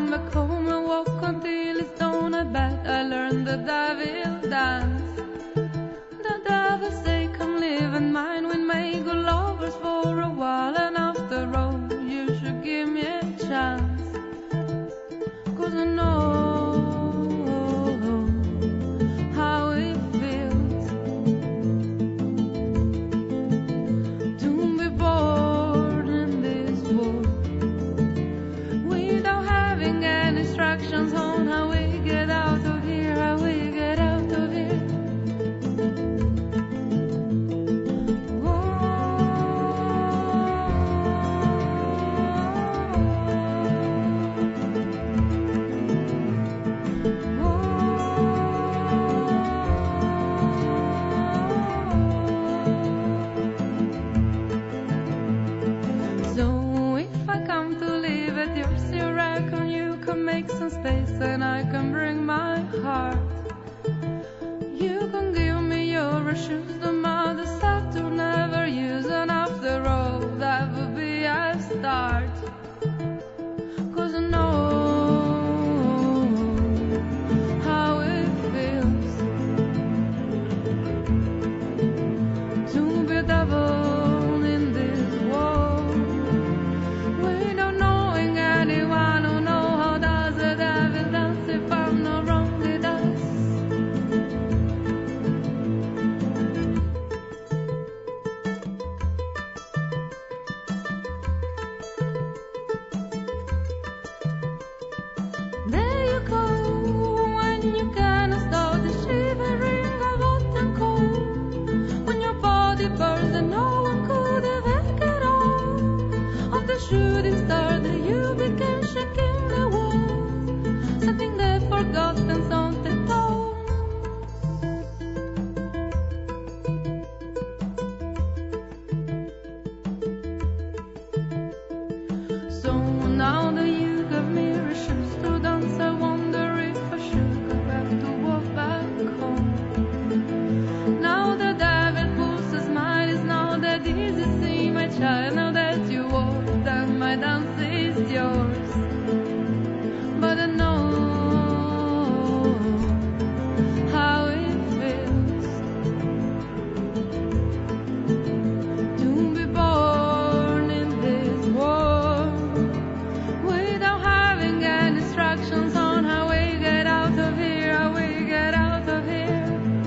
come back home and walk until it's dawn. I bet I learned the devil dance. The devil say, come live in mine. We may go lovers for a while, and after all, you should give me a chance. Cause I know how it feels to be born in this world without having any instructions on how we get out of here, how we get out of here. So if I come to live at yours, you reckon you can make some space and I can bring my heart. You can give me your shoes, the mother said to never use, and after all, that would be a start. Cause I know how it feels to be a devil in this world without knowing anyone who know how does the devil dance. If I'm not wrong, he does. There you go, when you cannot stop the shivering of hot and cold, when your body burns and no one could ever get off of the shooting star that you became, shaking the walls, setting the forgotten songs that told. So now that you gave me a shoes to dance, I wonder if I should go back to walk back home. Now the devil pulls his mind is now that easy, see my child, now that you walk, then my dance is yours. But I know how it feels to be born in this world without having any instructions on how we get out of here, how we get out of here.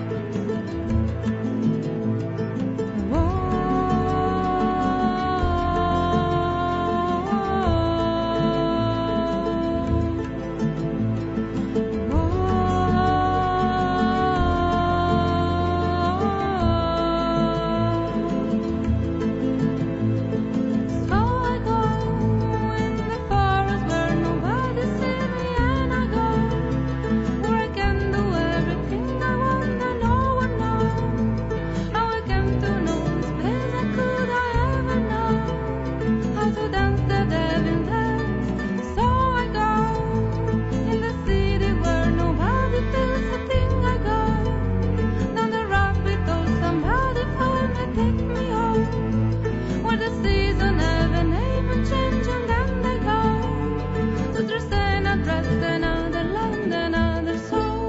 So I go in the forest where nobody sees me, and I go where I can do everything I want and no one knows. How I came to know this place, how could I ever know how to dance the devil dance? So I go in the city where nobody feels a thing. I go down the road because somebody find me, take me home, where the season never name and change, and then they go to dress and address another land, another soul.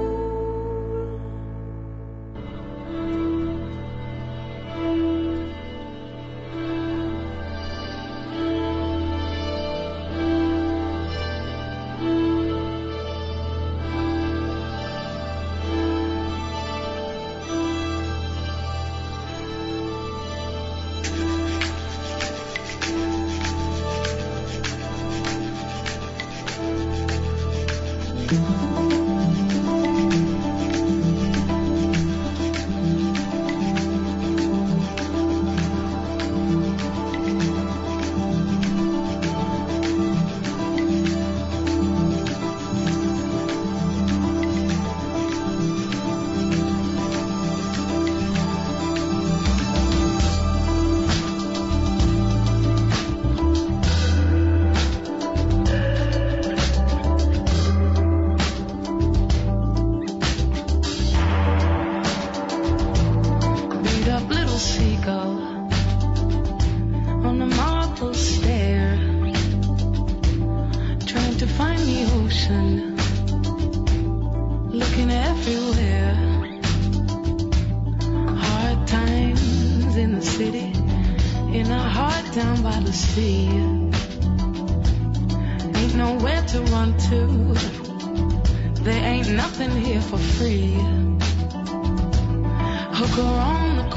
ocean, looking everywhere. Hard times in the city, in a heart down by the sea. Ain't nowhere to run to, there ain't nothing here for free. Hooker on the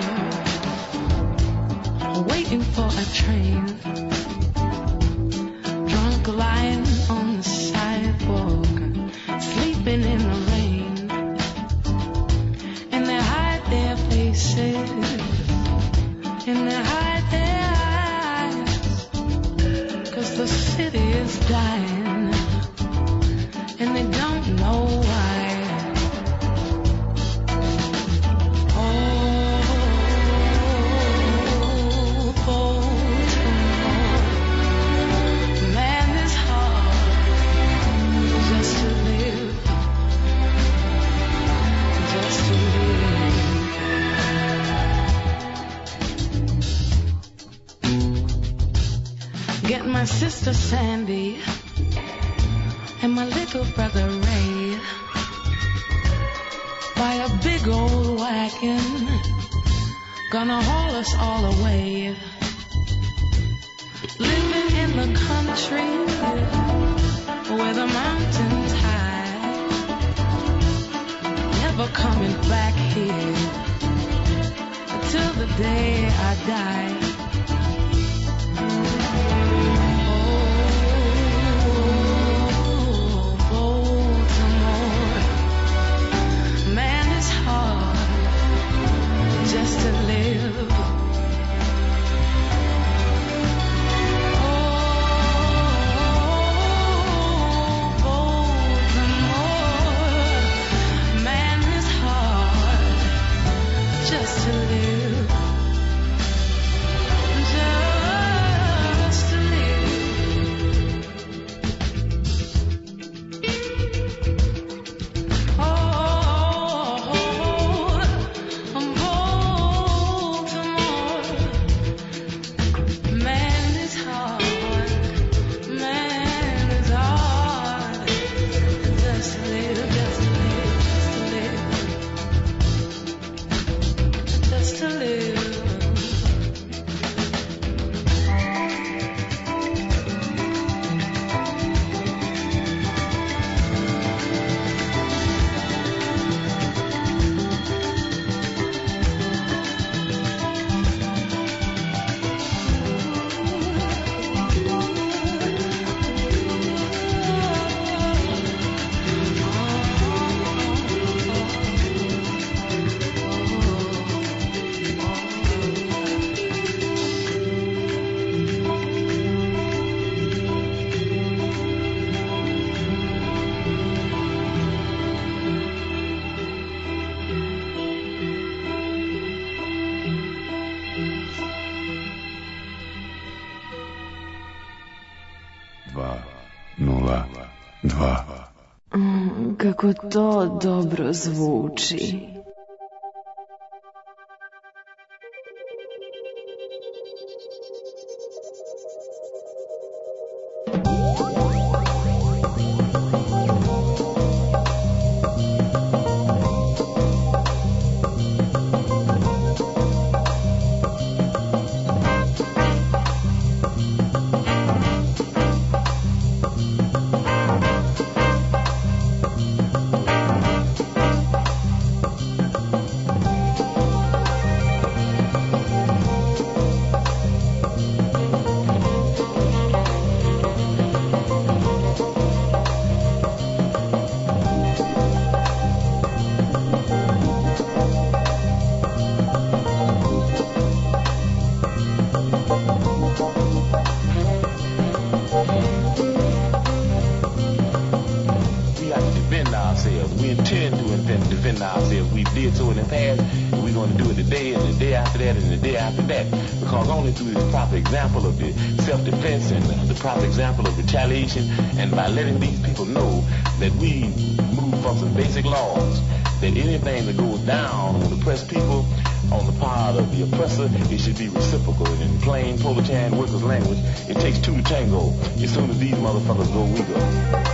corner, waiting for a train. Drunk lying on the sidewalk, sleeping in the rain. And they hide their faces, and they hide their eyes, 'cause the city is dying, and they don't know why. My sister Sandy and my little brother Ray by a big old wagon, gonna haul us all away. Living in the country where the mountains high, never coming back here until the day I die. Just to live. Oh, Baltimore, man, it's hard just to live. Just to live. Oh, I'm Kako to dobro zvuči. Example of the self-defense and the proper example of retaliation, and by letting these people know that we move from some basic laws, that anything that goes down on the oppressed people on the part of the oppressor, it should be reciprocal. And in plain proletarian workers' language, it takes two to tango. As soon as these motherfuckers go, we go.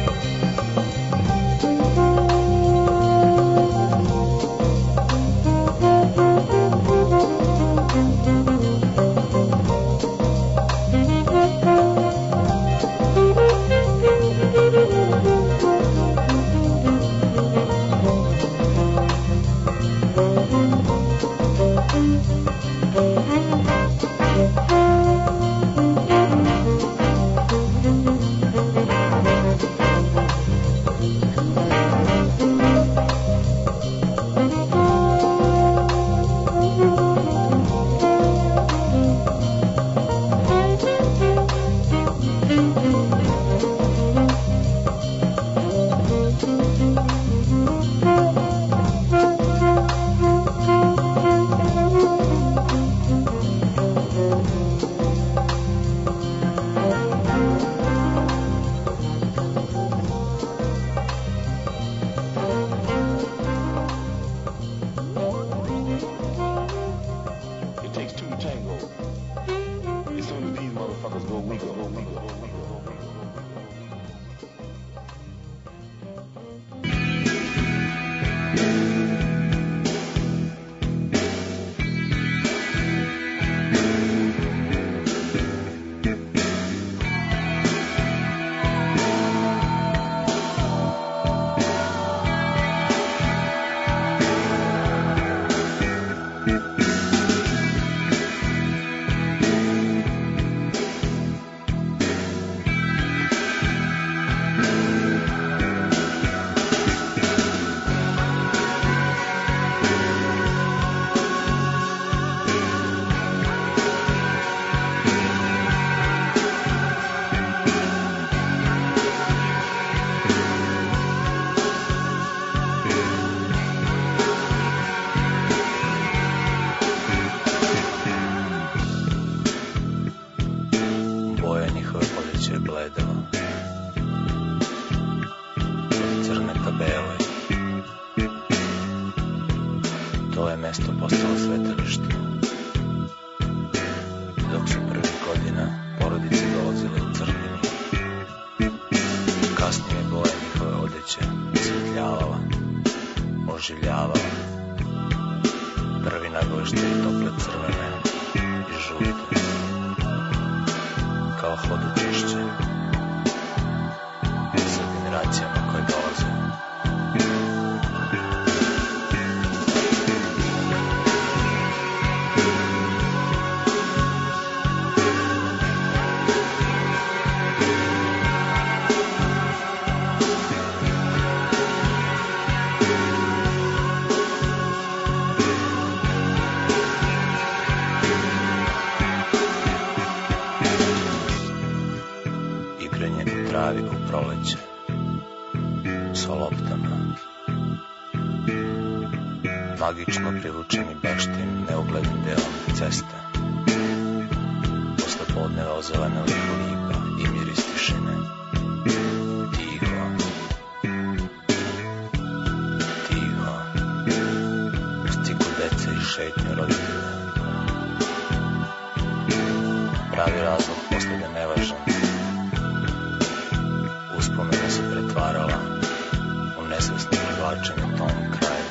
Magično privučeni baštim neuglednim delom ceste. Posle podneva ozelena liku lipa i miris tišine. Tiho. Tiho. Uz ciku dece i šetnju roditelja. Pravi razlog poslije nevažan. Uspomena se pretvarala u nesvesno privlačenje tom kraju.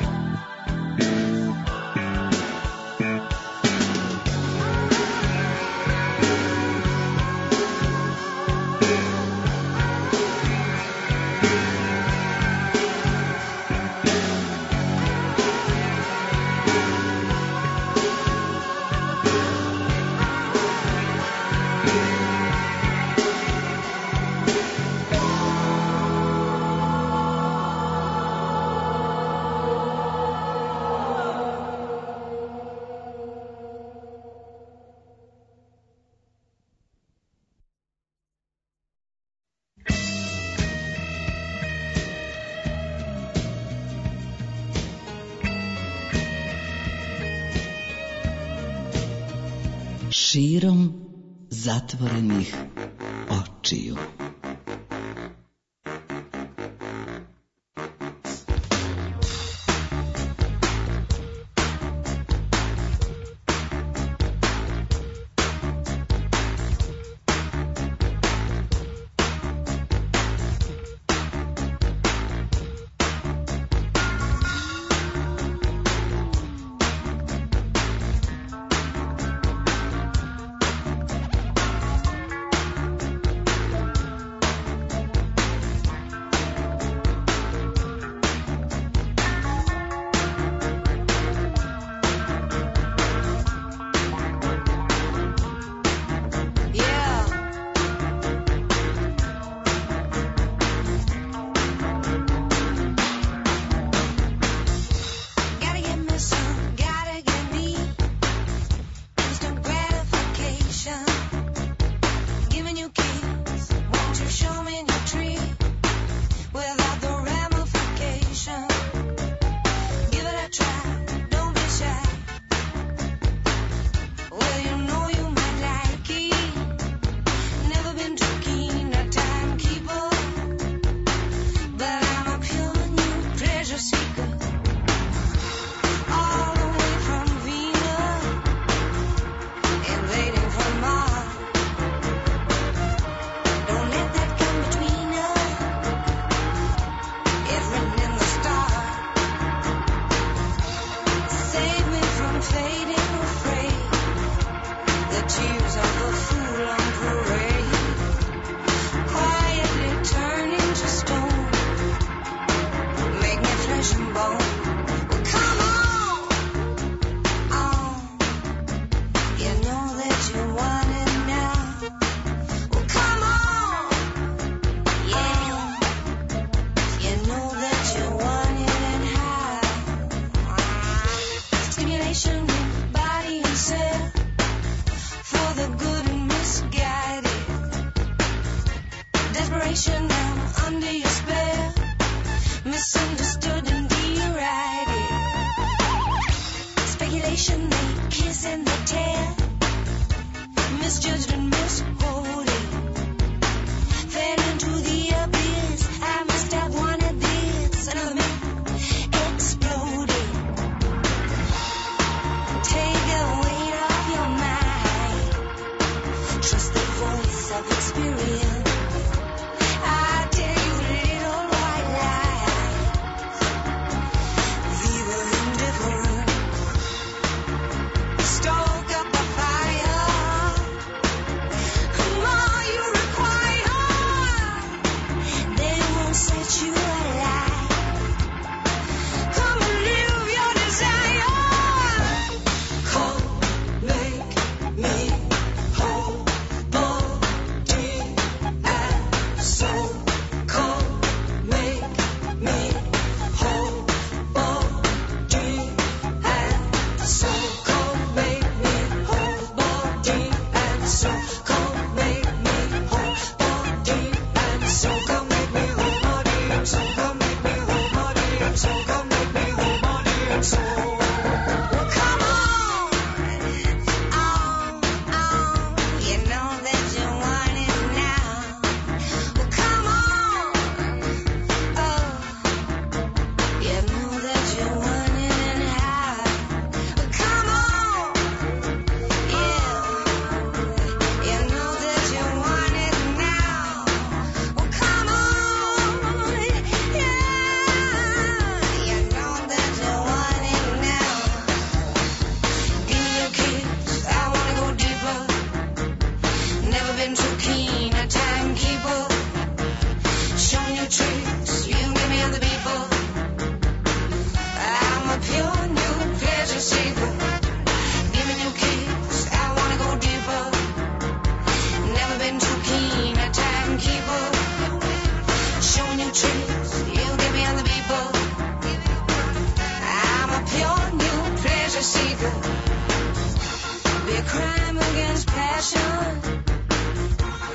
Širom zatvorenih očiju. giving you keys. Won't you show me your tree without the ramification? Give it a try, don't be shy. Well, you know you might like it. Never been too keen a timekeeper, but I'm a pure new pleasure seeker. All the way from Venus, invading from Mars. Don't let that come between us. It's written in the stars. Save me from fading afraid. The tears of the fool on parade, quietly turning to stone. Make me flesh and bone. Well, come on, on. You know that you want it now. Well, come on, yeah. You know that you want it and how. Stimulation in body and cell for the good and misguided. Desperation now under your spell. Misunderstood and derided. Speculation, they kiss and they tear. Misjudged and misquoted. Fell into the abyss. I must have wanted this. Another myth exploded. Take the weight off your mind. Trust the voice of experience. I tell you little white lies. Viva indifference. Stoke up the fire. More you require. They won't set you alight. Come and live your desire. Come, make me whole, body and soul. Come, make me whole, body and soul. Come, make me whole, body and soul. Come, make me whole, body and soul. Come, make me whole, body and soul. Come, make me whole, body and soul. Come, make me whole, body and soul. Well, come on, on, on. You know that you want it now. Well, come on, oh. You know that you want it and how. Well, come on, yeah. You know that you want it now. Well, come on, yeah. You know that you want it now. Give me your kiss, I wanna go deeper. Never been too keen a timekeeper. Show me your tricks, you give me other people. I'm a pure new pleasure seeker. Give me your kiss, I wanna go deeper. Never been too keen a timekeeper. Show me your tricks, you give me other people. I'm a pure new pleasure seeker. Be a crime against passion.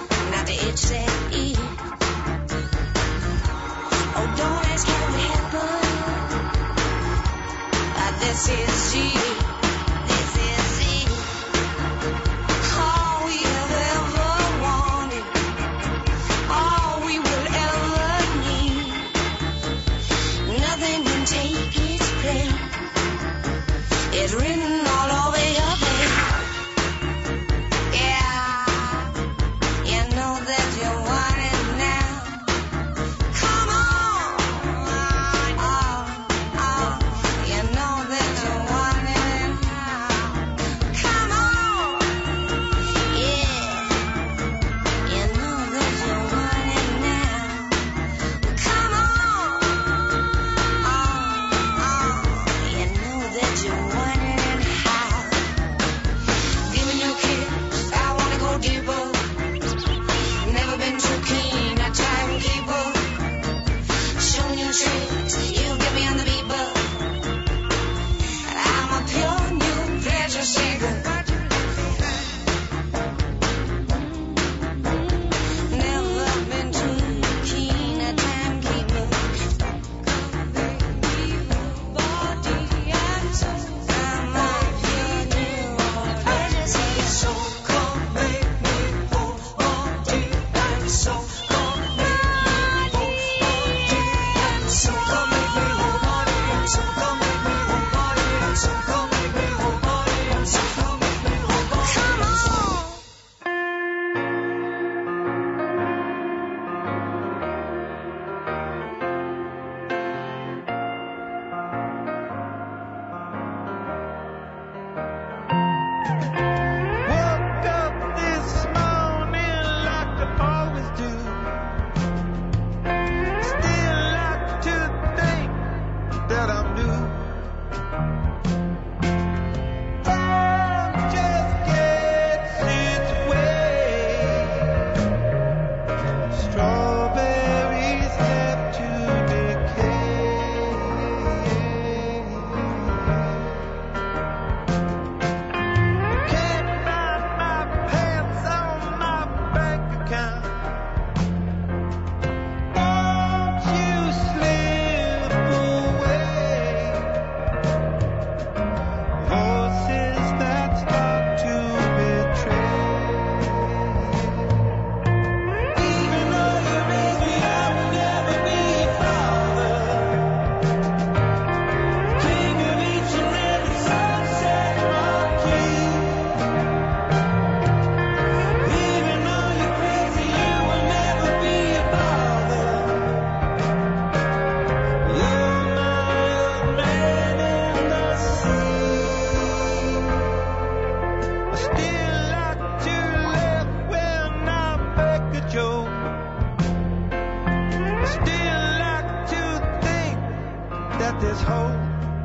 but there's hope.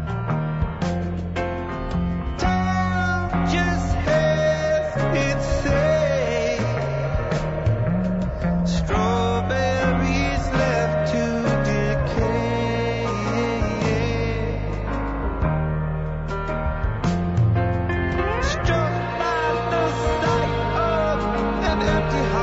Time just has its say. Strawberries left to decay. Struck by the sight of an empty house.